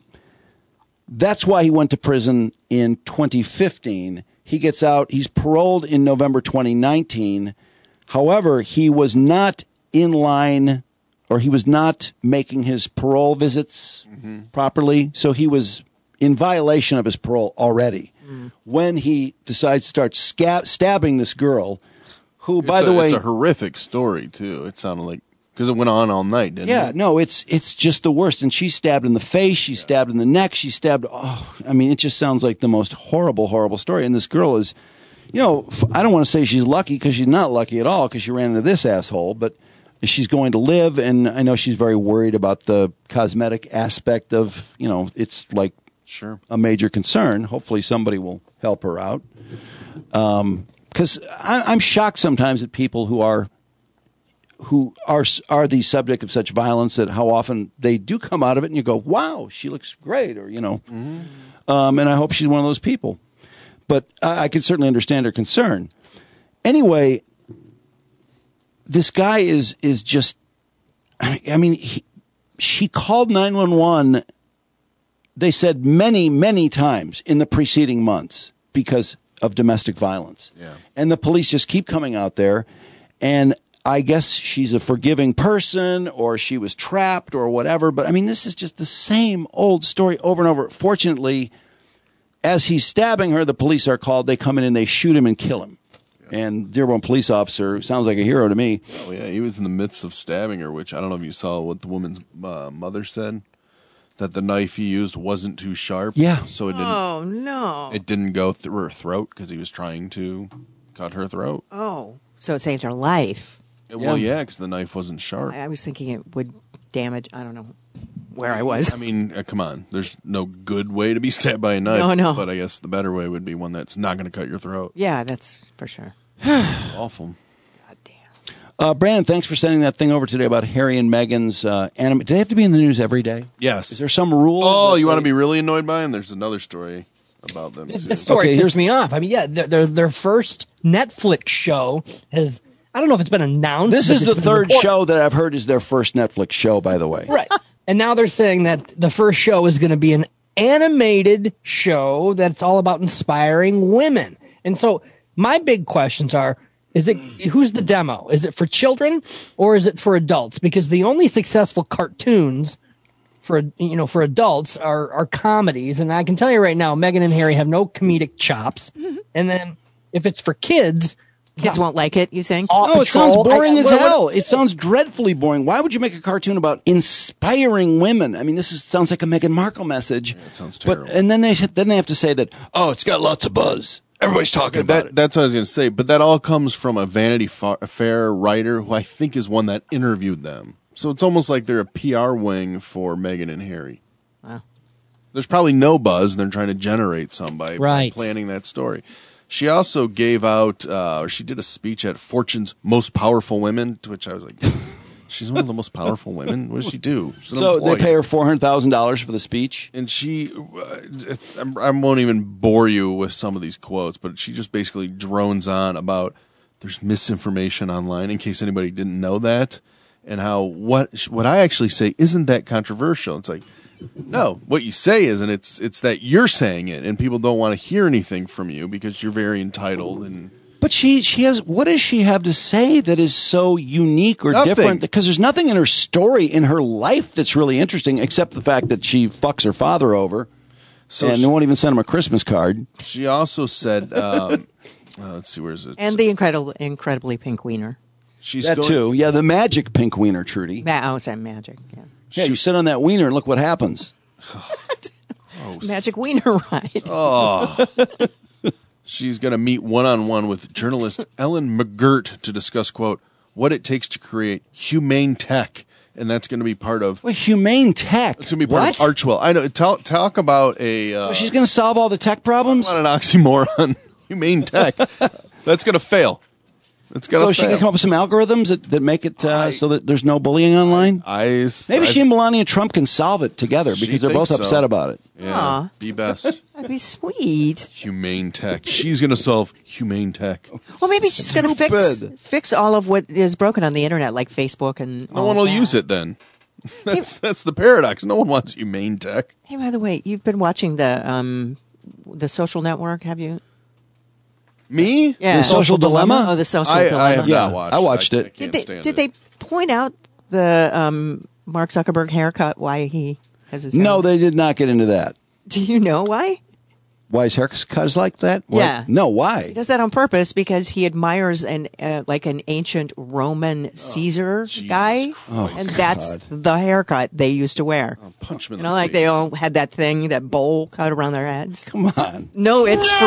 that's why he went to prison in twenty fifteen. He gets out. He's paroled in November twenty nineteen. However, he was not in line, or he was not making his parole visits Mm-hmm. properly. So he was in violation of his parole already when he decides to start scab- stabbing this girl, who, by It's the a- way, it's a horrific story too. It sounded like because it went on all night, didn't yeah, it? no, it's it's just the worst. And she's stabbed in the face. She's stabbed in the neck. She's stabbed. Oh, I mean, it just sounds like the most horrible, horrible story. And this girl is, you know, f- I don't want to say she's lucky because she's not lucky at all because she ran into this asshole. But she's going to live, and I know she's very worried about the cosmetic aspect of, you know, it's like Sure. a major concern. Hopefully, somebody will help her out. Um, because I'm shocked sometimes at people who are. who are are the subject of such violence, that how often they do come out of it and you go, wow, she looks great, or, you know, um, and I hope she's one of those people. But I, I can certainly understand her concern. Anyway, this guy is is just, I mean, he, she called nine one one, they said many, many times in the preceding months because of domestic violence. Yeah. And the police just keep coming out there, and I guess she's a forgiving person, or she was trapped, or whatever. But I mean, this is just the same old story over and over. Fortunately, as he's stabbing her, the police are called. They come in and they shoot him and kill him. Yeah. And Dearborn police officer sounds like a hero to me. Oh yeah, he was in the midst of stabbing her, which I don't know if you saw what the woman's uh, mother said, that the knife he used wasn't too sharp. Yeah. So it didn't. Oh no! It didn't go through her throat because he was trying to cut her throat. Oh, so it saved her life. Well, yeah, because the knife wasn't sharp. I, I was thinking it would damage. I don't know where I was. I mean, uh, come on. There's no good way to be stabbed by a knife. No, no. But I guess the better way would be one that's not going to cut your throat. Yeah, that's for sure. Awful. Uh, Brandon, thanks for sending that thing over today about Harry and Meghan's uh, anime. Do they have to be in the news every day? Yes. Is there some rule? Oh, that you want to they- be really annoyed by him? There's another story about them, too. This story Okay, pissed here's- me off. I mean, yeah, their, their their first Netflix show has. I don't know if it's been announced. This but is it's the been third reported. show that I've heard is their first Netflix show, by the way. Right. And now they're saying that the first show is going to be an animated show that's all about inspiring women. And so my big questions are, is it who's the demo? Is it for children or is it for adults? Because the only successful cartoons for you know for adults are are comedies, and I can tell you right now, Meghan and Harry have no comedic chops. And then if it's for kids, Kids won't like it, you think? Paw No, it sounds Patrol- boring I- as what- what- hell. It sounds dreadfully boring. Why would you make a cartoon about inspiring women? I mean, this is, sounds like a Meghan Markle message. It sounds But terrible. and then they then they have to say that, oh, it's got lots of buzz. Everybody's talking about That, it. that's what I was going to say. But that all comes from a Vanity Fa- Fair writer who I think is one that interviewed them. So it's almost like they're a P R wing for Meghan and Harry. Wow. There's probably no buzz, and they're trying to generate some by, by Right. planning that story. She also gave out, uh, or she did a speech at Fortune's Most Powerful Women, to which I was like, she's one of the most powerful women. What does she do? She's an So they employee. pay her four hundred thousand dollars for the speech. And she, uh, I'm- I won't even bore you with some of these quotes, but she just basically drones on about there's misinformation online, in case anybody didn't know that, and how what what I actually say isn't that controversial. It's like, no, what you say isn't. It's it's that you're saying it, and people don't want to hear anything from you because you're very entitled and But she she has. What does she have to say that is so unique or Nothing. different? Because there's nothing in her story, in her life, that's really interesting, except the fact that she fucks her father over, So and she- they won't even send him a Christmas card. She also said, um, uh, let's see, where is it? And the incredible, incredibly pink wiener. She's That going, too. Yeah, the magic pink wiener, Trudy. Ma- oh, it's that magic. Yeah. Yeah, you sit on that wiener and look what happens. Magic wiener ride. Oh. She's going to meet one-on-one with journalist Ellen McGirt to discuss, quote, what it takes to create humane tech. And that's going to be part of... Well, humane tech. It's going to be part What? of Archwell. I know. Talk, talk about a... Uh, Well, she's going to solve all the tech problems? What an oxymoron. Humane tech. That's going to fail. It's going So to she fail. can come up with some algorithms that, that make it uh, so that there's no bullying online? I, Maybe I, she and Melania Trump can solve it together She because they're both thinks so. upset about it. Yeah, Aw. be best. That'd be sweet. Humane tech. She's going to solve humane tech. Well, maybe she's going to fix Stupid. fix all of what is broken on the internet, like Facebook and. No all one of will that. use it then. That's, that's the paradox. No one wants humane tech. Hey, by the way, you've been watching the um, the Social Network, have you? Me? Yeah. The Social Dilemma? Oh, the Social I, Dilemma. I have Yeah, not watched I watched I, it. I can't Did they stand did it. they point out the um, Mark Zuckerberg haircut? Why he has his hair? No, they did not get into that. Do you know why? Why his haircut is like that? Why- Yeah. No, why? He does that on purpose because he admires an uh, like an ancient Roman Caesar guy, Oh, and that's God. the haircut they used to wear. Punch him in You know, the like face. they all had that thing, that bowl cut around their heads. Come on. No, it's for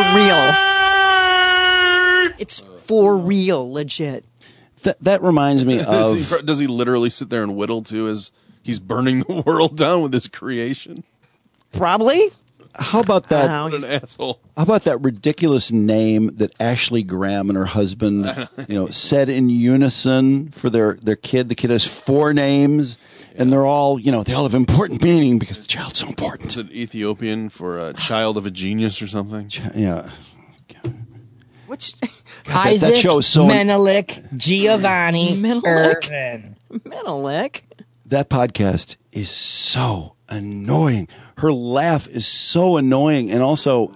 real. It's for real, legit. That that reminds me Does of he, does he literally sit there and whittle too as he's burning the world down with his creation? Probably. how about that? Wow, What an asshole. How about that ridiculous name that Ashley Graham and her husband, you know, said in unison for their, their kid? The kid has four names, and they're all, you know, they all have important meaning because the child's so important. Is it Ethiopian for a child of a genius or something? Yeah. Which that- that show is so- Menelik, Giovanni, Menelik? Irvin. Menelik. That podcast is so annoying. Her laugh is so annoying, and also,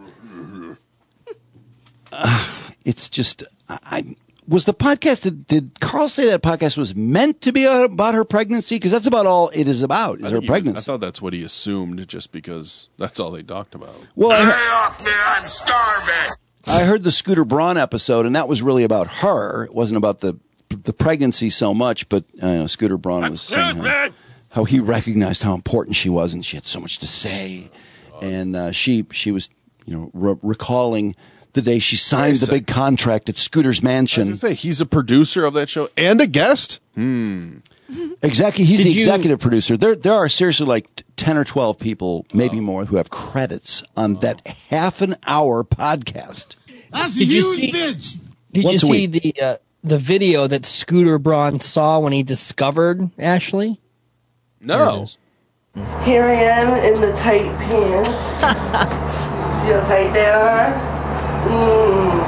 uh, it's just. I, I was the podcast. Did, did Carl say that podcast was meant to be about her pregnancy? Because that's about all it is about. Is I her think he- pregnancy? I thought that's what he assumed, just because that's all they talked about. Well, I, Lay off me, I'm starving. I heard the Scooter Braun episode, and that was really about her. It wasn't about the the pregnancy so much, but uh, you know, Scooter Braun was saying how, how he recognized how important she was, and she had so much to say. And uh, she she was, you know, re- recalling the day she signed the big contract at Scooter's mansion. I was gonna say he's a producer of that show and a guest. Hmm. Exactly, he's Did the you- executive producer. There there are seriously like t- ten or twelve people, maybe more, who have credits on that half an hour podcast. That's a Did you huge see- bitch. Did Once a you see week. the uh, the video that Scooter Braun saw when he discovered Ashley? No. Here I am in the tight pants. See how tight they are? Mm.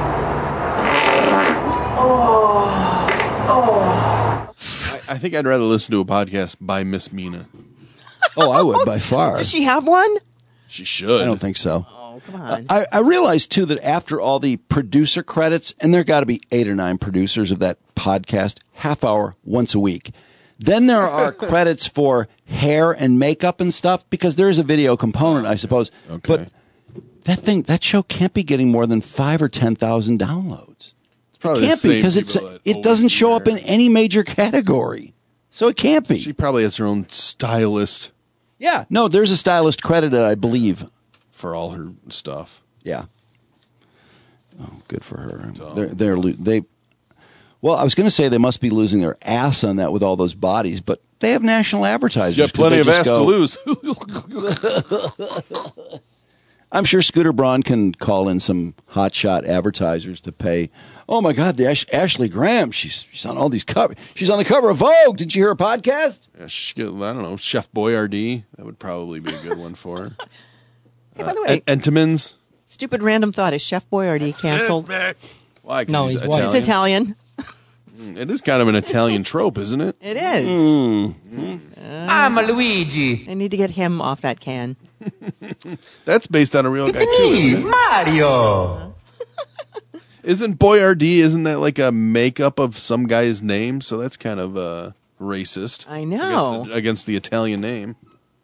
Oh. Oh. I, I think I'd rather listen to a podcast by Miss Mina. Oh, I would by far. Does she have one? She should. I don't think so. Oh, come on. I, I realized too that after all the producer credits, and there got to be eight or nine producers of that podcast, half hour once a week. Then there are credits for hair and makeup and stuff because there is a video component, I suppose. Okay. But that thing, that show can't be getting more than five or ten thousand downloads. It Probably the can't be same because it's people that it always doesn't do show up hair. in any major category, so it can't be. She probably has her own stylist Yeah, no, there's a stylist credited, I believe. for all her stuff. Yeah. Oh, good for her. They're, they're lo- they. Well, I was going to say they must be losing their ass on that with all those bodies, but they have national advertisers. You got 'cause plenty they of just ass go- to lose. I'm sure Scooter Braun can call in some hotshot advertisers to pay. Oh my God, the Ash- Ashley Graham. She's she's on all these cover. She's on the cover of Vogue. Did you hear her podcast? Yeah, she could- I don't know, Chef Boyardee. That would probably be a good one for her. Hey, by the way, En- Entenmann's. stupid random thought. Is Chef Boyardee canceled? Why? 'Cause No, he's he's white. He's Italian. Mm, It is kind of an Italian trope, isn't it? It is. Mm. I'm a Luigi. I need to get him off that can. That's based on a real guy too, isn't it? Mario. Isn't Boyardee, isn't that like a makeup of some guy's name? So that's kind of uh, racist. I know. Against the, against the Italian name.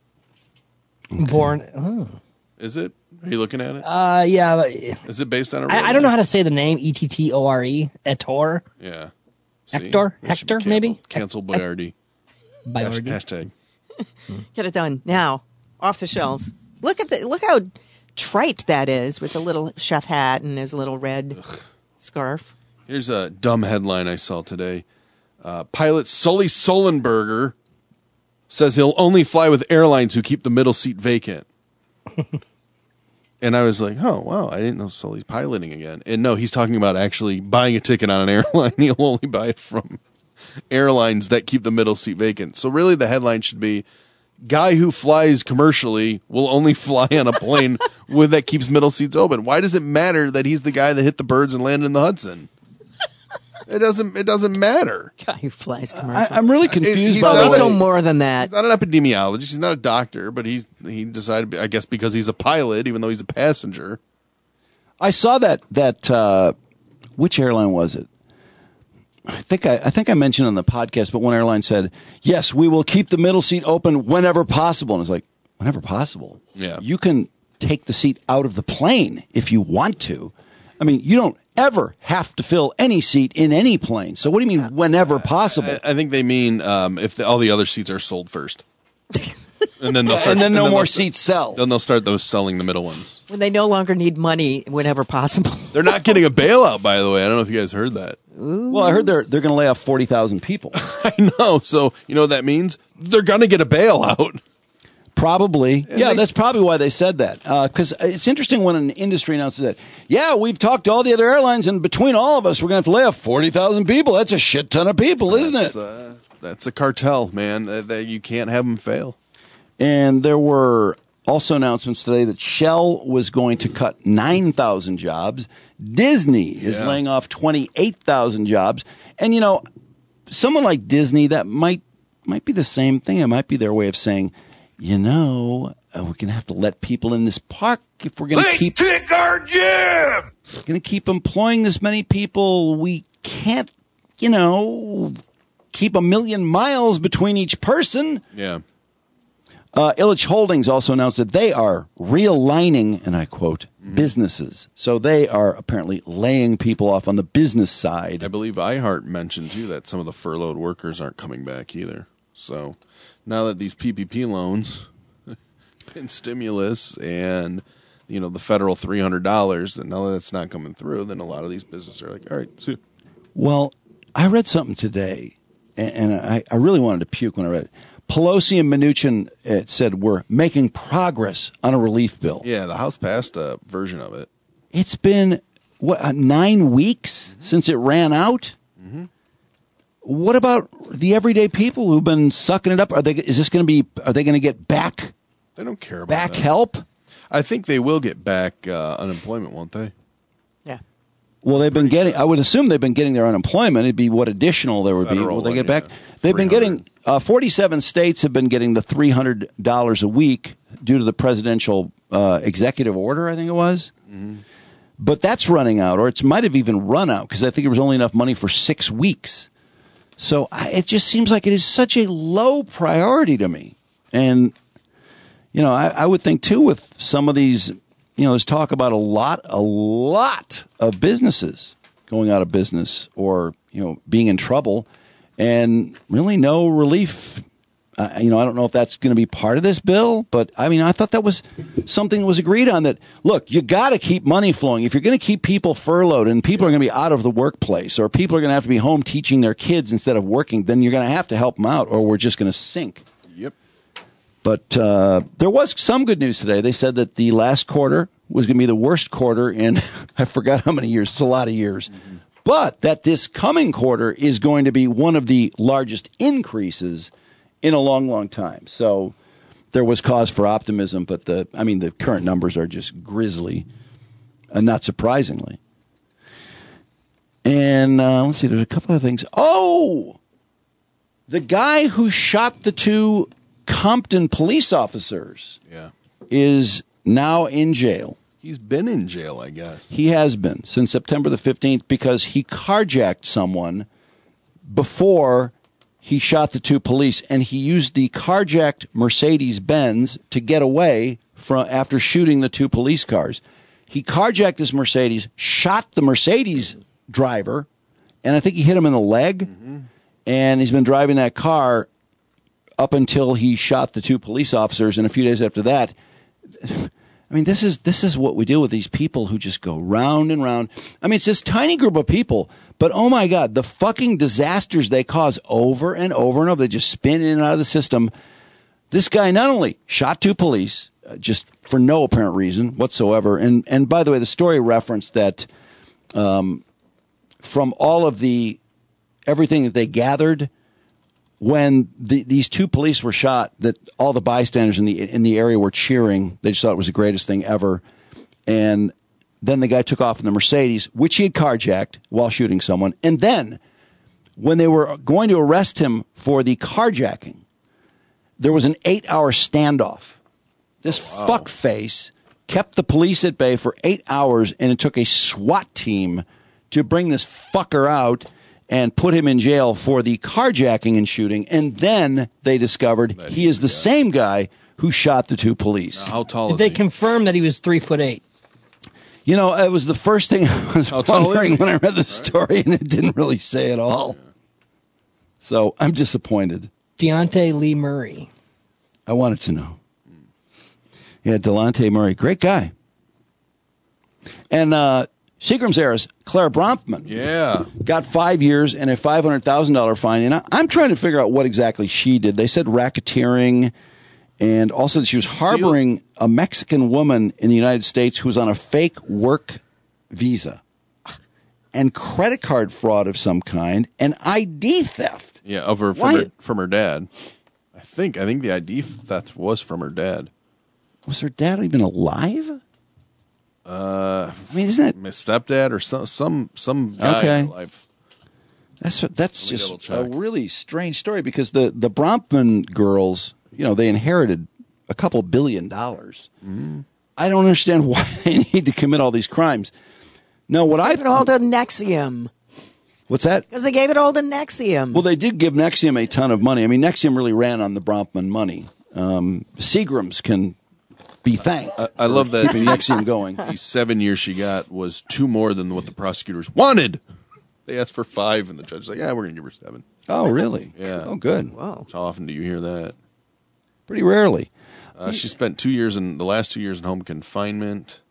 Born. Oh. Is it? Are you looking at it? Uh, yeah. But, Is it based on a real I, I don't know how to say the name. E T T O R E. Ettore. Yeah. Hector? That should be Hector, canceled. maybe? Cancel Boyardee. Boyardee. Hashtag. Get it done now. Off the shelves. Look at the look how trite that is with the little chef hat and his little red Ugh. scarf. Here's a dumb headline I saw today. Uh, pilot Sully Sullenberger says he'll only fly with airlines who keep the middle seat vacant. And I was like, oh, wow, I didn't know Sully's piloting again. And no, he's talking about actually buying a ticket on an airline. He'll only buy it from airlines that keep the middle seat vacant. So really the headline should be, guy who flies commercially will only fly on a plane with that keeps middle seats open. Why does it matter that he's the guy that hit the birds and landed in the Hudson? It doesn't. It doesn't matter. Guy who flies commercial. I, I'm really confused. He's always so more than that. He's not an epidemiologist. He's not a doctor, but he's he decided. I guess because he's a pilot, even though he's a passenger. I saw that. That uh, which airline was it? I think I, I think I mentioned on the podcast, but one airline said, "Yes, we will keep the middle seat open whenever possible." And it's like, whenever possible. Yeah, you can take the seat out of the plane if you want to. I mean, you don't ever have to fill any seat in any plane. So what do you mean whenever possible? I, I think they mean um, if the, all the other seats are sold first. And then they'll start, and then no and then more start, seats sell. Then they'll start those selling the middle ones. When they no longer need money whenever possible. They're not getting a bailout, by the way. I don't know if you guys heard that. Ooh. Well, I heard they're they're going to lay off forty thousand people. I know. So you know what that means? They're going to get a bailout. Probably. And yeah, they, that's probably why they said that. Because uh, it's interesting when an industry announces that, yeah, we've talked to all the other airlines, and between all of us, we're going to have to lay off forty thousand people. That's a shit ton of people, isn't that's, it? Uh, that's a cartel, man. That, that you can't have them fail. And there were also announcements today that Shell was going to cut nine thousand jobs. Disney is yeah. laying off twenty-eight thousand jobs. And, you know, someone like Disney, that might might be the same thing. It might be their way of saying, you know, uh, we're going to have to let people in this park if we're going to keep take our gym. We're going to keep employing this many people. We can't, you know, keep a million miles between each person. Yeah. Uh, Illich Holdings also announced that they are realigning, and I quote, mm-hmm. businesses. So they are apparently laying people off on the business side. I believe iHeart mentioned, too, that some of the furloughed workers aren't coming back either. So now that these P P P loans and stimulus and, you know, the federal three hundred dollars, and now that it's not coming through, then a lot of these businesses are like, all right, see. Well, I read something today, and, and I, I really wanted to puke when I read it. Pelosi and Mnuchin, it said, we're making progress on a relief bill. Yeah, the House passed a version of it. It's been, what, uh, nine weeks mm-hmm. since it ran out? Mm-hmm. What about the everyday people who've been sucking it up? Are they? Is this going to be? Are they going to get back? They don't care about back that. help. I think they will get back uh, unemployment, won't they? Yeah. Well, they've been getting. I would assume they've been getting their unemployment. It'd be what additional there would Federal be. Will they one, get back? yeah. They've been getting. Uh, Forty-seven states have been getting the three hundred dollars a week due to the presidential uh, executive order. I think it was. Mm-hmm. But that's running out, or it might have even run out because I think there was only enough money for six weeks. So I, it just seems like it is such a low priority to me. And, you know, I, I would think, too, with some of these, you know, there's talk about a lot, a lot of businesses going out of business or, you know, being in trouble and really no relief. Uh, you know, I don't know if that's going to be part of this bill, but I mean, I thought that was something that was agreed on that, look, you got to keep money flowing. If you're going to keep people furloughed and people are going to be out of the workplace or people are going to have to be home teaching their kids instead of working, then you're going to have to help them out or we're just going to sink. Yep. But uh, there was some good news today. They said that the last quarter was going to be the worst quarter in, I forgot how many years. It's a lot of years. Mm-hmm. But that this coming quarter is going to be one of the largest increases in a long, long time. So there was cause for optimism, but the I mean, the current numbers are just grisly, and not surprisingly. And uh, let's see, there's a couple of things. Oh, the guy who shot the two Compton police officers yeah. is now in jail. He's been in jail, I guess. He has been since September the fifteenth because he carjacked someone before he shot the two police, and he used the carjacked Mercedes-Benz to get away from after shooting the two police cars. He carjacked this Mercedes, shot the Mercedes driver, and I think he hit him in the leg, mm-hmm. and he's been driving that car up until he shot the two police officers, and a few days after that. I mean, this is this is what we do with these people who just go round and round. I mean, it's this tiny group of people, but oh my God, the fucking disasters they cause over and over and over. They just spin in and out of the system. This guy not only shot two police, uh, just for no apparent reason whatsoever. And and by the way, the story referenced that um, from all of the everything that they gathered when the, these two police were shot, that all the bystanders in the in the area were cheering. They just thought it was the greatest thing ever. And then the guy took off in the Mercedes, which he had carjacked while shooting someone. And then when they were going to arrest him for the carjacking, there was an eight-hour standoff. This oh, wow. fuckface kept the police at bay for eight hours, and it took a SWAT team to bring this fucker out and put him in jail for the carjacking and shooting. And then they discovered that he is the guy. same guy who shot the two police. Now, how tall Did is they he? confirm that he was three foot eight? You know, it was the first thing I was how wondering when I read the story, and it didn't really say at all. Yeah. So I'm disappointed. Deontay Lee Murray. I wanted to know. Yeah, Delonte Murray, great guy. And uh, Seagram's heiress, Clara Bronfman, yeah, got five years and a five hundred thousand dollars fine. And I, I'm trying to figure out what exactly she did. They said racketeering, and also that she was harboring a Mexican woman in the United States who was on a fake work visa, and credit card fraud of some kind, and I D theft. Yeah, of her from, her from her dad. I think I think the I D theft was from her dad. Was her dad even alive? Uh, I mean, isn't it my stepdad or some some some guy okay. alive? That's what, that's just a really strange story because the the Bronfman girls, you know, they inherited a couple billion dollars. Mm-hmm. I don't understand why they need to commit all these crimes. No, what I gave it all to Nexium. What's that? Because they gave it all to Nexium. Well, they did give Nexium a ton of money. I mean, Nexium really ran on the Bronfman money. Um, Seagrams can be thanked. I, I love that keeping Nexium going. The seven years she got was two more than what the prosecutors wanted. They asked for five, and the judge's like, "Yeah, we're going to give her seven." Oh, really? Yeah. Oh, good. Wow. How often do you hear that? Pretty rarely. Uh, she spent two years in the last two years in home confinement.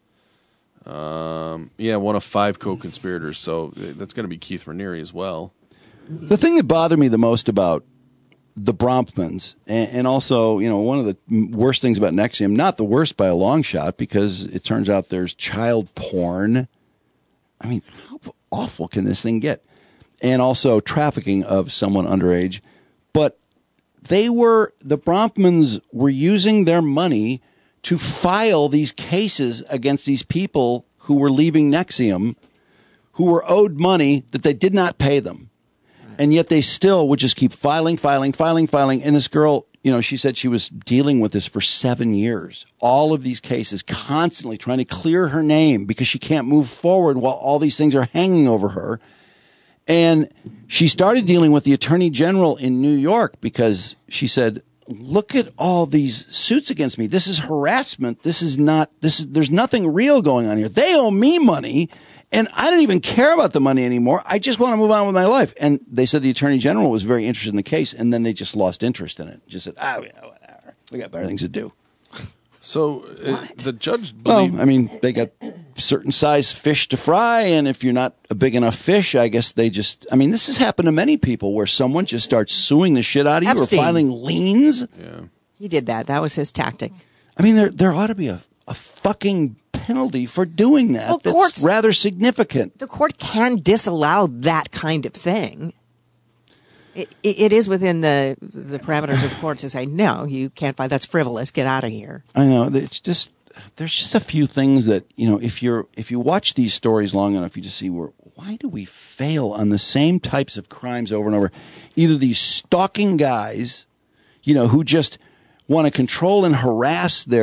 Um, yeah, one of five co-conspirators. So that's going to be Keith Raniere as well. The thing that bothered me the most about the Bronfmans, and, and also, you know, one of the worst things about Nexium, not the worst by a long shot, because it turns out there's child porn. I mean, how awful can this thing get? And also trafficking of someone underage. But they were, the Bronfmans were using their money to file these cases against these people who were leaving Nexium, who were owed money that they did not pay them. And yet they still would just keep filing, filing, filing, filing. And this girl, you know, she said she was dealing with this for seven years. All of these cases, constantly trying to clear her name because she can't move forward while all these things are hanging over her. And she started dealing with the Attorney General in New York because she said, look at all these suits against me. This is harassment. This is not, this is, there's nothing real going on here. They owe me money. And I don't even care about the money anymore. I just want to move on with my life. And they said the Attorney General was very interested in the case, and then they just lost interest in it. Just said, ah, yeah, whatever. We got better things to do. So uh, the judge believed... Well, I mean, they got certain size fish to fry, and if you're not a big enough fish, I guess they just... I mean, this has happened to many people where someone just starts suing the shit out of you Epstein. or filing liens. Yeah. He did that. That was his tactic. I mean, there there ought to be a, a fucking penalty for doing that. Well, that's courts, rather significant. The court can disallow that kind of thing. It, it, it is within the the parameters of the court to say, no, you can't find that's frivolous. Get out of here. I know. It's just there's just a few things that, you know, if you're if you watch these stories long enough, you just see where why do we fail on the same types of crimes over and over? Either these stalking guys, you know, who just want to control and harass their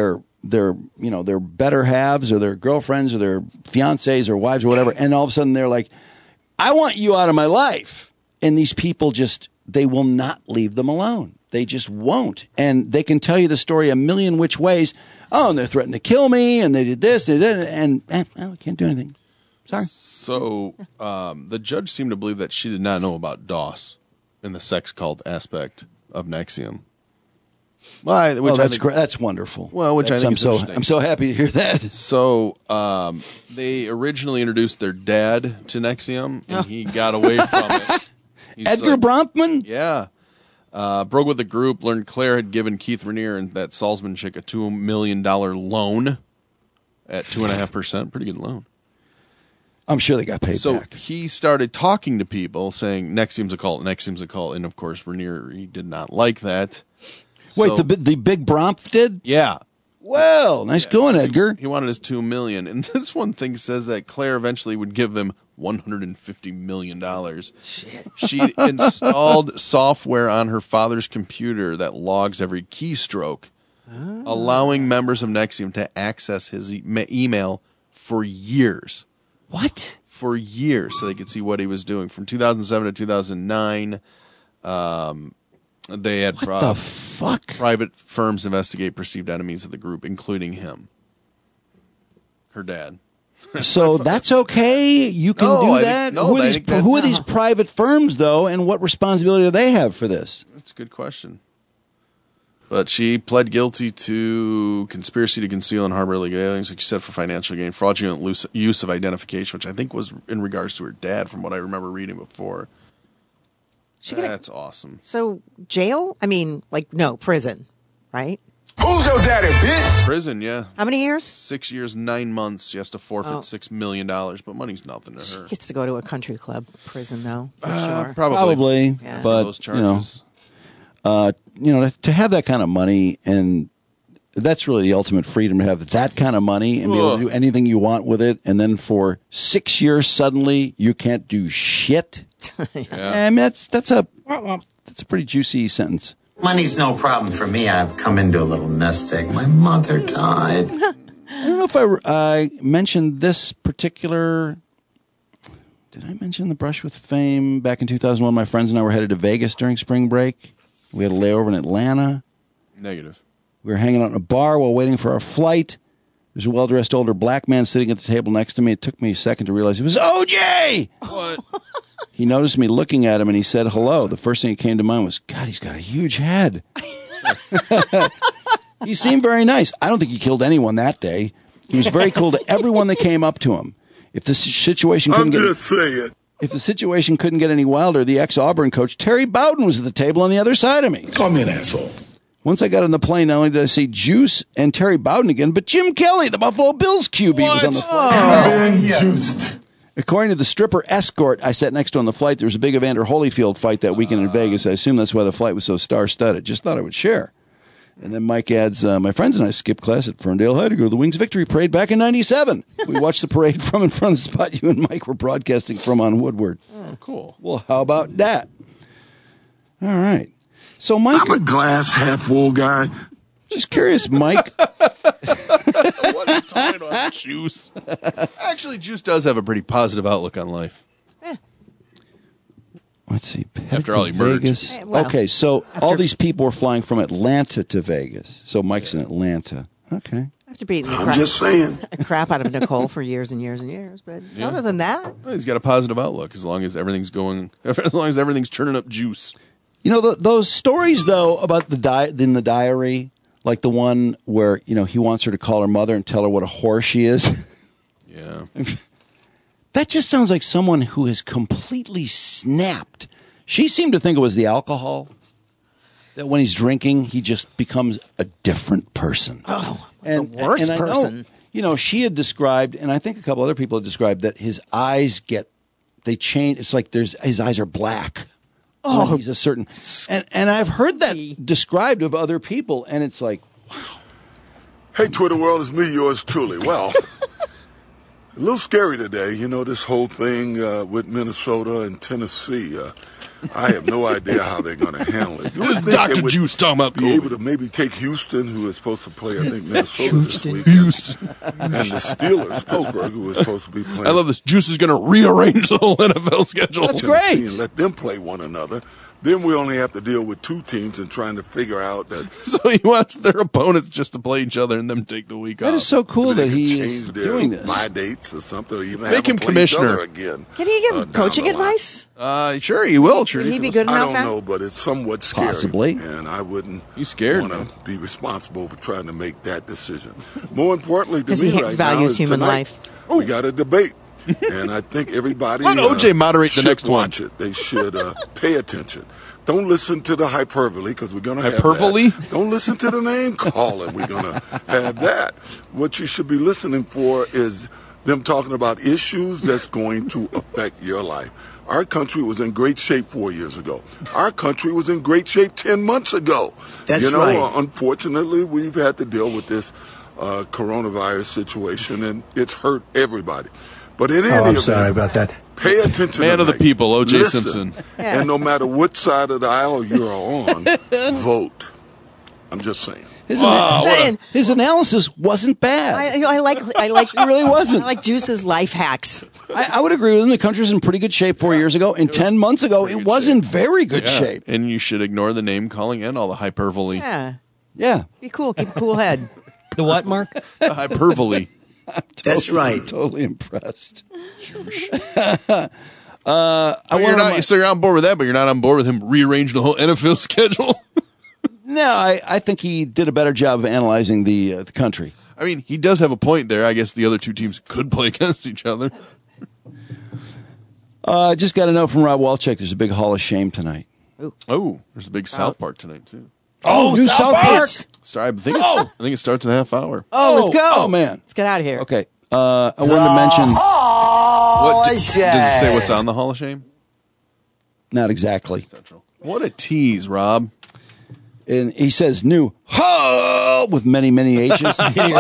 their you know their better halves or their girlfriends or their fiancés or wives or whatever, and all of a sudden they're like, I want you out of my life. And these people just, they will not leave them alone. They just won't. And they can tell you the story a million which ways. Oh, and they're threatening to kill me, and they did this, and, they did, and eh, oh, I can't do anything. Sorry. So um, the judge seemed to believe that she did not know about DOS in the sex cult aspect of Nexium. Well, I, which oh, that's I think, great. That's wonderful. Well, which that's, I think I'm is so interesting. I'm so happy to hear that. So um, they originally introduced their dad to Nexium, and he got away from it. He's Edgar like, Bronfman? Yeah. Uh, broke with the group, learned Claire had given Keith Raniere and that Salzman chick a two million dollars loan at two point five percent. Pretty good loan. I'm sure they got paid so back. He started talking to people, saying, Nexium's a cult, Nexium's a cult. And, of course, Raniere, he did not like that. Wait, So- the the big Bronf did? Yeah. Well, nice going, Edgar. He wanted his two million dollars. And this one thing says that Claire eventually would give them one hundred fifty million dollars. Shit. She installed software on her father's computer that logs every keystroke, Ah. allowing members of Nexium to access his e- ma- email for years. What? For years, so they could see what he was doing. From two thousand seven to two thousand nine, um, they had What the fuck? private firms investigate perceived enemies of the group, including him. Her dad. So that's okay. You can No, do I think- that. no, who, are I these, think that's- who are these private firms, though, and what responsibility do they have for this? That's a good question. But she pled guilty to conspiracy to conceal and harbor illegal aliens, like you said, for financial gain, fraudulent loose- use of identification, which I think was in regards to her dad, from what I remember reading before. She gonna- That's awesome. So jail? I mean, like no prison, right? Who's your daddy, bitch? Prison, yeah. How many years? Six years, nine months. She has to forfeit Oh. six million dollars, but money's nothing to her. Gets to go to a country club prison though, for Uh, sure. probably. Probably, Yeah. but those you know, charges. uh, you know, to have that kind of money, and that's really the ultimate freedom to have that kind of money and be able to do anything you want with it, and then for six years suddenly you can't do shit. Yeah. I mean, that's that's a that's a pretty juicy sentence. Money's no problem for me. I've come into a little nest egg. My mother died. I don't know if I I mentioned this particular. Did I mention the Brush with Fame back in two thousand one? My friends and I were headed to Vegas during spring break. We had a layover in Atlanta. Negative. We were hanging out in a bar while waiting for our flight. There's a well-dressed older black man sitting at the table next to me. It took me a second to realize it was O J! What? He noticed me looking at him and he said hello. The first thing that came to mind was, God, he's got a huge head. He seemed very nice. I don't think he killed anyone that day. He was very cool to everyone that came up to him. If the situation couldn't I'm get just saying. if the situation couldn't get any wilder, the ex-Auburn coach Terry Bowden was at the table on the other side of me. Call me an asshole. Once I got on the plane, not only did I see Juice and Terry Bowden again, but Jim Kelly, the Buffalo Bills Q B, was on the flight. Been juiced. According to the stripper escort I sat next to on the flight, there was a big Evander Holyfield fight that weekend in Vegas. I assume that's why the flight was so star-studded. Just thought I would share. And then Mike adds, uh, my friends and I skipped class at Ferndale High to go to the Wings Victory Parade back in ninety-seven. We watched the parade from in front of the spot you and Mike were broadcasting from on Woodward. Oh, cool. Well, how about that? All right. So, Mike... I'm a glass half full guy. Just curious, Mike. What are you talking about? Juice. Actually, Juice does have a pretty positive outlook on life. Let's see. After all, he merged. Vegas. Eh, well, okay, so all after- these people were flying from Atlanta to Vegas. So Mike's in Atlanta. Okay. After beating the I'm crap, just saying. crap out of Nicole for years and years and years, but Yeah. other than that, Well, he's got a positive outlook as long as everything's going, as long as everything's churning up juice. You know, the, those stories, though, about the di- in the diary, like the one where, you know, he wants her to call her mother and tell her what a whore she is. Yeah. That just sounds like someone who has completely snapped. She seemed to think it was the alcohol. That when he's drinking, he just becomes a different person. oh, And, the worst and I know, person. you know, she had described, and I think a couple other people had described that his eyes get, they change. It's like there's his eyes are black. Oh, when he's a certain, and and I've heard that described of other people, and it's like, Hey, Twitter world, it's me, yours truly. Well, a little scary today, you know, this whole thing uh, with Minnesota and Tennessee. Uh, I have no idea how they're going to handle it. You would think Doctor they would Juice talking about be COVID. able to maybe take Houston, who is supposed to play, I think, Minnesota Houston. this weekend, Houston. and the Steelers, Pittsburgh, who is supposed to be playing. I love this. Juice is going to rearrange the whole N F L schedule. That's great. And let them play one another. Then we only have to deal with two teams and trying to figure out that. So he wants their opponents just to play each other and them take the week off. That is so cool Maybe that they he could is change their doing this. bye dates or something, or even Make have them him play each commissioner. other again. Can he give uh, down coaching the line. advice? Uh, sure, he will. Sure, Would he be good I enough don't at? know, but it's somewhat scary. Possibly. And I wouldn't He's scared, want to be responsible for trying to make that decision. More importantly to 'Cause me he right values now is human tonight, life. we got a debate. And I think everybody Why don't O J moderate the should next one? watch it. They should uh, pay attention. Don't listen to the hyperbole because we're going to have Hyperbole? that. Don't listen to the name calling. We're going to have that. What you should be listening for is them talking about issues that's going to affect your life. Our country was in great shape four years ago. Our country was in great shape ten months ago. That's you know, right. uh, unfortunately, we've had to deal with this uh, coronavirus situation, and it's hurt everybody. But in any Oh, I'm event, sorry about that. pay attention. Man of the tonight. people, O J Listen. Simpson. Yeah. And no matter what side of the aisle you're on, vote. I'm just saying. His, Wow, ana- what a- Saying, his analysis wasn't bad. I, I like, I like, It really wasn't. I like Juice's life hacks. I, I would agree with him. The country's in pretty good shape four years ago, and ten months ago, it good was in very good Yeah. shape. And you should ignore the name calling and all the hyperbole. Yeah, Yeah. be cool. Keep a cool head. The what, Mark? The hyperbole. That's right. Totally impressed. uh, I So you're, want not, so you're on board with that, but you're not on board with him rearranging the whole N F L schedule? No, I, I think he did a better job of analyzing the uh, the country. I mean, he does have a point there. I guess the other two teams could play against each other. Uh, just got a note from Rob Walchek. There's a big Hall of Shame tonight. Oh, there's a big South Park tonight, too. Oh, new South Park. Sorry, I think, it's, I think it starts in a half hour. Oh, let's go. Oh, man. Let's get out of here. Okay. Uh, I wanted to mention. What, d- does it say what's on the Hall of Shame? Not exactly. Central. What a tease, Rob. And he says new Hall with many, many H's.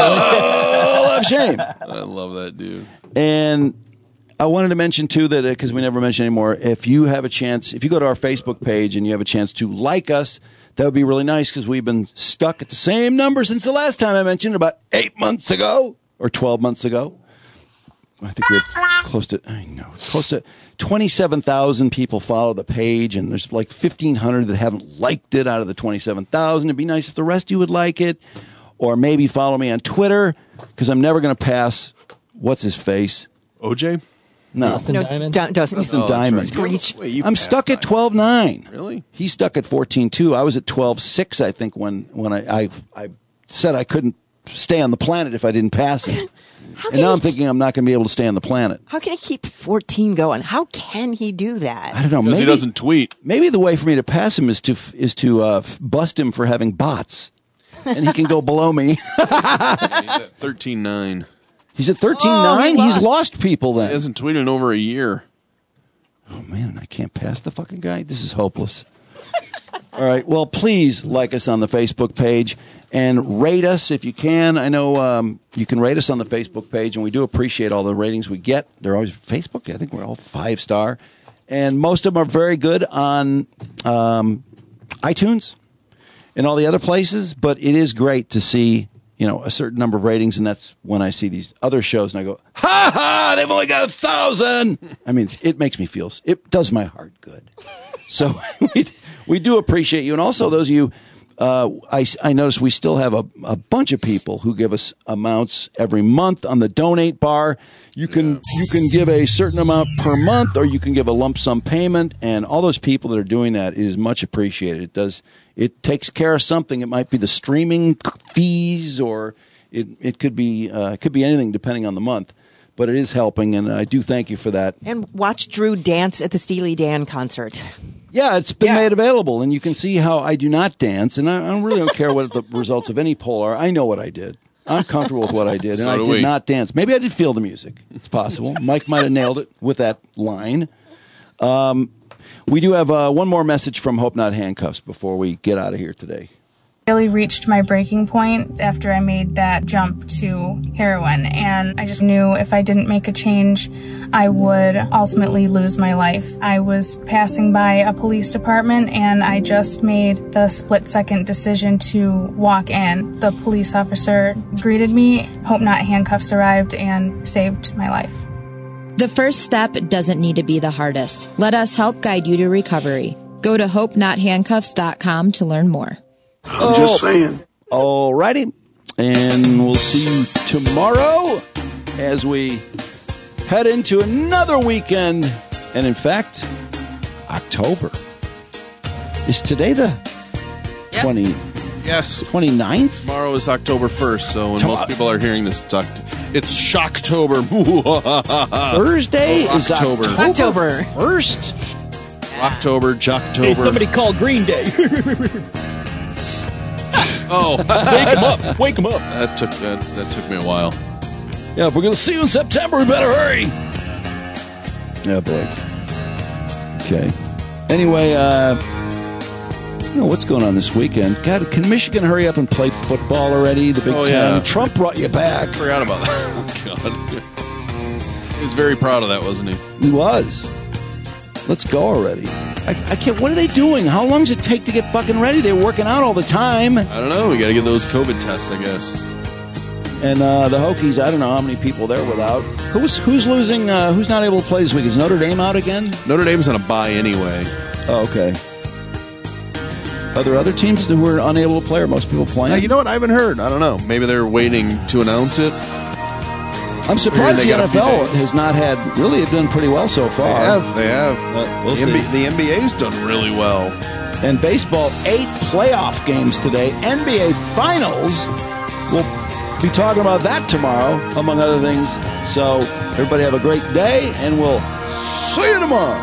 Hall of Shame. I love that dude. And I wanted to mention, too, that because we never mention anymore, if you have a chance, if you go to our Facebook page and you have a chance to like us, that would be really nice because we've been stuck at the same number since the last time I mentioned, about eight months ago or twelve months ago. I think we're close to, I know, close to twenty-seven thousand people follow the page, and there's like fifteen hundred that haven't liked it out of the twenty-seven thousand. It'd be nice if the rest of you would like it, or maybe follow me on Twitter because I'm never going to pass, what's his face? O J? No. Dustin No, Diamond? Dun- Dustin, Dustin Oh, that's Diamond. Screech. Wait, you I'm passed stuck at by. twelve nine. Really? He's stuck at fourteen two. I was at twelve six, I think, when, when I, I, I said I couldn't stay on the planet if I didn't pass him. How And can now he I'm thinking I'm not going to be able to stay on the planet. How can he keep fourteen going? How can he do that? I don't know. Because Maybe he doesn't tweet. Maybe the way for me to pass him is to f- is to uh, f- bust him for having bots, and he can go below me. Yeah, he's at thirteen nine. He's at thirteen Oh, he nine. He's lost. lost people He then. hasn't tweeted in over a year. Oh man, I can't pass the fucking guy. This is hopeless. All right. Well, please like us on the Facebook page and rate us if you can. I know um, you can rate us on the Facebook page, and we do appreciate all the ratings we get. They're always Facebook. I think we're all five star, and most of them are very good on um, iTunes and all the other places. But it is great to see, you know, a certain number of ratings, and that's when I see these other shows and I go, ha ha, they've only got a thousand. I mean, it makes me feel, it does my heart good. So we, we do appreciate you. And also those of you, uh, I, I notice we still have a, a bunch of people who give us amounts every month on the donate bar. You can, yeah. you can give a certain amount per month, or you can give a lump sum payment. And all those people that are doing that is much appreciated. It does, it takes care of something. It might be the streaming fees, or it, it could be, uh, it could be anything depending on the month. But it is helping, and I do thank you for that. And watch Drew dance at the Steely Dan concert. Yeah, it's been Yeah. made available, and you can see how I do not dance, and I, I really don't care what the results of any poll are. I know what I did. I'm comfortable with what I did, and So I do did we. not dance. Maybe I did feel the music. It's possible. Mike might have nailed it with that line. Um, we do have uh, one more message from Hope Not Handcuffs before we get out of here today. Really reached my breaking point after I made that jump to heroin, and I just knew if I didn't make a change, I would ultimately lose my life. I was passing by a police department, and I just made the split-second decision to walk in. The police officer greeted me, Hope Not handcuffs arrived, and saved my life. The first step doesn't need to be the hardest. Let us help guide you to recovery. Go to hope not handcuffs dot com to learn more. I'm just saying. All righty. And we'll see you tomorrow as we head into another weekend. And in fact, October. Is today the Yep. twenty? Yes. twenty-ninth? Tomorrow is October first, so when To- most people are hearing this, it's, Oct- it's Shocktober. Thursday is October. October. First. October, Jocktober. Hey, somebody called Green Day. Oh, Wake 'em up. Wake 'em up. That took that, that took me a while. Yeah, if we're going to see you in September, we better hurry. Yeah, boy. Okay. Anyway, uh, you know, what's going on this weekend? God, can Michigan hurry up and play football already? The Big Oh, Ten. yeah. Trump brought you back. Forgot about that. Oh, God. He was very proud of that, wasn't he? He was. Let's go already. I, I can't. What are they doing? How long does it take to get fucking ready? They're working out all the time. I don't know. We got to get those COVID tests, I guess. And uh, the Hokies, I don't know how many people they're without. Who's who's losing? Uh, who's not able to play this week? Is Notre Dame out again? Notre Dame's on a bye anyway. Oh, okay. Are there other teams who are unable to play, or most people playing? Uh, you know what? I haven't heard. I don't know. Maybe they're waiting to announce it. I'm surprised They the got a N F few L days. has not had, really have done pretty well so far. They have. They have. But we'll the, N B A, see. the N B A's done really well. And baseball, eight playoff games today. N B A Finals. We'll be talking about that tomorrow, among other things. So everybody have a great day, and we'll see you tomorrow.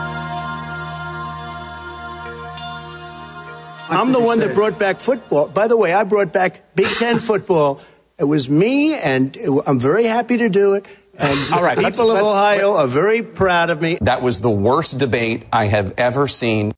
I'm the one that brought back football. By the way, I brought back Big Ten football. It was me, and I'm very happy to do it. And All right, people let's- of let's- Ohio are very proud of me. That was the worst debate I have ever seen.